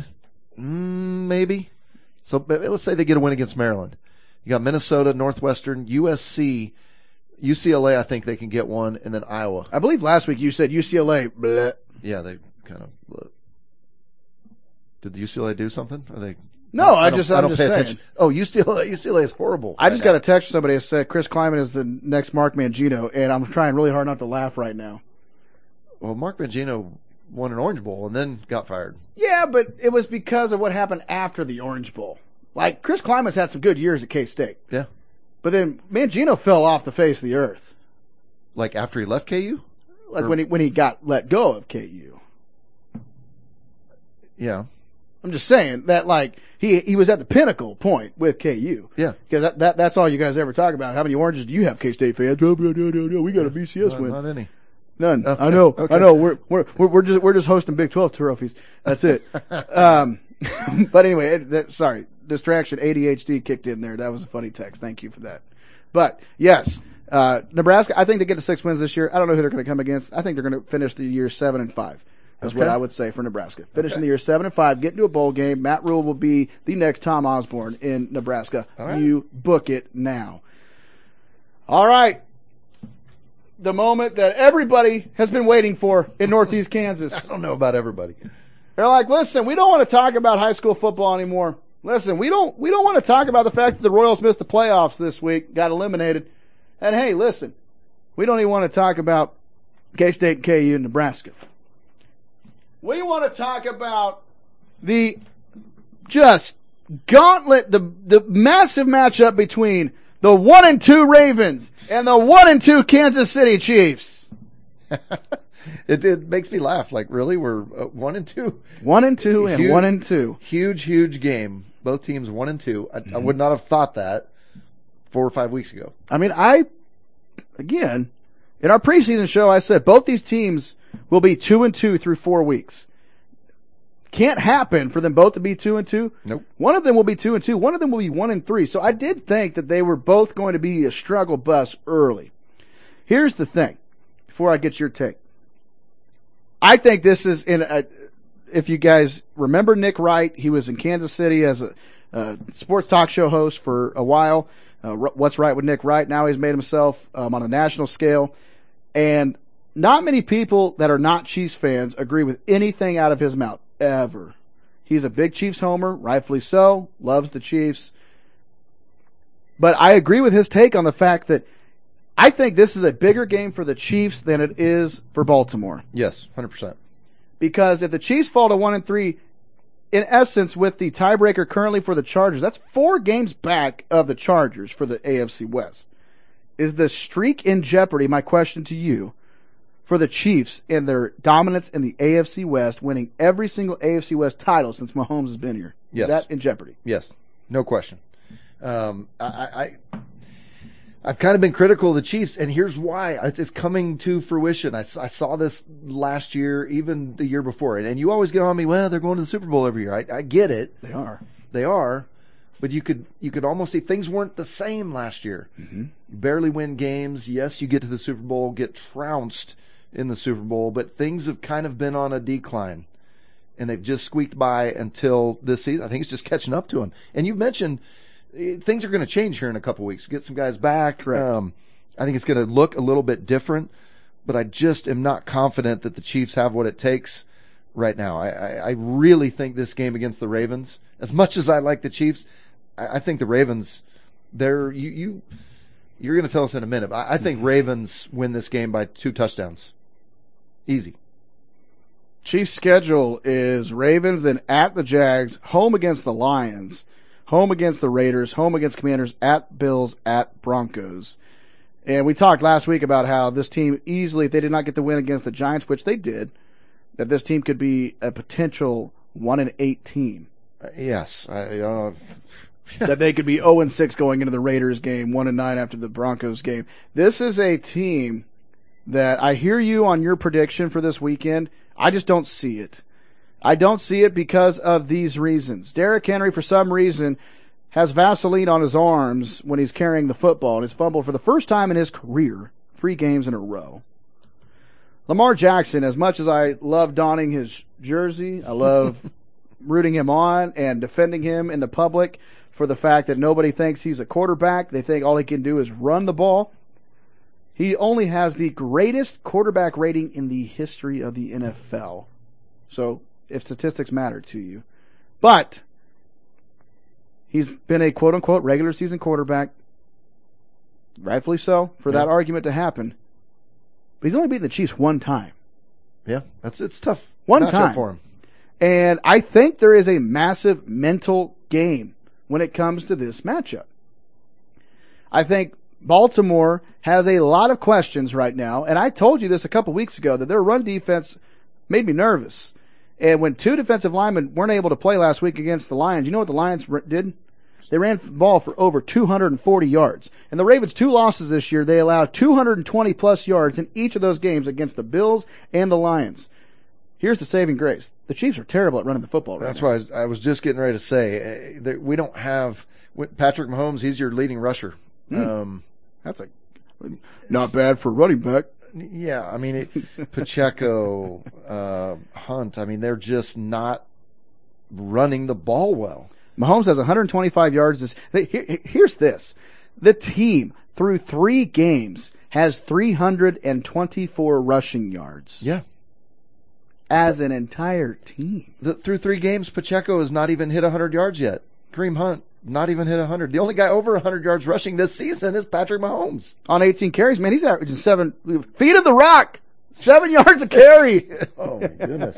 mm, maybe. So but let's say they get a win against Maryland. You got Minnesota, Northwestern, U S C, U C L A. I think they can get one, and then Iowa. I believe last week you said U C L A. Bleh. Yeah, they kind of. Bleh. Did the U C L A do something? Are they? No, I, don't- just I I'm don't just pay saying. attention. Oh, U C L A, U C L A is horrible. I just right got a text from somebody that said Chris Kleiman is the next Mark Mangino, and I'm trying really hard not to laugh right now. now. Well, Mark Mangino won an Orange Bowl and then got fired. Yeah, but it was because of what happened after the Orange Bowl. Like, Chris Kleiman's had some good years at K-State. Yeah. But then Mangino fell off the face of the earth. Like after he left K U? Like Or- when he when he got let go of K U. Yeah. I'm just saying that, like, he he was at the pinnacle point with K U. Yeah. Because that, that that's all you guys ever talk about. How many oranges do you have, K-State fans? No, no, no, no, no. We got a B C S Not, win. not any. None. Okay. I know. Okay. I know. We're we're we're we're just we're just hosting Big twelve trophies. That's it. um, but anyway, it, that, sorry, distraction. A D H D kicked in there. That was a funny text. Thank you for that. But yes, uh, Nebraska. I think they get to six wins this year. I don't know who they're going to come against. I think they're going to finish the year seven and five. That's Okay. what I would say for Nebraska. Finishing Okay. the year seven and five, get into a bowl game. Matt Rule will be the next Tom Osborne in Nebraska. All right. You book it now. All right. The moment that everybody has been waiting for in Northeast Kansas. I don't know about everybody. They're like, listen, we don't want to talk about high school football anymore. Listen, we don't we don't want to talk about the fact that the Royals missed the playoffs this week, got eliminated. And hey, listen, we don't even want to talk about K-State and K U in Nebraska. We want to talk about the just gauntlet, the the massive matchup between the one and two Ravens and the one and two Kansas City Chiefs. it, it makes me laugh. Like, really? We're uh, one and two? One and two and Huge- one and two. Huge, huge game. Both teams one and two. I, Mm-hmm. I would not have thought that four or five weeks ago. I mean, I, again, in our preseason show, I said both these teams will be two and two through four weeks. Can't happen for them both to be two and two. Nope. One of them will be two and two. One of them will be one and three. So I did think that they were both going to be a struggle bus early. Here's the thing, before I get your take. I think this is in a, if you guys remember Nick Wright, he was in Kansas City as a, a sports talk show host for a while. uh, What's Right with Nick Wright. Now he's made himself um, on a national scale. And not many people that are not Chiefs fans agree with anything out of his mouth, ever. He's a big Chiefs homer, rightfully so, loves the Chiefs. But I agree with his take on the fact that I think this is a bigger game for the Chiefs than it is for Baltimore. Yes, one hundred percent. Because if the Chiefs fall to one and three, in essence, with the tiebreaker currently for the Chargers, that's four games back of the Chargers for the A F C West. Is the streak in jeopardy, my question to you, for the Chiefs and their dominance in the A F C West, winning every single A F C West title since Mahomes has been here? Yes. Is that in jeopardy? Yes, no question. Um, I, I, I've kind of been critical of the Chiefs, and here's why. It's coming to fruition. I, I saw this last year, even the year before, and, and you always get on me, well, they're going to the Super Bowl every year. I, I get it. They are. They are. But you could you could almost see things weren't the same last year. Mm-hmm. You barely win games. Yes, you get to the Super Bowl, get trounced in the Super Bowl, but things have kind of been on a decline, and they've just squeaked by until this season. I think it's just catching up to them. And you mentioned uh, things are going to change here in a couple of weeks. Get some guys back. Um, I think it's going to look a little bit different, but I just am not confident that the Chiefs have what it takes right now. I, I, I really think this game against the Ravens, as much as I like the Chiefs, I think the Ravens, they're you, you you're going to tell us in a minute. I, I think Ravens win this game by two touchdowns, easy. Chiefs' schedule is Ravens, then at the Jags, home against the Lions, home against the Raiders, home against Commanders, at Bills, at Broncos. And we talked last week about how this team easily, if they did not get the win against the Giants, which they did, that this team could be a potential one and eight team. Uh, yes, I. Uh, that they could be zero and six going into the Raiders game, one and nine after the Broncos game. This is a team that I hear you on your prediction for this weekend. I just don't see it. I don't see it because of these reasons. Derrick Henry, for some reason, has Vaseline on his arms when he's carrying the football, and he's fumbled for the first time in his career, three games in a row. Lamar Jackson, as much as I love donning his jersey, I love rooting him on and defending him in the public for the fact that nobody thinks he's a quarterback. They think all he can do is run the ball. He only has the greatest quarterback rating in the history of the N F L. So, if statistics matter to you. But, he's been a quote-unquote regular season quarterback, rightfully so, for yeah. that argument to happen. But he's only beaten the Chiefs one time. Yeah, that's it's tough. One Not time. for him. And I think there is a massive mental game when it comes to this matchup. I think Baltimore has a lot of questions right now, and I told you this a couple weeks ago, that their run defense made me nervous. And when two defensive linemen weren't able to play last week against the Lions, you know what the Lions did? They ran the ball for over two hundred forty yards. And the Ravens' two losses this year, they allowed two hundred twenty plus yards in each of those games against the Bills and the Lions. Here's the saving grace. The Chiefs are terrible at running the football right That's now. why I was, I was just getting ready to say, uh, that we don't have Patrick Mahomes. He's your leading rusher. Mm. Um, That's a, not bad for running back. Yeah, I mean, it, Pacheco, uh, Hunt, I mean, they're just not running the ball well. Mahomes has one hundred twenty-five yards. This, here, here's this. The team, through three games, has three hundred twenty-four rushing yards. Yeah. As an entire team. The, through three games, Pacheco has not even hit one hundred yards yet. Kareem Hunt, not even hit one hundred. The only guy over one hundred yards rushing this season is Patrick Mahomes. On eighteen carries, man, he's averaging seven. Feet of the rock! Seven yards a carry! Oh, my goodness.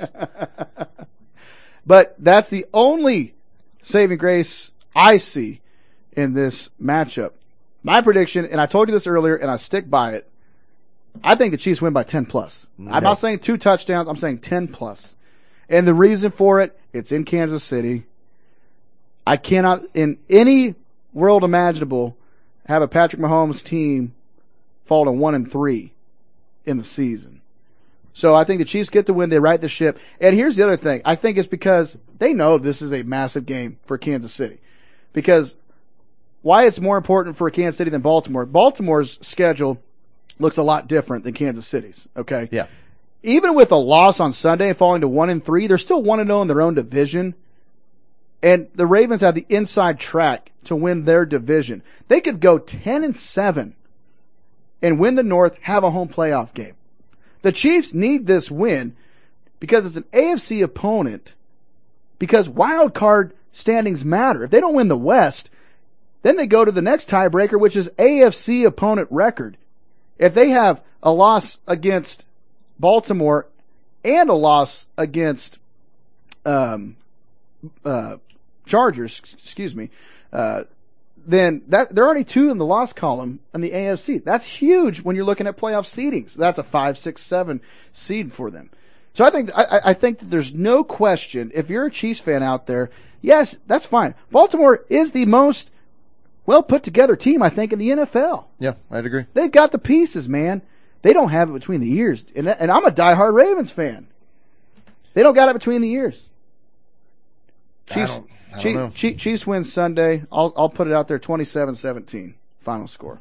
But that's the only saving grace I see in this matchup. My prediction, and I told you this earlier, and I stick by it, I think the Chiefs win by ten plus. No. I'm not saying two touchdowns, I'm saying ten plus. And the reason for it, it's in Kansas City. I cannot, in any world imaginable, have a Patrick Mahomes team fall to one and three in the season. So I think the Chiefs get the win, they right the ship. And here's the other thing. I think it's because they know this is a massive game for Kansas City. Because why it's more important for Kansas City than Baltimore, Baltimore's schedule looks a lot different than Kansas City's, okay? Yeah. Even with a loss on Sunday and falling to one and three, they're still one and zero in their own division, and the Ravens have the inside track to win their division. They could go ten and seven and win the North, have a home playoff game. The Chiefs need this win because it's an A F C opponent, because wild card standings matter. If they don't win the West, then they go to the next tiebreaker, which is A F C opponent record. If they have a loss against Baltimore and a loss against um, uh, Chargers, excuse me, uh, then that they're already two in the loss column in the A F C. That's huge when you're looking at playoff seedings. That's a five, six, seven seed for them. So I think I, I think that there's no question. If you're a Chiefs fan out there, yes, that's fine. Baltimore is the most well put together team, I think, in the N F L. Yeah, I'd agree. They've got the pieces, man. They don't have it between the ears, and and I'm a diehard Ravens fan. They don't got it between the ears. Chiefs, I don't, I don't Chiefs, know. Chiefs, Chiefs win Sunday. I'll I'll put it out there, twenty-seven seventeen final score.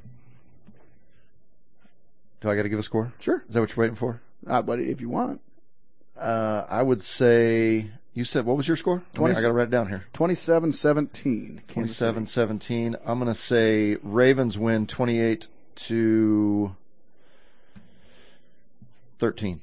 Do I got to give a score? Sure. Is that what you're waiting for? Uh, but if you want, uh, I would say. You said, what was your score? twenty, I got to write it down here. twenty-seven seventeen. twenty-seven seventeen. I'm going to say Ravens win twenty-eight to thirteen.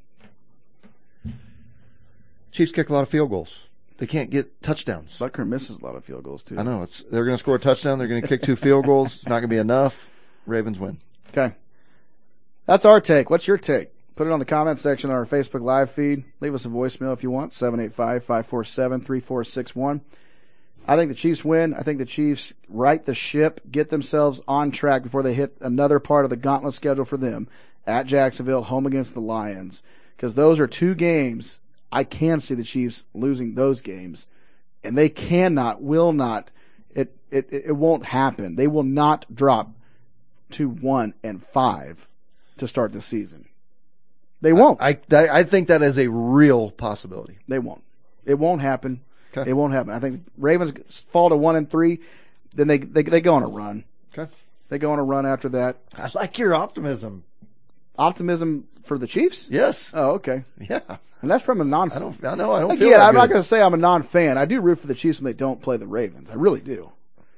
Chiefs kick a lot of field goals. They can't get touchdowns. Butker misses a lot of field goals, too. I know. It's They're going to score a touchdown. They're going to kick two field goals. It's not going to be enough. Ravens win. Okay. That's our take. What's your take? Put it on the comment section on our Facebook Live feed. Leave us a voicemail if you want, seven eight five, five four seven, three four six one. I think the Chiefs win. I think the Chiefs right the ship, get themselves on track before they hit another part of the gauntlet schedule for them at Jacksonville, home against the Lions. Because those are two games. I can see the Chiefs losing those games. And they cannot, will not, it, it, it won't happen. They will not drop to one and five to start the season. They won't. I, I I think that is a real possibility. They won't. It won't happen. Okay. It won't happen. I think Ravens fall to one and three, then they they they go on a run. Okay. They go on a run after that. I like your optimism. Optimism for the Chiefs? Yes. Oh, okay. Yeah. And that's from a non. I don't. I know. I don't. Again, feel that I'm not good. going to say I'm a non-fan. I do root for the Chiefs when they don't play the Ravens. I really do.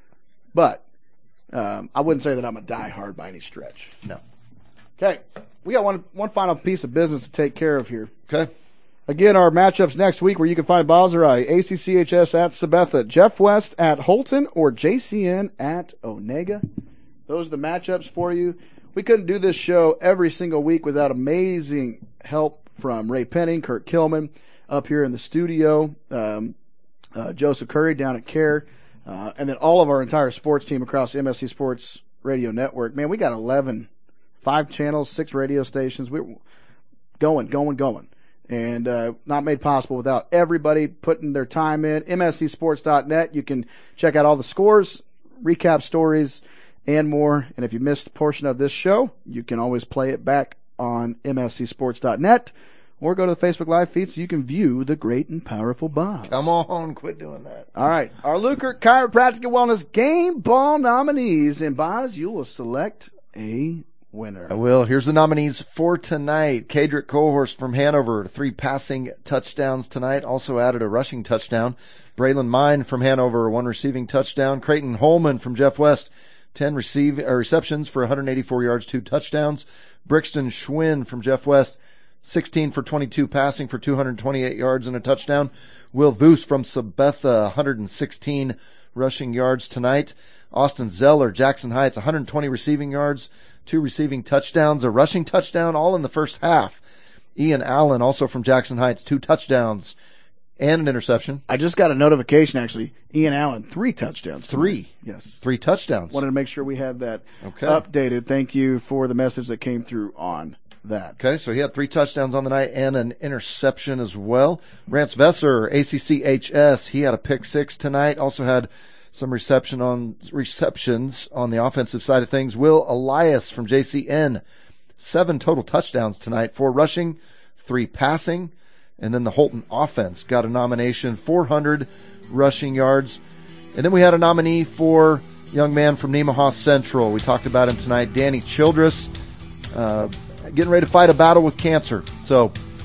But um, I wouldn't say that I'm a diehard by any stretch. No. Okay. We got one one final piece of business to take care of here. Okay. Again, our matchups next week where you can find Bowser-I, A C C H S at Sabetha, Jeff West at Holton, or J C N at Onega. Those are the matchups for you. We couldn't do this show every single week without amazing help from Ray Penning, Kurt Kilman up here in the studio, um, uh, Joseph Curry down at CARE, uh, and then all of our entire sports team across M S C Sports Radio Network. Man, we got eleven, five channels, six radio stations. We're going, going, going. And uh, not made possible without everybody putting their time in. M S C sports dot net. You can check out all the scores, recap stories, and more. And if you missed a portion of this show, you can always play it back on M S C sports dot net or go to the Facebook Live feed so you can view the great and powerful Bob. Come on, quit doing that. All right. Our Lukert Chiropractic and Wellness Game Ball nominees. And, Boz, you will select a winner. I will. Here's the nominees for tonight. Kadrick Cohorst from Hanover, three passing touchdowns tonight. Also added a rushing touchdown. Braylon Mine from Hanover, one receiving touchdown. Creighton Holman from Jeff West, ten receive, uh, receptions for one hundred eighty-four yards, two touchdowns. Brixton Schwinn from Jeff West, sixteen for twenty-two passing for two hundred twenty-eight yards and a touchdown. Will Voos from Sabetha, one hundred sixteen rushing yards tonight. Austin Zeller, Jackson Heights, one hundred twenty receiving yards, two receiving touchdowns, a rushing touchdown, all in the first half. Ian Allen, also from Jackson Heights, two touchdowns and an interception. I just got a notification, actually. Ian Allen, three touchdowns. Three. Yes. Three touchdowns. Wanted to make sure we had that Okay. updated. Thank you for the message that came through on that. Okay, so he had three touchdowns on the night and an interception as well. Rance Vesser, A C C H S, he had a pick six tonight. Also had some reception on receptions on the offensive side of things. Will Elias from J C N, seven total touchdowns tonight, four rushing, three passing. And then the Holton offense got a nomination, four hundred rushing yards. And then we had a nominee for young man from Nemaha Central. We talked about him tonight, Danny Childress, uh, getting ready to fight a battle with cancer. So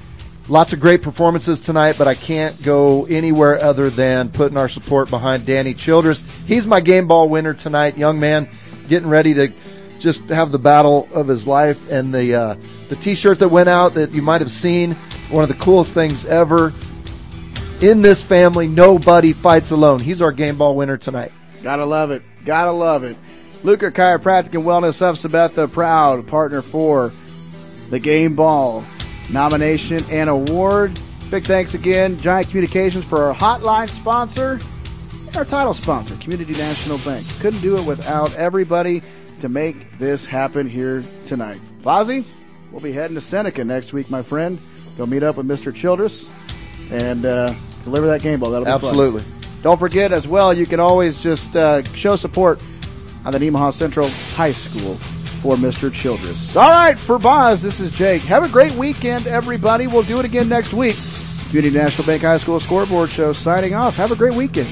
lots of great performances tonight, but I can't go anywhere other than putting our support behind Danny Childress. He's my game ball winner tonight, young man, getting ready to just have the battle of his life. And the uh, the T-shirt that went out that you might have seen, one of the coolest things ever. In this family, nobody fights alone. He's our game ball winner tonight. Gotta love it. Gotta love it. Luker Chiropractic and Wellness of Sabetha, proud partner for the Game Ball nomination and award. Big thanks again, Giant Communications, for our hotline sponsor and our title sponsor, Community National Bank. Couldn't do it without everybody to make this happen here tonight. Fozzie, we'll be heading to Seneca next week, my friend. Go meet up with Mister Childress and uh, deliver that game ball. That'll be Absolutely. fun. Don't forget, as well, you can always just uh, show support on the Nemaha Central High School for Mister Childress. All right, for Boz, this is Jake. Have a great weekend, everybody. We'll do it again next week. Community National Bank High School Scoreboard Show signing off. Have a great weekend.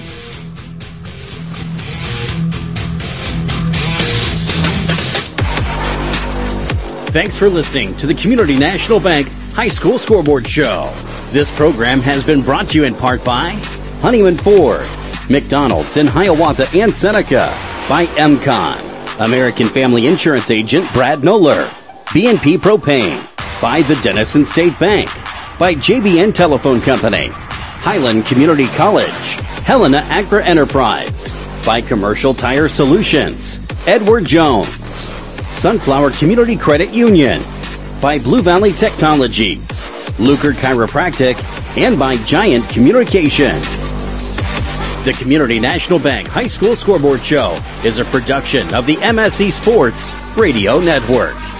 Thanks for listening to the Community National Bank High School Scoreboard Show. This program has been brought to you in part by Honeyman Ford, McDonald's in Hiawatha and Seneca, by M-Con, American Family Insurance Agent Brad Noller, B and P Propane, by the Denison State Bank, by J B N Telephone Company, Highland Community College, Helena Agri Enterprise, by Commercial Tire Solutions, Edward Jones, Sunflower Community Credit Union, by Blue Valley Technology, Luker Chiropractic, and by Giant Communications. The Community National Bank High School Scoreboard Show is a production of the M S C Sports Radio Network.